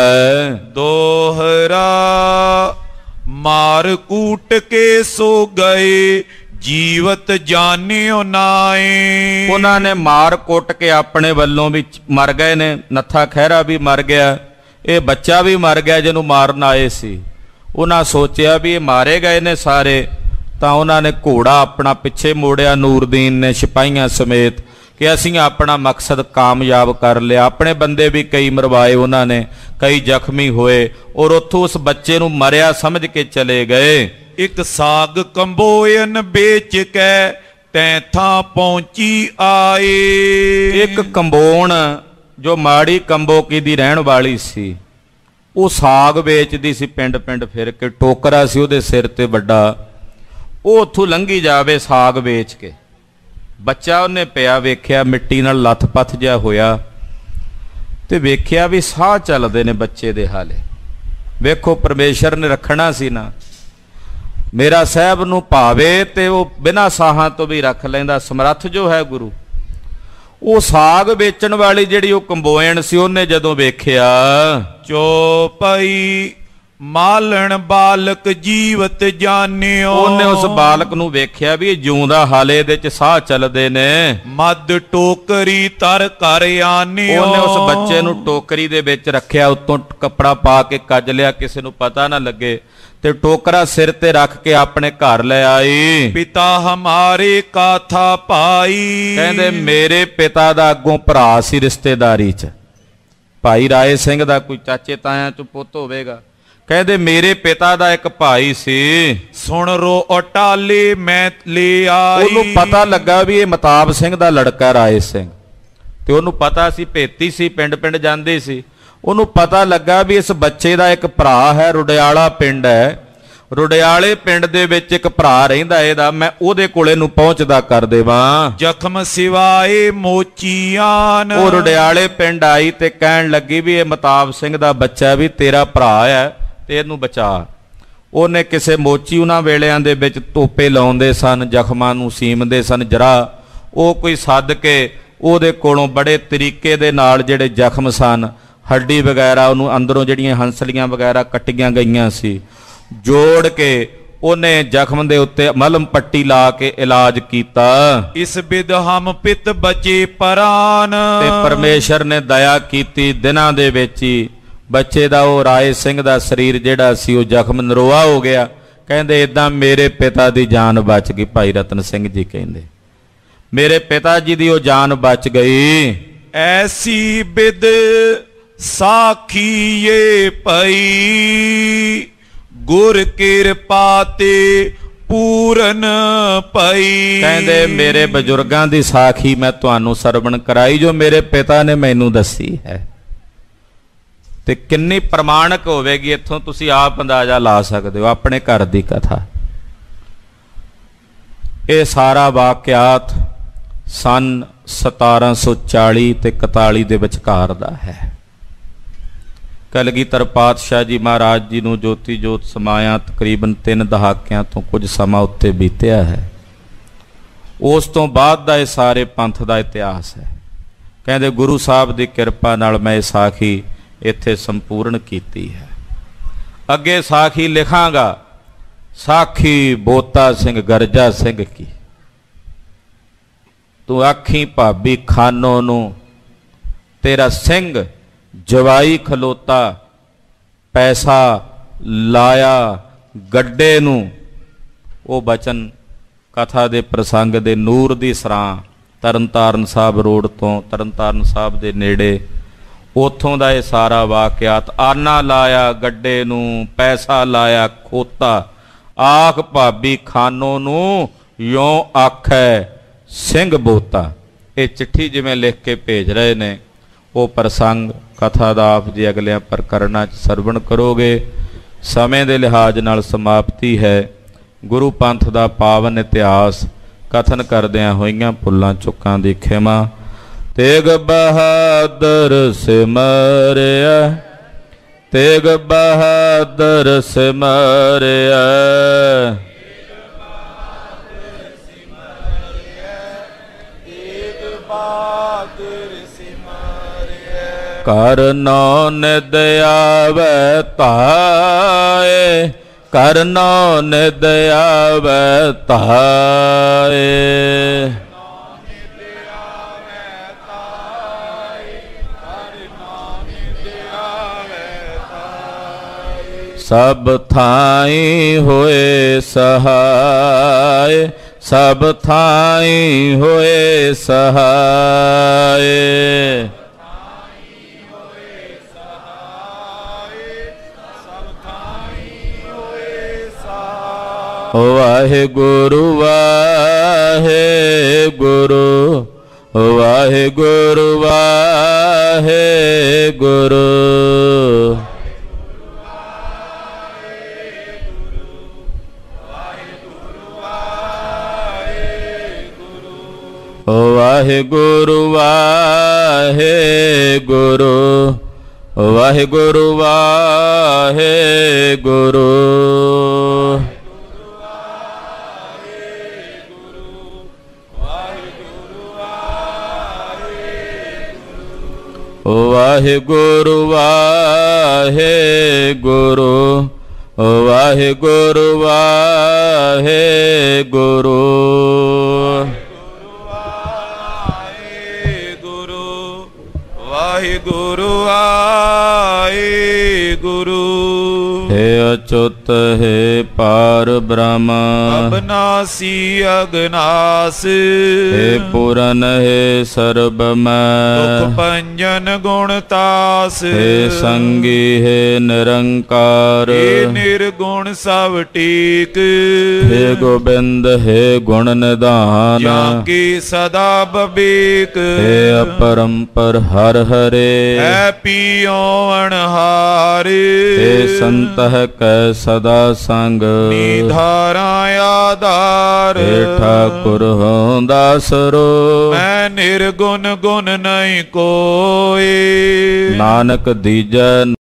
ਦੋਹਰਾ ਮਾਰ ਕੂਟ ਕੇ ਸੋ ਗਏ, ਜੀਵਤ ਜਾਣਿਓ ਨਾਏ। ਉਹਨਾਂ ਨੇ ਮਾਰ ਕੁੱਟ ਕੇ ਆਪਣੇ ਵੱਲੋਂ ਵੀ ਮਰ ਗਏ ਨੇ। ਨੱਥਾ ਖਹਿਰਾ ਵੀ ਮਰ ਗਿਆ, ਇਹ ਬੱਚਾ ਵੀ ਮਰ ਗਿਆ ਜਿਹਨੂੰ ਮਾਰਨ ਆਏ ਸੀ। ਉਹਨਾਂ ਸੋਚਿਆ ਵੀ ਇਹ ਮਾਰੇ ਗਏ ਨੇ ਸਾਰੇ, ਤਾਂ ਉਹਨਾਂ ਨੇ ਘੋੜਾ ਆਪਣਾ ਪਿੱਛੇ ਮੋੜਿਆ ਨੂਰਦੀਨ ਨੇ ਸਿਪਾਹੀਆਂ ਸਮੇਤ, ਕਿ ਅਸੀਂ ਆਪਣਾ ਮਕਸਦ ਕਾਮਯਾਬ ਕਰ ਲਿਆ। ਆਪਣੇ ਬੰਦੇ ਵੀ ਕਈ ਮਰਵਾਏ ਉਹਨਾਂ ਨੇ, ਕਈ ਜ਼ਖਮੀ ਹੋਏ, ਔਰ ਉੱਥੋਂ ਉਸ ਬੱਚੇ ਨੂੰ ਮਰਿਆ ਸਮਝ ਕੇ ਚਲੇ ਗਏ। ਇੱਕ ਸਾਗ ਕੰਬੋਇਨ ਵੇਚ ਕੇ ਤੈਂ ਥਾਂ ਪਹੁੰਚੀ ਆਏ। ਇੱਕ ਕੰਬੋਣ ਜੋ ਮਾੜੀ ਕੰਬੋਕੀ ਦੀ ਰਹਿਣ ਵਾਲੀ ਸੀ, ਉਹ ਸਾਗ ਵੇਚਦੀ ਸੀ ਪਿੰਡ ਪਿੰਡ ਫਿਰ ਕੇ। ਟੋਕਰਾ ਸੀ ਉਹਦੇ ਸਿਰ ਤੇ ਵੱਡਾ, ਉਹ ਉੱਥੋਂ ਲੰਘੀ ਜਾਵੇ ਸਾਗ ਵੇਚ ਕੇ। ਬੱਚਾ ਉਹਨੇ ਪਿਆ ਵੇਖਿਆ, ਮਿੱਟੀ ਨਾਲ ਲੱਥ-ਪੱਥ ਜਿਹਾ ਹੋਇਆ, ਤੇ ਵੇਖਿਆ ਵੀ ਸਾਹ ਚੱਲਦੇ ਨੇ ਬੱਚੇ ਦੇ ਹਾਲੇ। ਵੇਖੋ ਪਰਮੇਸ਼ਰ ਨੇ ਰੱਖਣਾ ਸੀ ਨਾ। ਮੇਰਾ ਸਾਹਿਬ ਨੂੰ ਭਾਵੇ ਤੇ ਉਹ ਬਿਨਾਂ ਸਾਹਾਂ ਤੋਂ ਵੀ ਰੱਖ ਲੈਂਦਾ, ਸਮਰੱਥ ਜੋ ਹੈ ਗੁਰੂ। ਉਹ ਸਾਗ ਵੇਚਣ ਵਾਲੀ ਜਿਹੜੀ ਉਹ ਕੰਬੋਇਣ ਸੀ, ਉਹਨੇ ਜਦੋਂ ਵੇਖਿਆ, ਚੋਪਈ ਮਾਲਣ ਬਾਲਕ ਜੀਵਤ ਜਾਣਿਓ। ਉਹਨੇ ਉਸ ਬਾਲਕ ਨੂੰ ਵੇਖਿਆ ਵੀ ਇਹ ਜਿਉਂਦਾ ਹਾਲੇ ਇਹਦੇ ਚ ਸਾਹ ਚੱਲਦੇ ਨੇ। ਮੱਧ ਟੋਕਰੀ ਤਰ ਕਰ ਆਨਿਓ। ਉਹਨੇ ਉਸ ਬੱਚੇ ਨੂੰ ਟੋਕਰੀ ਦੇ ਵਿੱਚ ਰੱਖਿਆ, ਉੱਤੋਂ ਕੱਪੜਾ ਪਾ ਕੇ ਕੱਜ ਲਿਆ, ਕਿਸੇ ਨੂੰ ਪਤਾ ਨਾ ਲੱਗੇ, ਤੇ ਟੋਕਰਾ ਸਿਰ ਤੇ ਰੱਖ ਕੇ ਆਪਣੇ ਘਰ ਲੈ ਆਈ। ਪਿਤਾ ਹਮਾਰੇ ਕਾਥਾ ਪਾਈ। ਕਹਿੰਦੇ ਮੇਰੇ ਪਿਤਾ ਦਾ ਅੱਗੋਂ ਭਰਾ ਸੀ ਰਿਸ਼ਤੇਦਾਰੀ ਚ, ਭਾਈ ਰਾਏ ਸਿੰਘ ਦਾ ਕੋਈ ਚਾਚੇ ਤਾਇਆਂ ਚ ਪੁੱਤ ਹੋਵੇਗਾ। ਕਹਿੰਦੇ ਮੇਰੇ ਪਿਤਾ ਦਾ ਇੱਕ ਭਾਈ ਸੀ, ਸੁਣ ਰੋ ਅਟਾਲੇ ਮੈਂ ਲੈ ਆਈ। ਉਹਨੂੰ ਪਤਾ ਲੱਗਾ ਵੀ ਇਹ ਮਤਾਬ ਸਿੰਘ ਦਾ ਲੜਕਾ ਰਾਏ ਸਿੰਘ, ਤੇ ਉਹਨੂੰ ਪਤਾ ਸੀ, ਭੇਤੀ ਸੀ, ਪਿੰਡ ਪਿੰਡ ਜਾਂਦੀ ਸੀ। ਉਹਨੂੰ ਪਤਾ ਲੱਗਾ ਵੀ ਇਸ ਬੱਚੇ ਦਾ ਇੱਕ ਭਰਾ ਹੈ, ਰੁਡਿਆਲਾ ਪਿੰਡ ਹੈ। ਰੁੜਿਆਲੇ ਪਿੰਡ ਦੇ ਵਿੱਚ ਇੱਕ ਭਰਾ ਰਹਿੰਦਾ ਇਹਦਾ, ਮੈਂ ਉਹਦੇ ਕੋਲੇ ਨੂੰ ਪਹੁੰਚਦਾ ਕਰ ਦੇਵਾਂ। ਜ਼ਖਮ ਸਿਵਾਏ ਮੋਚੀਆਨ। ਉਹ ਰੁੜਿਆਲੇ ਪਿੰਡ ਆਈ ਤੇ ਕਹਿਣ ਲੱਗੀ ਵੀ ਇਹ ਮਤਾਬ ਸਿੰਘ ਦਾ ਬੱਚਾ ਵੀ ਤੇਰਾ ਭਰਾ ਹੈ ਤੇ ਇਹਨੂੰ ਬਚਾ। ਉਹਨੇ ਕਿਸੇ ਮੋਚੀ ਉਹਨਾਂ ਵੇਲਿਆਂ ਦੇ ਵਿੱਚ ਤੋਪੇ ਲਾਉਂਦੇ ਸਨ, ਜ਼ਖਮਾਂ ਨੂੰ ਸੀਮਦੇ ਸਨ ਜਰਾ, ਉਹ ਕੋਈ ਸੱਦ ਕੇ ਉਹਦੇ ਕੋਲੋਂ ਬੜੇ ਤਰੀਕੇ ਦੇ ਨਾਲ ਜਿਹੜੇ ਜ਼ਖਮ ਸਨ, ਹੱਡੀ ਵਗੈਰਾ ਉਹਨੂੰ ਅੰਦਰੋਂ ਜਿਹੜੀਆਂ ਹੰਸਲੀਆਂ ਵਗੈਰਾ ਕੱਟੀਆਂ ਗਈਆਂ ਸੀ, ਜੋੜ ਕੇ ਉਹਨੇ ਜ਼ਖਮ ਦੇ ਉੱਤੇ ਮਲਮ ਪੱਟੀ ਲਾ ਕੇ ਇਲਾਜ ਕੀਤਾ। ਇਸ ਬਿਦ ਹਮ ਪਿਤ ਬਚੇ ਪਰਾਨ। ਤੇ ਪਰਮੇਸ਼ਰ ਨੇ ਦਇਆ ਕੀਤੀ, ਦਿਨਾਂ ਦੇ ਵਿੱਚ ਹੀ ਬੱਚੇ ਦਾ, ਉਹ ਰਾਏ ਸਿੰਘ ਦਾ ਸਰੀਰ ਜਿਹੜਾ ਸੀ ਉਹ ਜ਼ਖਮ ਨਰੋਆ ਹੋ ਗਿਆ। ਕਹਿੰਦੇ ਇਦਾਂ ਮੇਰੇ ਪਿਤਾ ਦੀ ਜਾਨ ਬਚ ਗਈ। ਭਾਈ ਰਤਨ ਸਿੰਘ ਜੀ ਕਹਿੰਦੇ ਮੇਰੇ ਪਿਤਾ ਜੀ ਦੀ ਉਹ ਜਾਨ ਬਚ ਗਈ। ਐਸੀ ਬਿਦ ਸਾਖੀਏ ਪਈ, ਗੁਰ ਕਿਰਪਾ ਤੇ ਪੂਰਨ ਪਈ। ਕਹਿੰਦੇ ਮੇਰੇ ਬਜ਼ੁਰਗਾਂ ਦੀ ਸਾਖੀ ਮੈਂ ਤੁਹਾਨੂੰ ਸਰਵਣ ਕਰਾਈ ਜੋ ਮੇਰੇ ਪਿਤਾ ਨੇ ਮੈਨੂੰ ਦੱਸੀ ਹੈ, ਤੇ ਕਿੰਨੀ ਪ੍ਰਮਾਣਿਕ ਹੋਵੇਗੀ ਇੱਥੋਂ ਤੁਸੀਂ ਆਪ ਅੰਦਾਜ਼ਾ ਲਾ ਸਕਦੇ ਹੋ। ਆਪਣੇ ਘਰ ਦੀ ਕਥਾ, ਇਹ ਸਾਰਾ ਵਾਕਿਆਤ ਸਨ 1740 ਤੇ 41 ਦੇ ਵਿਚਕਾਰ ਦਾ ਹੈ। ਕਲਗੀਧਰ ਪਾਤਸ਼ਾਹ ਜੀ ਮਹਾਰਾਜ ਜੀ ਨੂੰ ਜੋਤੀ ਜੋਤ ਸਮਾਇਆ ਤਕਰੀਬਨ 3 ਦਹਾਕਿਆਂ ਤੋਂ ਕੁਝ ਸਮਾਂ ਉੱਤੇ ਬੀਤਿਆ ਹੈ। ਉਸ ਤੋਂ ਬਾਅਦ ਦਾ ਇਹ ਸਾਰੇ ਪੰਥ ਦਾ ਇਤਿਹਾਸ ਹੈ। ਕਹਿੰਦੇ ਗੁਰੂ ਸਾਹਿਬ ਦੀ ਕਿਰਪਾ ਨਾਲ ਮੈਂ ਇਹ ਸਾਖੀ ਇੱਥੇ ਸੰਪੂਰਨ ਕੀਤੀ ਹੈ। ਅੱਗੇ ਸਾਖੀ ਲਿਖਾਂਗਾ ਸਾਖੀ ਬੋਤਾ ਸਿੰਘ ਗਰਜਾ ਸਿੰਘ ਕੀ। ਤੂੰ ਆਖੀ ਭਾਬੀ ਖਾਨੋ ਨੂੰ ਤੇਰਾ ਸਿੰਘ ਜਵਾਈ ਖਲੋਤਾ, ਪੈਸਾ ਲਾਇਆ ਗੱਡੇ ਨੂੰ। ਉਹ ਬਚਨ ਕਥਾ ਦੇ ਪ੍ਰਸੰਗ ਦੇ ਨੂਰ ਦੀ ਸਰਾਂ, ਤਰਨਤਾਰਨ ਸਾਹਿਬ ਰੋਡ ਤੋਂ, ਤਰਨਤਾਰਨ ਸਾਹਿਬ ਦੇ ਨੇੜੇ, ਉੱਥੋਂ ਦਾ ਇਹ ਸਾਰਾ ਵਾਕਿਆਤ। ਆਨਾ ਲਾਇਆ ਗੱਡੇ ਨੂੰ, ਪੈਸਾ ਲਾਇਆ ਖੋਤਾ, ਆਖ ਭਾਬੀ ਖਾਨੋ ਨੂੰ ਯੋਂ ਆਖੈ ਸਿੰਘ ਬੋਤਾ। ਇਹ ਚਿੱਠੀ ਜਿਵੇਂ ਲਿਖ ਕੇ ਭੇਜ ਰਹੇ ਨੇ, ਉਹ ਪ੍ਰਸੰਗ ਕਥਾ ਦਾ ਆਪ ਜੀ ਅਗਲਿਆਂ ਪ੍ਰਕਰਣਾਂ 'ਚ ਸਰਵਣ ਕਰੋਗੇ। ਸਮੇਂ ਦੇ ਲਿਹਾਜ਼ ਨਾਲ ਸਮਾਪਤੀ ਹੈ। ਗੁਰੂ ਪੰਥ ਦਾ ਪਾਵਨ ਇਤਿਹਾਸ ਕਥਨ ਕਰਦਿਆਂ ਹੋਈਆਂ ਭੁੱਲਾਂ ਚੁੱਕਾਂ ਦੀ ਖਿਮਾ। ਤੇਗ ਬਹਾਦਰ ਸਿਮਰਿਆ, ਤੇਗ ਬਹਾਦਰ ਸਿਮਰਿਆ, ਕਰ ਨੋ ਨਿਦ ਆਵੈ ਧਾਏ, ਕਰ ਨੋ ਨਿਦ ਆਵੈ ਧਾਏ। ਸਭ ਥਾਈ ਹੋਏ ਸਹਾਏ, ਸਭ ਥਾਈ ਹੋਏ ਸਹਾਏ। ਵਾਹਿਗੁਰੂ ਵਾਹਿਗੁਰੂ, ਵਾਹਿਗੁਰੂ ਵਾਹਿਗੁਰੂ। ਵਾਹਿਗੁਰੂ ਵਾਹਿਗੁਰੂ, ਵਾਹਿਗੁਰੂ ਵਾਹਿਗੁਰੂ। ਵਾਹਿਗੁਰੂ ਵਾਹਿਗੁਰੂ, ਵਾਹਿਗੁਰੂ ਵਾਹਿਗੁਰੂ। ਵਾਹਿਗੁਰੂ ਵਾਹਿਗੁਰੂ। ਹੇ ਅਚੁੱਤ ਹੈ ਪਾਰ ਬ੍ਰਹਮ, ਅਬਨਾਸੀ ਅਗਨਾਸ। ਹੇ ਪੂਰਨ ਹੈ ਸਰਬ ਮੈਂ, ਦੁਖ ਭੰਜਨ ਗੁਣ ਤਾਸ। ਹੇ ਸੰਗੀ ਹੈ ਨਿਰੰਕਾਰ, ਹੇ ਨਿਰਗੁਣ ਸਭ ਟੀਕ। ਹੇ ਗੋਬਿੰਦ ਹੈ ਗੁਣ ਨਿਧਾਨ, ਜਾਂ ਕੀ ਸਦਾ ਬਬੀਕ। ਹੇ ਅਪਰੰਪਰ ਹਰ ਹਰੇ, ਹੈ ਪੀਓ ਅਣਹਾਰੇ। ਹੇ ਸੰਤਹ ਕੈ ਹੈ ਸਦਾ ਸੰਗ। ਨਿਧਾਰਾ ਆਧਾਰ ਏ ਠਾਕੁਰ ਹੋਂ ਦਾਸਰੋ ਮੈਂ ਨਿਰਗੁਣ ਗੁਣ ਨਹੀਂ ਕੋਏ। ਨਾਨਕ ਦੀਜੈ